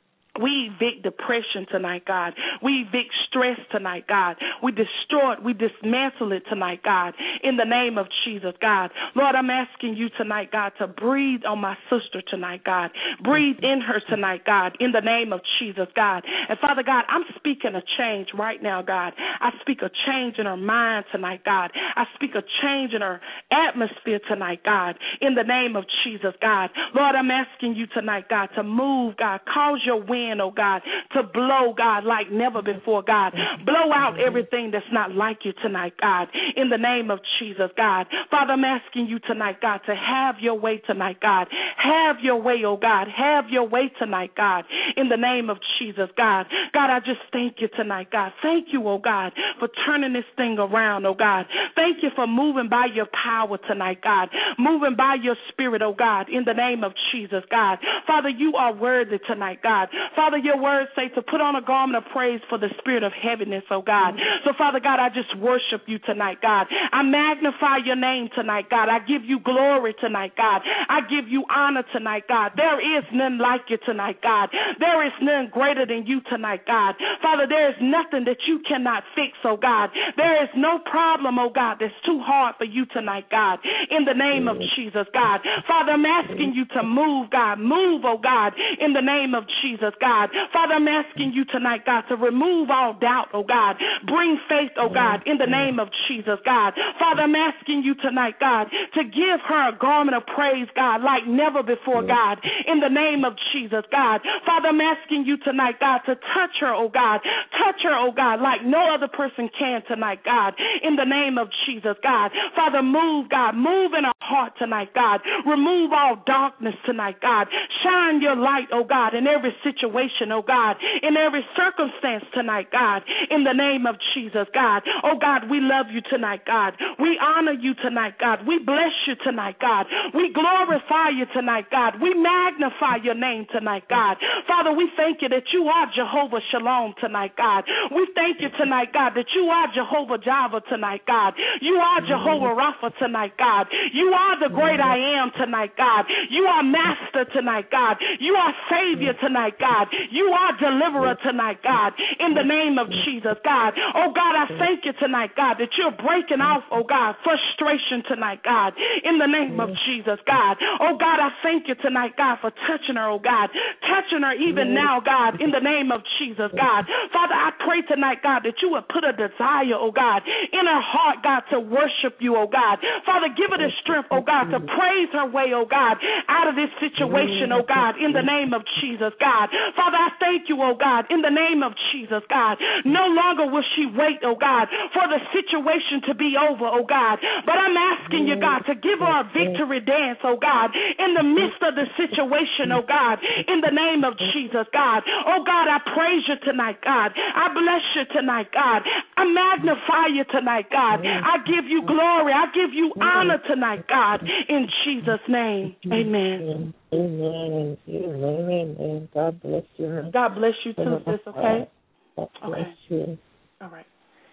We evict depression tonight, God. We evict stress tonight, God. We destroy it. We dismantle it tonight, God, in the name of Jesus, God. Lord, I'm asking you tonight, God, to breathe on my sister tonight, God. Breathe in her tonight, God, in the name of Jesus, God. And Father God, I'm speaking a change right now, God. I speak a change in her mind tonight, God. I speak a change in her atmosphere tonight, God, in the name of Jesus, God. Lord, I'm asking you tonight, God, to move, God. Cause your wind, oh God, to blow, God, like never before, God. Blow out everything that's not like you tonight, God, in the name of Jesus, God. Father, I'm asking you tonight, God, to have your way tonight, God. Have your way, oh God. Have your way tonight, God, in the name of Jesus, God. God, I just thank you tonight, God. Thank you, oh God, for turning this thing around, oh God. Thank you for moving by your power tonight, God. Moving by your spirit, oh God, in the name of Jesus, God. Father, you are worthy tonight, God. Father, your words say to put on a garment of praise for the spirit of heaviness, oh God. So, Father God, I just worship you tonight, God. I magnify your name tonight, God. I give you glory tonight, God. I give you honor tonight, God. There is none like you tonight, God. There is none greater than you tonight, God. Father, there is nothing that you cannot fix, oh God. There is no problem, oh God, that's too hard for you tonight, God. In the name of Jesus, God. Father, I'm asking you to move, God. Move, oh God, in the name of Jesus, God. Father, I'm asking you tonight, God, to remove all doubt, oh God. Bring faith, oh God, in the name of Jesus, God. Father, I'm asking you tonight, God, to give her a garment of praise, God, like never before, God, in the name of Jesus, God. Father, I'm asking you tonight, God, to touch her, oh God. Touch her, oh God, like no other person can tonight, God, in the name of Jesus, God. Father, move, God. Move in her heart tonight, God. Remove all darkness tonight, God. Shine your light, oh God, in every situation, oh God, in every circumstance tonight, God, in the name of Jesus, God. Oh God, we love you tonight, God. We honor you tonight, God. We bless you tonight, God. We glorify you tonight, God. We magnify your name tonight, God. Father, we thank you that you are Jehovah Shalom tonight, God. We thank you tonight, God, that you are Jehovah Jireh tonight, God. You are Jehovah Rapha tonight, God. You are the great I am tonight, God. You are Master tonight, God. You are Savior tonight, God. You are Deliverer tonight, God, in the name of Jesus, God. Oh, God, I thank you tonight, God, that you're breaking off, oh, God, frustration tonight, God, in the name of Jesus, God. Oh, God, I thank you tonight, God, for touching her, oh, God, touching her even now, God, in the name of Jesus, God. Father, I pray tonight, God, that you would put a desire, oh, God, in her heart, God, to worship you, oh, God. Father, give her the strength, oh, God, to praise her way, oh, God, out of this situation, oh, God, in the name of Jesus, God. Father, I thank you, oh, God, in the name of Jesus, God. No longer will she wait, oh, God, for the situation to be over, oh, God. But I'm asking you, God, to give her a victory dance, oh, God, in the midst of the situation, oh, God, in the name of Jesus, God. Oh, God, I praise you tonight, God. I bless you tonight, God. I magnify you tonight, God. I give you glory. I give you honor tonight, God, in Jesus' name. Amen. Amen. Amen. Amen. God bless you. God bless you too, sis, okay? God bless okay. you. All right.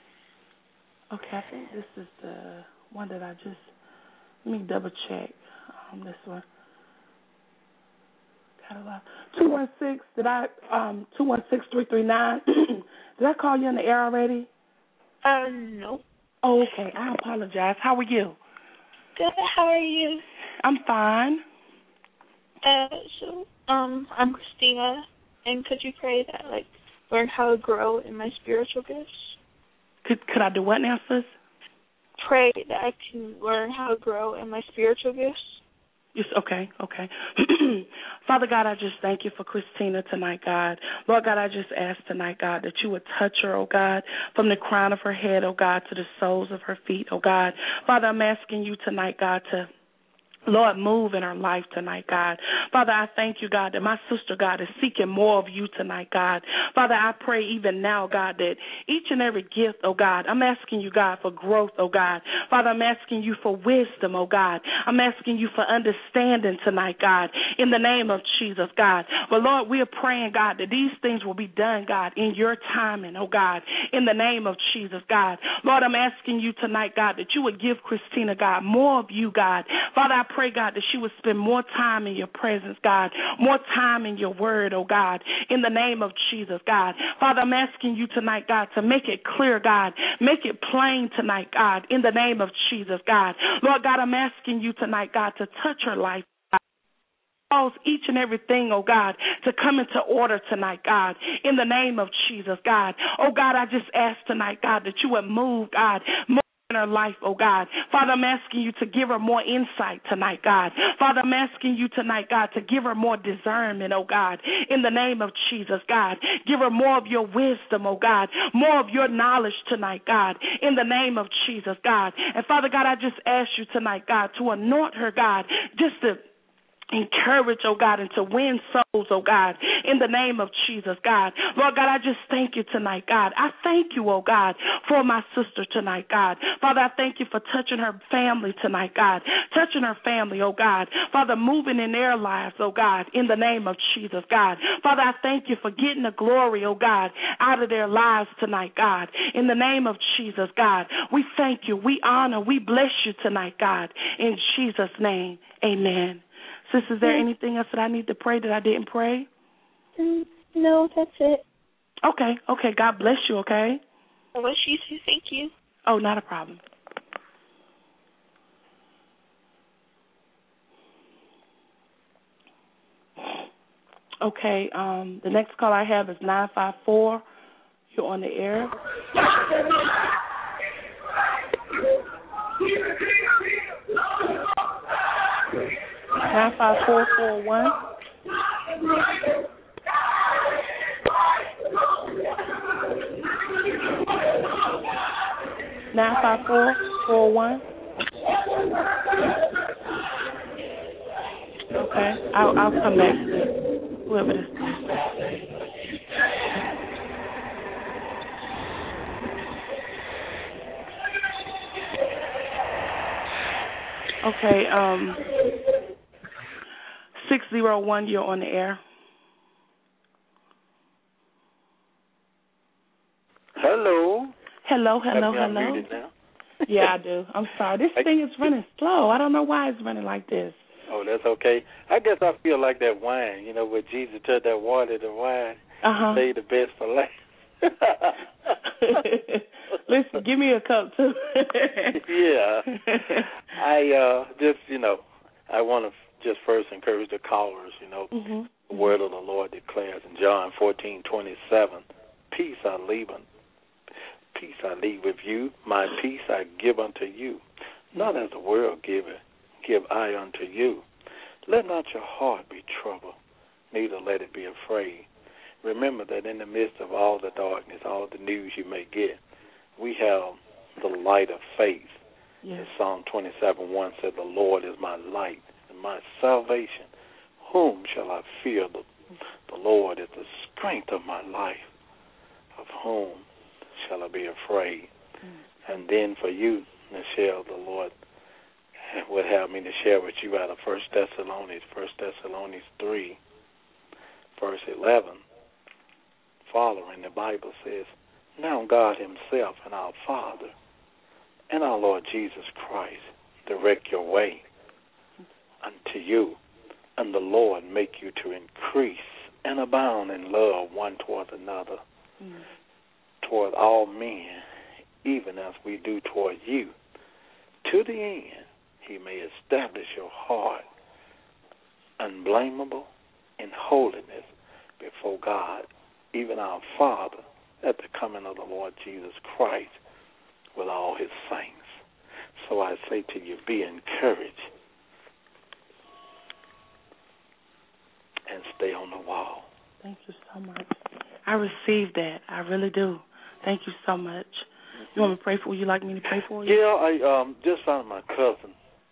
Okay, I think this is the one that I just, let me double check on this one. two one six, did I, um, two one six, three three nine, did I call you in the air already? Uh, no. Oh, okay, I apologize. How are you? Good, how are you? I'm fine. Uh, so, um, I'm Christina, and could you pray that, like, learn how to grow in my spiritual gifts? Could could I do what now, sis? pray that I can learn how to grow in my spiritual gifts? Yes, okay, okay. Father God, I just thank you for Christina tonight, God. Lord God, I just ask tonight, God, that you would touch her, oh God, from the crown of her head, oh God, to the soles of her feet, oh God. Father, I'm asking you tonight, God, to Lord, move in her life tonight, God. Father, I thank you, God, that my sister, God, is seeking more of you tonight, God. Father, I pray even now, God, that each and every gift, oh God, I'm asking you, God, for growth, oh God. Father, I'm asking you for wisdom, oh God. I'm asking you for understanding tonight, God, in the name of Jesus, God. But Lord, we are praying, God, that these things will be done, God, in your timing, oh God, in the name of Jesus, God. Lord, I'm asking you tonight, God, that you would give Christina, God, more of you, God. Father, I pray, God, that she would spend more time in your presence, God, more time in your word, oh God, in the name of Jesus, God. Father, I'm asking you tonight, God, to make it clear, God, make it plain tonight, God, in the name of Jesus, God. Lord God, I'm asking you tonight, God, to touch her life. Cause each and everything, oh God, to come into order tonight, God, in the name of Jesus, God. Oh God, I just ask tonight, God, that you would move, God, move in her life, oh God. Father, I'm asking you to give her more insight tonight, God. Father, I'm asking you tonight, God, to give her more discernment, oh God, in the name of Jesus, God. Give her more of your wisdom, oh God, more of your knowledge tonight, God, in the name of Jesus, God. And Father God, I just ask you tonight, God, to anoint her, God, just to encourage, oh God, and to win souls, oh God, in the name of Jesus, God. Lord God, I just thank you tonight, God. I thank you, oh God, for my sister tonight, God. Father, I thank you for touching her family tonight, God, touching her family, oh God. Father, moving in their lives, oh God, in the name of Jesus, God. Father, I thank you for getting the glory, oh God, out of their lives tonight, God, in the name of Jesus, God. We thank you, we honor, we bless you tonight, God, in Jesus' name, amen. Sis, is there anything else that I need to pray that I didn't pray? Mm, no, that's it. Okay, okay. God bless you, okay? I wish you to. Thank you. Oh, not a problem. Okay, um, the next call I have is nine five four. You're on the air. Nine five four four one. Nine five four four one. Okay, I'll I'll come back to whoever this is. Okay, um. six zero one, you're on the air. Hello. Hello, hello, hello. Yeah, I do. I'm sorry. This thing is running slow. I don't know why it's running like this. Oh, that's okay. I guess I feel like that wine, you know, where Jesus turned that water to wine. Uh-huh. Say the best for last. Listen, give me a cup, too. Yeah. I uh, just, you know, I want to just first encourage the callers, you know. Mm-hmm. The word of the Lord declares in John fourteen twenty-seven, peace I leave, peace I leave with you, my peace I give unto you. Not as the world giveth, give I unto you. Let not your heart be troubled, neither let it be afraid. Remember that in the midst of all the darkness, all the news you may get, we have the light of faith. Yes. As Psalm twenty-seven one said, the Lord is my light and my salvation. Whom shall I fear? The, the Lord is the strength of my life. Of whom shall I be afraid? Mm. And then for you, Michelle, the Lord would have me to share with you out of First Thessalonians, First Thessalonians three, verse eleven. Following, the Bible says, now God himself and our Father and our Lord Jesus Christ direct your way unto you, and the Lord make you to increase and abound in love one toward another, mm. toward all men, even as we do toward you, to the end he may establish your heart unblameable in holiness before God, even our Father, at the coming of the Lord Jesus Christ with all his saints. So I say to you, be encouraged and stay on the wall. Thank you so much. I received that. I really do. Thank you so much. Mm-hmm. You want me to pray for you? Would you like me to pray for you? Yeah, I um, just found my cousin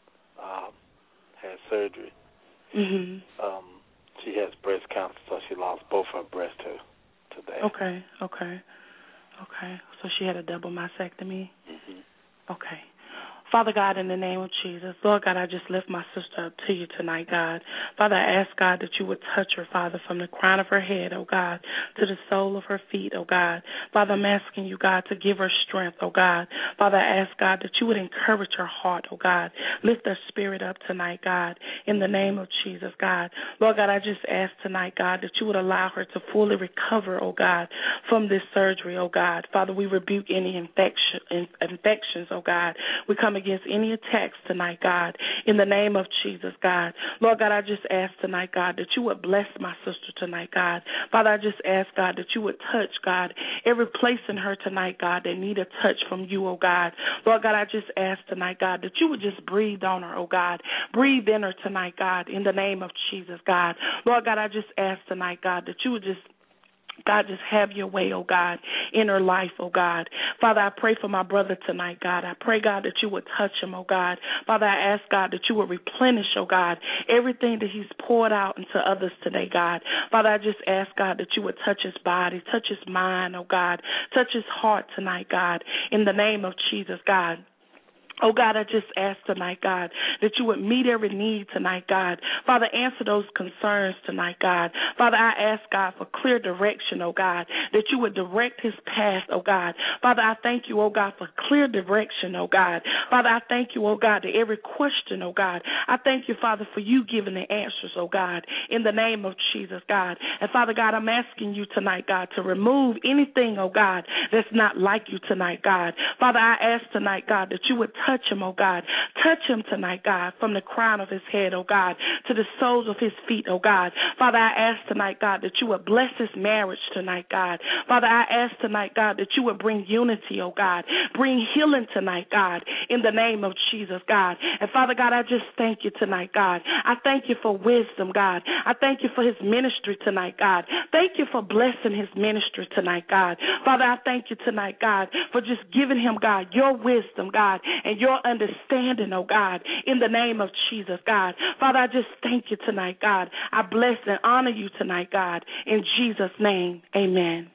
um, had surgery. Mm-hmm. Um, she has breast cancer, so she lost both her breasts to, today. Okay, okay, okay. So she had a double mastectomy? Mm-hmm. Okay. Father God, in the name of Jesus, Lord God, I just lift my sister up to you tonight, God. Father, I ask, God, that you would touch her, Father, from the crown of her head, oh God, to the sole of her feet, oh God. Father, I'm asking you, God, to give her strength, oh God. Father, I ask, God, that you would encourage her heart, oh God. Lift her spirit up tonight, God, in the name of Jesus, God. Lord God, I just ask tonight, God, that you would allow her to fully recover, oh God, from this surgery, oh God. Father, we rebuke any infection, infections, oh God. We come against any attacks tonight, God, in the name of Jesus, God. Lord God, I just ask tonight, God, that you would bless my sister tonight, God. Father, I just ask, God, that you would touch, God, every place in her tonight, God, that need a touch from you, oh God. Lord God, I just ask tonight, God, that you would just breathe on her, oh God. Breathe in her tonight, God, in the name of Jesus, God. Lord God, I just ask tonight, God, that you would just God, just have your way, oh God, in her life, oh God. Father, I pray for my brother tonight, God. I pray, God, that you would touch him, oh God. Father, I ask, God, that you would replenish, oh God, everything that he's poured out into others today, God. Father, I just ask, God, that you would touch his body, touch his mind, oh God, touch his heart tonight, God, in the name of Jesus, God. Oh, God, I just ask tonight, God, that you would meet every need tonight, God. Father, answer those concerns tonight, God. Father, I ask, God, for clear direction, oh, God, that you would direct his path, oh, God. Father, I thank you, oh, God, for clear direction, oh, God. Father, I thank you, oh, God, to every question, oh, God. I thank you, Father, for you giving the answers, oh, God, in the name of Jesus, God. And, Father, God, I'm asking you tonight, God, to remove anything, oh, God, that's not like you tonight, God. Father, I ask tonight, God, that you would touch him, oh God. Touch him tonight, God, from the crown of his head, oh God, to the soles of his feet, oh God. Father, I ask tonight, God, that you would bless his marriage tonight, God. Father, I ask tonight, God, that you would bring unity, oh God. Bring healing tonight, God, in the name of Jesus, God. And Father God, I just thank you tonight, God. I thank you for wisdom, God. I thank you for his ministry tonight, God. Thank you for blessing his ministry tonight, God. Father, I thank you tonight, God, for just giving him, God, your wisdom, God, and your understanding, oh God, in the name of Jesus, God. Father, I just thank you tonight, God. I bless and honor you tonight, God. In Jesus' name, amen.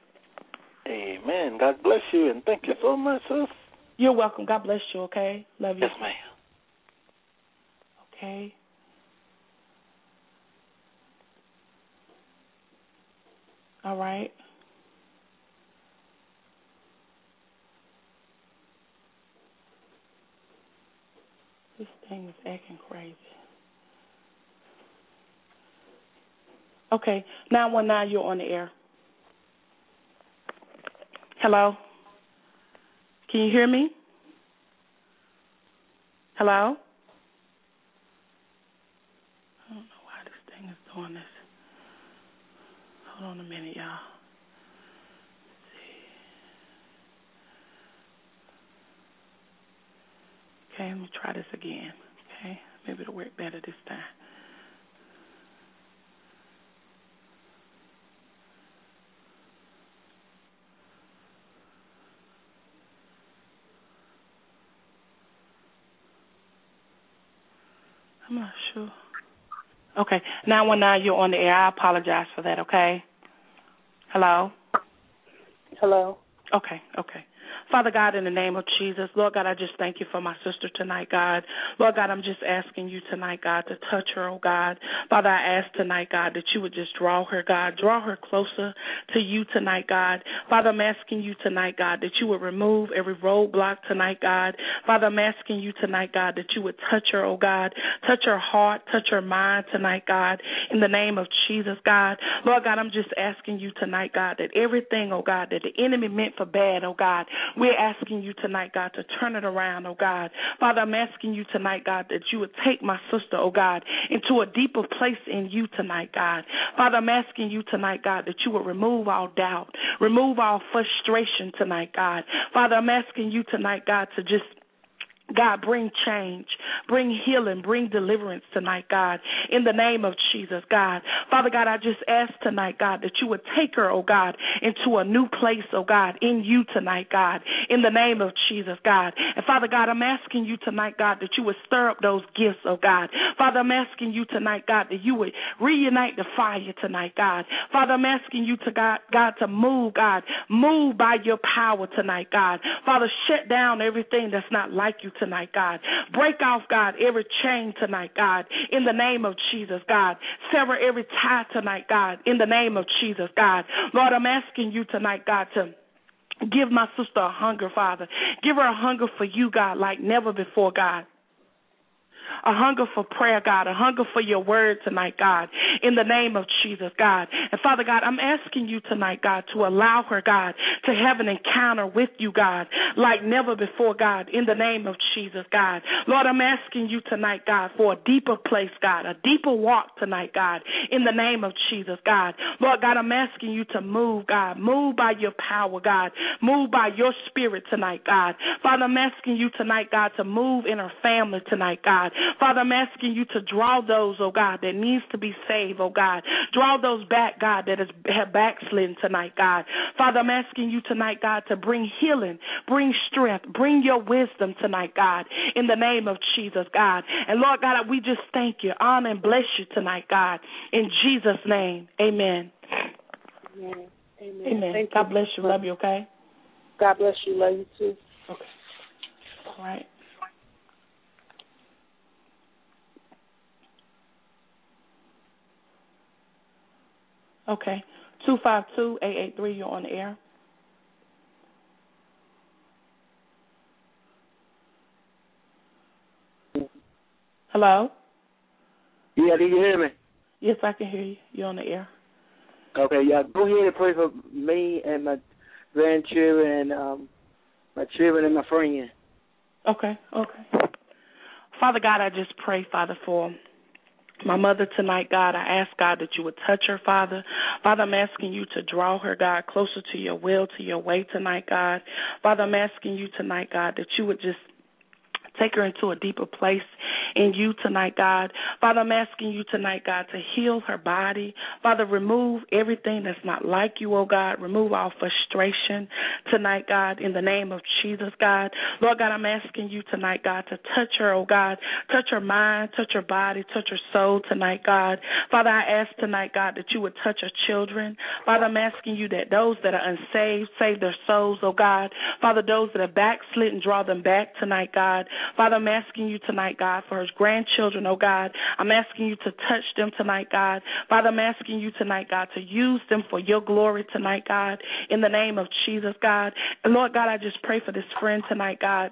Amen. God bless you, and thank you so much, sis. You're welcome. God bless you, okay? Love you. Yes, ma'am. Okay. All right. This thing is acting crazy. Okay, nine one nine, you're on the air. Hello? Can you hear me? Hello? I don't know why this thing is doing this. Hold on a minute, y'all. Okay, let me try this again. Okay, maybe it'll work better this time. I'm not sure. Okay, nine one nine, you're on the air. I apologize for that, okay? Hello? Hello. Okay, okay. Father God, in the name of Jesus, Lord God, I just thank you for my sister tonight, God. Lord God, I'm just asking you tonight, God, to touch her, oh God. Father, I ask tonight, God, that you would just draw her, God. Draw her closer to you tonight, God. Father, I'm asking you tonight, God, that you would remove every roadblock tonight, God. Father, I'm asking you tonight, God, that you would touch her, oh God. Touch her heart, touch her mind tonight, God, in the name of Jesus, God. Lord God, I'm just asking you tonight, God, that everything, oh God, that the enemy meant for bad, oh God, we're asking you tonight, God, to turn it around, oh God. Father, I'm asking you tonight, God, that you would take my sister, oh God, into a deeper place in you tonight, God. Father, I'm asking you tonight, God, that you would remove all doubt, remove all frustration tonight, God. Father, I'm asking you tonight, God, to just God, bring change, bring healing, bring deliverance tonight, God, in the name of Jesus, God. Father God, I just ask tonight, God, that you would take her, oh God, into a new place, oh God, in you tonight, God, in the name of Jesus, God. And Father God, I'm asking you tonight, God, that you would stir up those gifts, oh God. Father, I'm asking you tonight, God, that you would reunite the fire tonight, God. Father, I'm asking you to God, God, to move, God, move by your power tonight, God. Father, shut down everything that's not like you tonight, God. Break off, God, every chain tonight, God, in the name of Jesus, God. Sever every tie tonight, God, in the name of Jesus, God. Lord, I'm asking you tonight, God, to give my sister a hunger, Father. Give her a hunger for you, God, like never before, God. A hunger for prayer, God, a hunger for your word tonight, God, in the name of Jesus, God. And Father God, I'm asking you tonight, God, to allow her, God, to have an encounter with you, God, like never before, God, in the name of Jesus, God. Lord, I'm asking you tonight, God, for a deeper place, God, a deeper walk tonight, God, in the name of Jesus, God. Lord God, I'm asking you to move, God, move by your power, God, move by your spirit tonight, God. Father, I'm asking you tonight, God, to move in her family tonight, God. Father, I'm asking you to draw those, oh God, that needs to be saved, oh God. Draw those back, God, that is, have backslidden tonight, God. Father, I'm asking you tonight, God, to bring healing, bring strength, bring your wisdom tonight, God, in the name of Jesus, God. And Lord God, we just thank you, honor and bless you tonight, God. In Jesus' name, amen. Amen. Amen. Amen. Thank God you. bless you. Love you, okay? God bless you. Love you too. Okay. All right. Okay. two five two, eight eight three, you're on the air. Hello? Yeah, do you hear me? Yes, I can hear you. You're on the air. Okay, yeah. Go ahead and pray for me and my grandchildren and um, my children and my friends. Okay, okay. Father God, I just pray, Father, for my mother tonight, God. I ask, God, that you would touch her, Father. Father, I'm asking you to draw her, God, closer to your will, to your way tonight, God. Father, I'm asking you tonight, God, that you would just take her into a deeper place in you tonight, God. Father, I'm asking you tonight, God, to heal her body. Father, remove everything that's not like you, oh God. Remove all frustration tonight, God, in the name of Jesus, God. Lord God, I'm asking you tonight, God, to touch her, oh God. Touch her mind, touch her body, touch her soul tonight, God. Father, I ask tonight, God, that you would touch her children. Father, I'm asking you that those that are unsaved, save their souls, oh God. Father, those that are backslidden, draw them back tonight, God. Father, I'm asking you tonight, God, for her grandchildren, oh God. I'm asking you to touch them tonight, God. Father, I'm asking you tonight, God, to use them for your glory tonight, God, in the name of Jesus, God. And Lord God, I just pray for this friend tonight, God.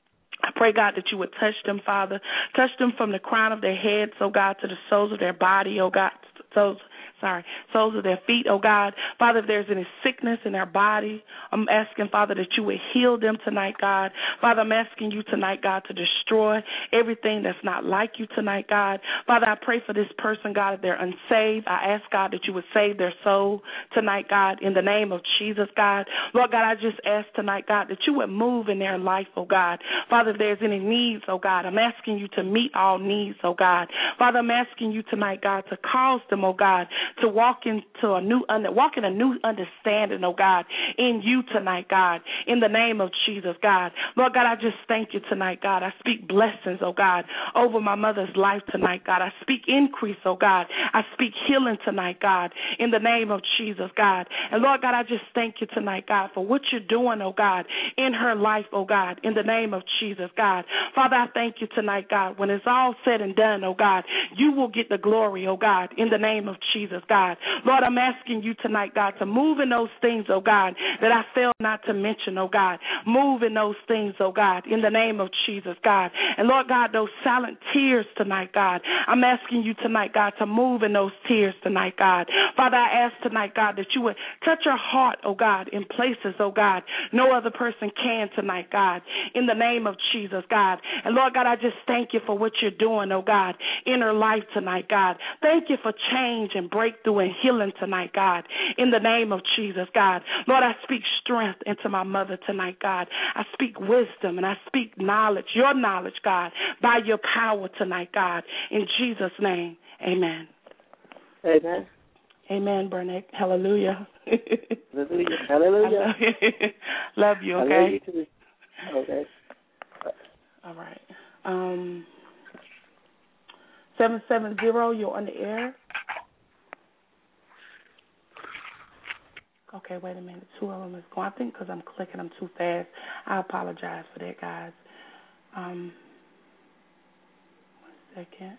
I pray, God, that you would touch them, Father. Touch them from the crown of their heads, oh God, to the soles of their body, oh God. Soles, sorry, soles of their feet, oh God. Father, if there's any sickness in their body, I'm asking, Father, that you would heal them tonight, God. Father, I'm asking you tonight, God, to destroy everything that's not like you tonight, God. Father, I pray for this person, God, if they're unsaved. I ask, God, that you would save their soul tonight, God, in the name of Jesus, God. Lord God, I just ask tonight, God, that you would move in their life, oh God. Father, if there's any needs, oh God, I'm asking you to meet all needs, oh God. Father, I'm asking you tonight, God, to cause them, oh God, to walk into a new under, walk in a new understanding, oh God, in you tonight, God, in the name of Jesus, God. Lord God, I just thank you tonight, God. I speak blessings, oh God, over my mother's life tonight, God. I speak increase, oh God. I speak healing tonight, God, in the name of Jesus, God. And Lord God, I just thank you tonight, God, for what you're doing, oh God, in her life, oh God, in the name of Jesus, God. Father, I thank you tonight, God. When it's all said and done, oh God, you will get the glory, oh God, in the name of Jesus, God. Lord, I'm asking you tonight, God, to move in those things, oh God, that I failed not to mention, oh God. Move in those things, oh God, in the name of Jesus, God. And Lord God, those silent tears tonight, God, I'm asking you tonight, God, to move in those tears tonight, God. Father, I ask tonight, God, that you would touch her heart, oh God, in places, oh God, no other person can tonight, God, in the name of Jesus, God. And Lord God, I just thank you for what you're doing, oh God, in her life tonight, God. Thank you for change and breakthrough breakthrough and healing tonight, God, in the name of Jesus, God. Lord, I speak strength into my mother tonight, God. I speak wisdom and I speak knowledge, your knowledge, God, by your power tonight, God, in Jesus' name, amen. Amen. Amen, Burnett. Hallelujah. Hallelujah. Hallelujah. Love you, okay? I love you too. Okay. All right. Um, seven seven zero, you're on the air. Okay, wait a minute. Two of them is going. I think because I'm clicking them too fast. I apologize for that, guys. Um, one second.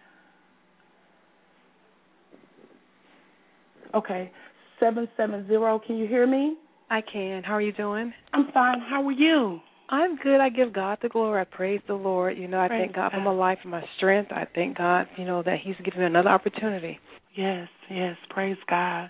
Okay, seven seven zero. Can you hear me? I can. How are you doing? I'm fine. How are you? I'm good. I give God the glory. I praise the Lord. You know, I praise thank God, God for my life and my strength. I thank God, you know, that He's given me another opportunity. Yes, yes. Praise God.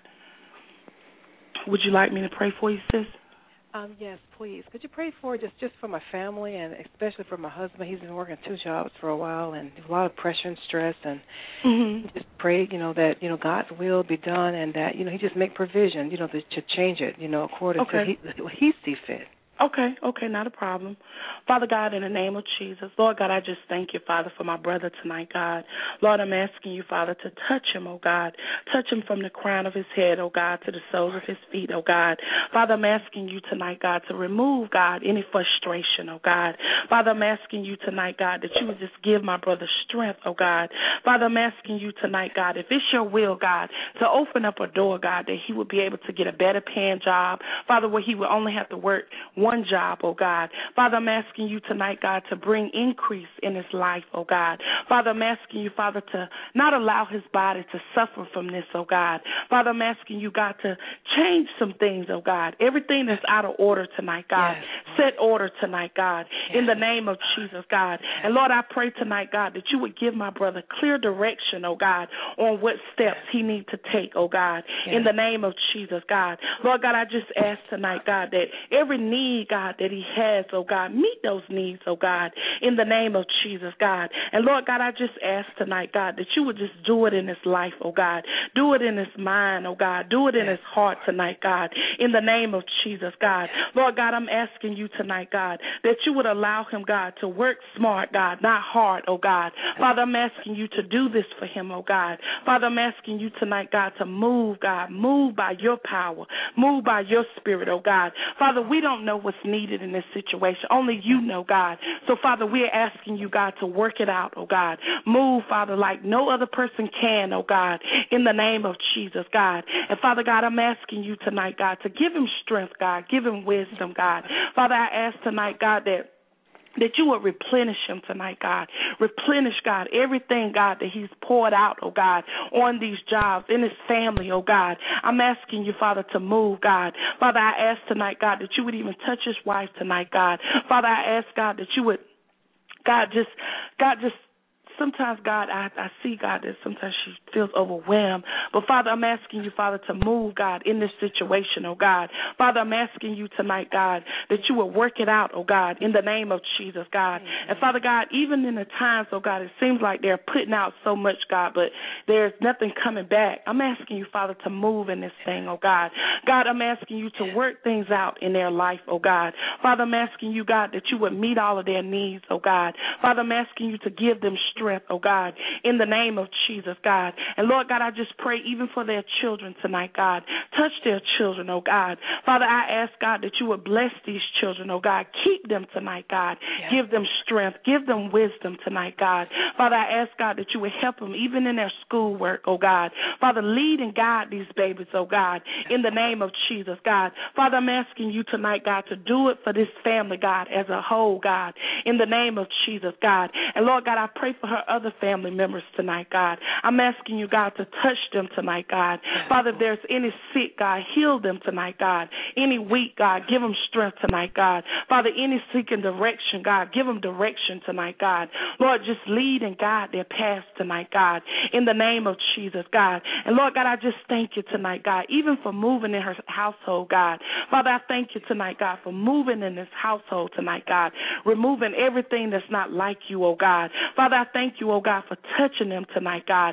Would you like me to pray for you, sis? Um, yes, please. Could you pray for just, just for my family and especially for my husband? He's been working two jobs for a while and a lot of pressure and stress. And mm-hmm. just pray, you know, that, you know, God's will be done and that, you know, He just make provision, you know, to, to change it, you know, according okay. to what He sees fit. Okay, okay, not a problem. Father God, in the name of Jesus, Lord God, I just thank you, Father, for my brother tonight, God. Lord, I'm asking you, Father, to touch him, oh God. Touch him from the crown of his head, oh God, to the soles of his feet, oh God. Father, I'm asking you tonight, God, to remove, God, any frustration, oh God. Father, I'm asking you tonight, God, that you would just give my brother strength, oh God. Father, I'm asking you tonight, God, if it's your will, God, to open up a door, God, that he would be able to get a better paying job, Father, where he would only have to work one job, oh God. Father, I'm asking you tonight, God, to bring increase in his life, oh God. Father, I'm asking you, Father, to not allow his body to suffer from this, oh God. Father, I'm asking you, God, to change some things, oh God. Everything that's out of order tonight, God. Yes. Set order tonight, God, yes. in the name of Jesus, God. Yes. And Lord, I pray tonight, God, that you would give my brother clear direction, oh God, on what steps yes. he needs to take, oh God, yes. in the name of Jesus, God. Lord God, I just ask tonight, God, that every need, God, that he has, oh God, meet those needs, oh God, in the name of Jesus, God. And Lord God, I just ask tonight, God, that you would just do it in his life, oh God. Do it in his mind, oh God. Do it in his heart tonight, God, in the name of Jesus, God. Lord God, I'm asking you tonight, God, that you would allow him, God, to work smart, God, not hard, oh God. Father, I'm asking you to do this for him, oh God. Father, I'm asking you tonight, God, to move, God, move by your power, move by your spirit, oh God. Father, we don't know what's needed in this situation. Only you know, God. So, Father, we're asking you, God, to work it out, oh God. Move, Father, like no other person can, oh God, in the name of Jesus, God. And, Father God, I'm asking you tonight, God, to give him strength, God. Give him wisdom, God. Father, I ask tonight, God, that that you would replenish him tonight, God. Replenish, God, everything, God, that he's poured out, oh God, on these jobs, in his family, oh God. I'm asking you, Father, to move, God. Father, I ask tonight, God, that you would even touch his wife tonight, God. Father, I ask, God, that you would, God, just, God, just, sometimes, God, I, I see, God, that sometimes she feels overwhelmed. But, Father, I'm asking you, Father, to move, God, in this situation, oh God. Father, I'm asking you tonight, God, that you will work it out, oh God, in the name of Jesus, God. Mm-hmm. And, Father God, even in the times, oh God, it seems like they're putting out so much, God, but there's nothing coming back. I'm asking you, Father, to move in this thing, oh God. God, I'm asking you to work things out in their life, oh God. Father, I'm asking you, God, that you would meet all of their needs, oh God. Father, I'm asking you to give them strength, oh God, in the name of Jesus, God. And Lord God, I just pray even for their children tonight, God. Touch their children, oh God. Father, I ask, God, that you would bless these children, oh God. Keep them tonight, God. Yeah. Give them strength. Give them wisdom tonight, God. Father, I ask, God, that you would help them even in their schoolwork, oh God. Father, lead and guide these babies, oh God, in the name of Jesus, God. Father, I'm asking you tonight, God, to do it for this family, God, as a whole, God, in the name of Jesus, God. And Lord God, I pray for her other family members tonight, God. I'm asking you, God, to touch them tonight, God. Father, if there's any sick, God, heal them tonight, God. Any weak, God, give them strength tonight, God. Father, any seeking direction, God, give them direction tonight, God. Lord, just lead and guide their paths tonight, God, in the name of Jesus, God. And Lord God, I just thank you tonight, God, even for moving in her household, God. Father, I thank you tonight, God, for moving in this household tonight, God, removing everything that's not like you, oh God. Father, I thank you, oh God, for touching them tonight, God. Thank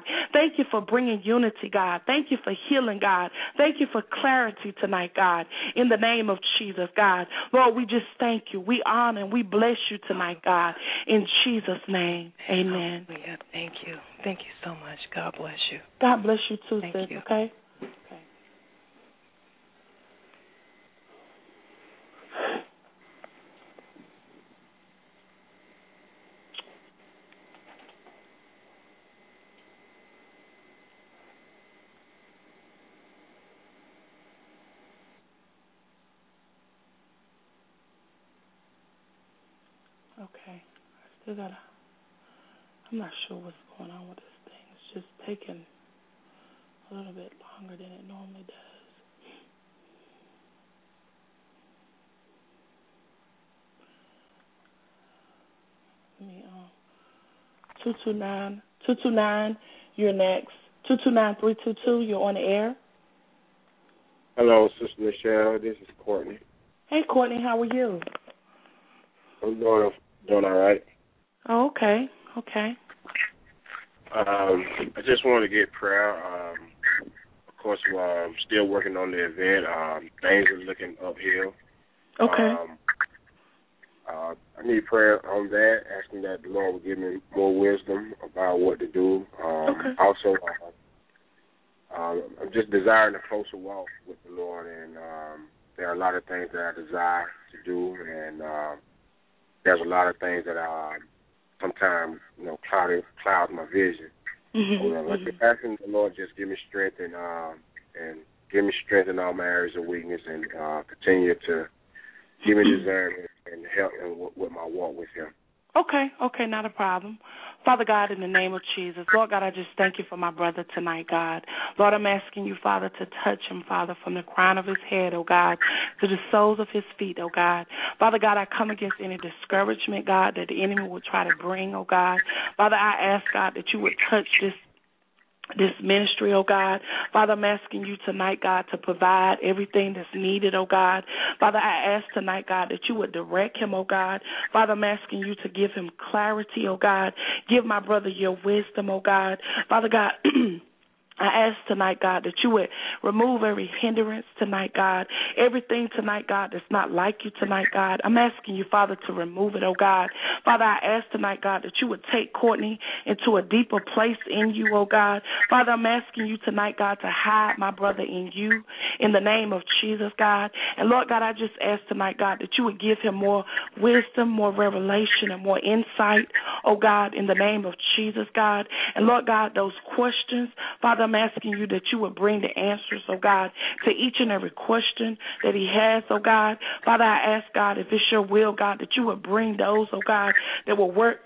Thank you for bringing unity, God. Thank you for healing, God. Thank you for clarity tonight, God, in the name of Jesus, God. Lord, we just thank you. We honor and we bless you tonight, God, in Jesus' name. Amen. Hallelujah. Thank you. Thank you so much. God bless you. God bless you too, Thank sis, you. okay? Okay. Okay. I still gotta, I'm not sure what's going on with this thing. It's just taking a little bit longer than it normally does. Let me, um, two two nine, two two nine, you're next. two two nine, three two two, you're on the air. Hello, Sister Michelle. This is Courtney. Hey, Courtney, how are you? I'm doing doing all right. Oh, okay, okay. Um, I just want to get prayer. Um, of course, uh, I'm still working on the event. Um, things are looking uphill. Okay. Um, uh, I need prayer on that, asking that the Lord will give me more wisdom about what to do. Um, okay. Also, uh, uh, I'm just desiring a closer walk with the Lord, and um, there are a lot of things that I desire to do, and uh, there's a lot of things that uh, sometimes, you know, cloud clouds my vision. Mm-hmm. So, uh, like mm-hmm. asking the Lord just give me strength and uh, and give me strength in all my areas of weakness, and uh, continue to give me discernment and help in w- with my walk with Him. Okay, okay, not a problem. Father God, in the name of Jesus, Lord God, I just thank you for my brother tonight, God. Lord, I'm asking you, Father, to touch him, Father, from the crown of his head, oh God, to the soles of his feet, oh God. Father God, I come against any discouragement, God, that the enemy will try to bring, oh God. Father, I ask, God, that you would touch this this ministry, oh God. Father, I'm asking you tonight, God, to provide everything that's needed, oh God. Father, I ask tonight, God, that you would direct him, oh God. Father, I'm asking you to give him clarity, oh God. Give my brother your wisdom, oh God. Father God, I ask tonight, God, that you would remove every hindrance tonight, God. Everything tonight, God, that's not like you tonight, God. I'm asking you, Father, to remove it, oh God. Father, I ask tonight, God, that you would take Courtney into a deeper place in you, oh God. Father, I'm asking you tonight, God, to hide my brother in you in the name of Jesus, God. And Lord God, I just ask tonight, God, that you would give him more wisdom, more revelation, and more insight, oh God, in the name of Jesus, God. And Lord God, those questions, Father, I'm asking you that you would bring the answers, oh God, to each and every question that he has, oh God. Father, I ask, God, if it's your will, God, that you would bring those, oh God, that will work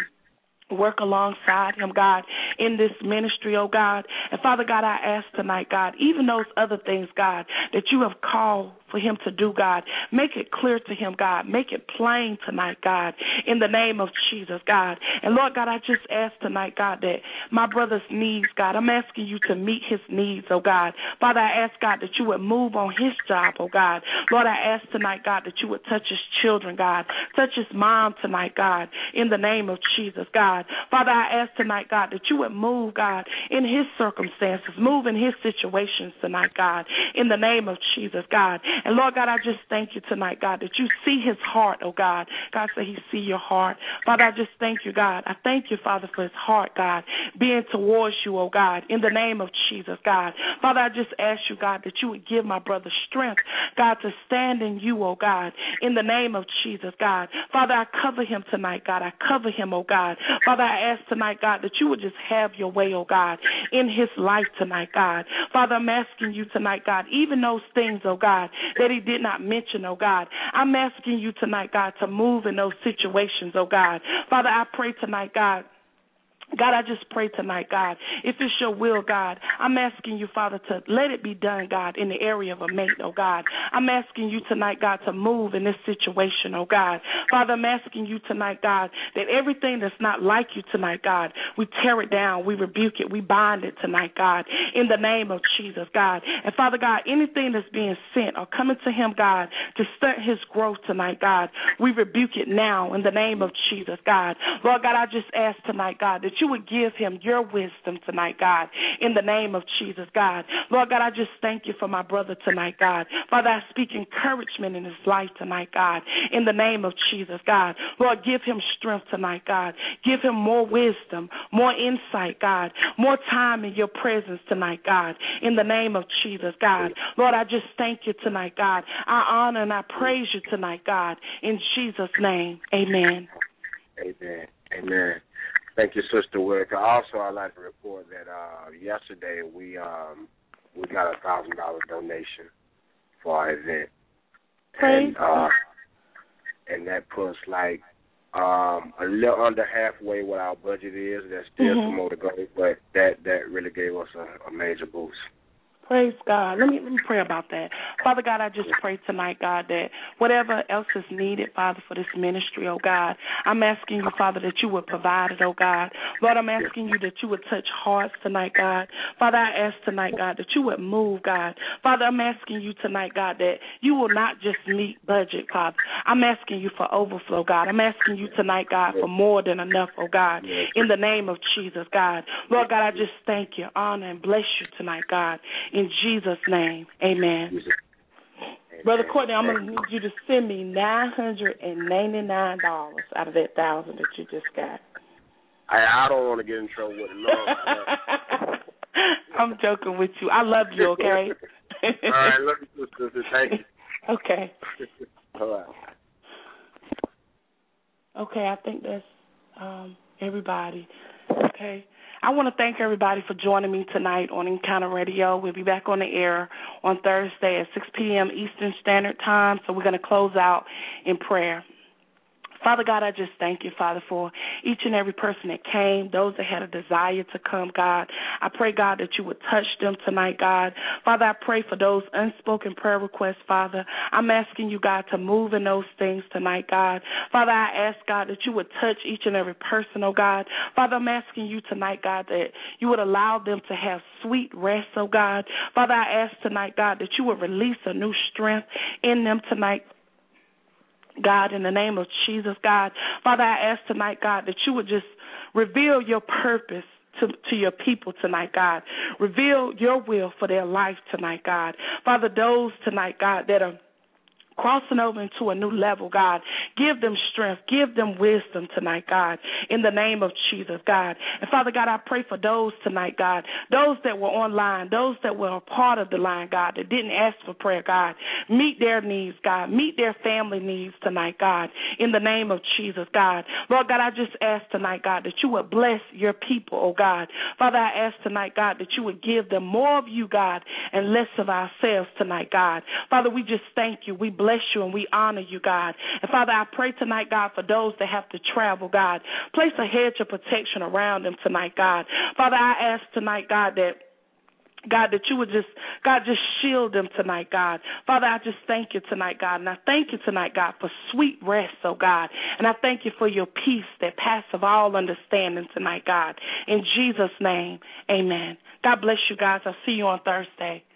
work alongside him, God, in this ministry, oh God. And Father God, I ask tonight, God, even those other things, God, that you have called for him to do, God, make it clear to him, God. Make it plain tonight, God, in the name of Jesus, God. And Lord God, I just ask tonight, God, that my brother's needs, God, I'm asking you to meet his needs, oh God. Father, I ask, God, that you would move on his job, oh God. Lord, I ask tonight, God, that you would touch his children, God. Touch his mom tonight, God, in the name of Jesus, God. Father, I ask tonight, God, that you would move, God, in his circumstances, move in his situations tonight, God, in the name of Jesus, God. And Lord God, I just thank you tonight, God, that you see his heart, oh God. God said he see your heart. Father, I just thank you, God. I thank you, Father, for his heart, God, being towards you, oh God, in the name of Jesus, God. Father, I just ask you, God, that you would give my brother strength, God, to stand in you, oh God, in the name of Jesus, God. Father, I cover him tonight, God. I cover him, oh God. Father, I ask tonight, God, that you would just have your way, oh God, in his life tonight, God. Father, I'm asking you tonight, God, even those things, oh God, that he did not mention, oh God. I'm asking you tonight, God, to move in those situations, oh God. Father, I pray tonight, God, God, I just pray tonight, God, if it's your will, God, I'm asking you, Father, to let it be done, God, in the area of a mate, oh God. I'm asking you tonight, God, to move in this situation, oh God. Father, I'm asking you tonight, God, that everything that's not like you tonight, God, we tear it down, we rebuke it, we bind it tonight, God, in the name of Jesus, God. And Father God, anything that's being sent or coming to him, God, to stunt his growth tonight, God, we rebuke it now in the name of Jesus, God. Lord God, I just ask tonight, God, that you you would give him your wisdom tonight, God, in the name of Jesus, God. Lord God, I just thank you for my brother tonight, God. Father, I speak encouragement in his life tonight, God, in the name of Jesus, God. Lord, give him strength tonight, God. Give him more wisdom, more insight, God, more time in your presence tonight, God, in the name of Jesus, God. Lord, I just thank you tonight, God. I honor and I praise you tonight, God, in Jesus' name. Amen. Amen. Amen. Thank you, Sister Wick. Also, I'd like to report that uh, yesterday we um, we got a thousand dollar donation for our event, Praise and uh, and that puts like um, a little under halfway what our budget is. There's still mm-hmm. some more to go, but that that really gave us a, a major boost. Praise God. Let me let me pray about that. Father God, I just pray tonight, God, that whatever else is needed, Father, for this ministry, oh God, I'm asking you, Father, that you would provide it, oh God. Lord, I'm asking you that you would touch hearts tonight, God. Father, I ask tonight, God, that you would move, God. Father, I'm asking you tonight, God, that you will not just meet budget, Father. I'm asking you for overflow, God. I'm asking you tonight, God, for more than enough, oh God, in the name of Jesus, God. Lord God, I just thank you, honor, and bless you tonight, God. In Jesus' name, amen. Amen. Brother Courtney, I'm going to need you to send me nine hundred ninety-nine dollars out of that one thousand dollars that you just got. I, I don't want to get in trouble with the Lord. I'm joking with you. I love you, okay? All right, love you, sister. Thank you. Okay. All right. Okay, I think that's um, everybody. Okay. I want to thank everybody for joining me tonight on Encounter Radio. We'll be back on the air on Thursday at six p.m. Eastern Standard Time, so we're going to close out in prayer. Father God, I just thank you, Father, for each and every person that came, those that had a desire to come, God. I pray, God, that you would touch them tonight, God. Father, I pray for those unspoken prayer requests, Father. I'm asking you, God, to move in those things tonight, God. Father, I ask, God, that you would touch each and every person, oh God. Father, I'm asking you tonight, God, that you would allow them to have sweet rest, oh God. Father, I ask tonight, God, that you would release a new strength in them tonight, God, in the name of Jesus, God. Father, I ask tonight, God, that you would just reveal your purpose to, to your people tonight, God. Reveal your will for their life tonight, God. Father, those tonight, God, that are crossing over into a new level, God. Give them strength. Give them wisdom tonight, God, in the name of Jesus, God. And, Father God, I pray for those tonight, God, those that were online, those that were a part of the line, God, that didn't ask for prayer, God. Meet their needs, God. Meet their family needs tonight, God, in the name of Jesus, God. Lord God, I just ask tonight, God, that you would bless your people, oh God. Father, I ask tonight, God, that you would give them more of you, God, and less of ourselves tonight, God. Father, we just thank you. We bless you and we honor you, God. And Father, I pray tonight, God, for those that have to travel, God. Place a hedge of protection around them tonight, God. Father, I ask tonight, God, that God, that you would just, God, just shield them tonight, God. Father, I just thank you tonight, God. And I thank you tonight, God, for sweet rest, oh God. And I thank you for your peace that passeth all understanding tonight, God. In Jesus' name, amen. God bless you guys. I'll see you on Thursday.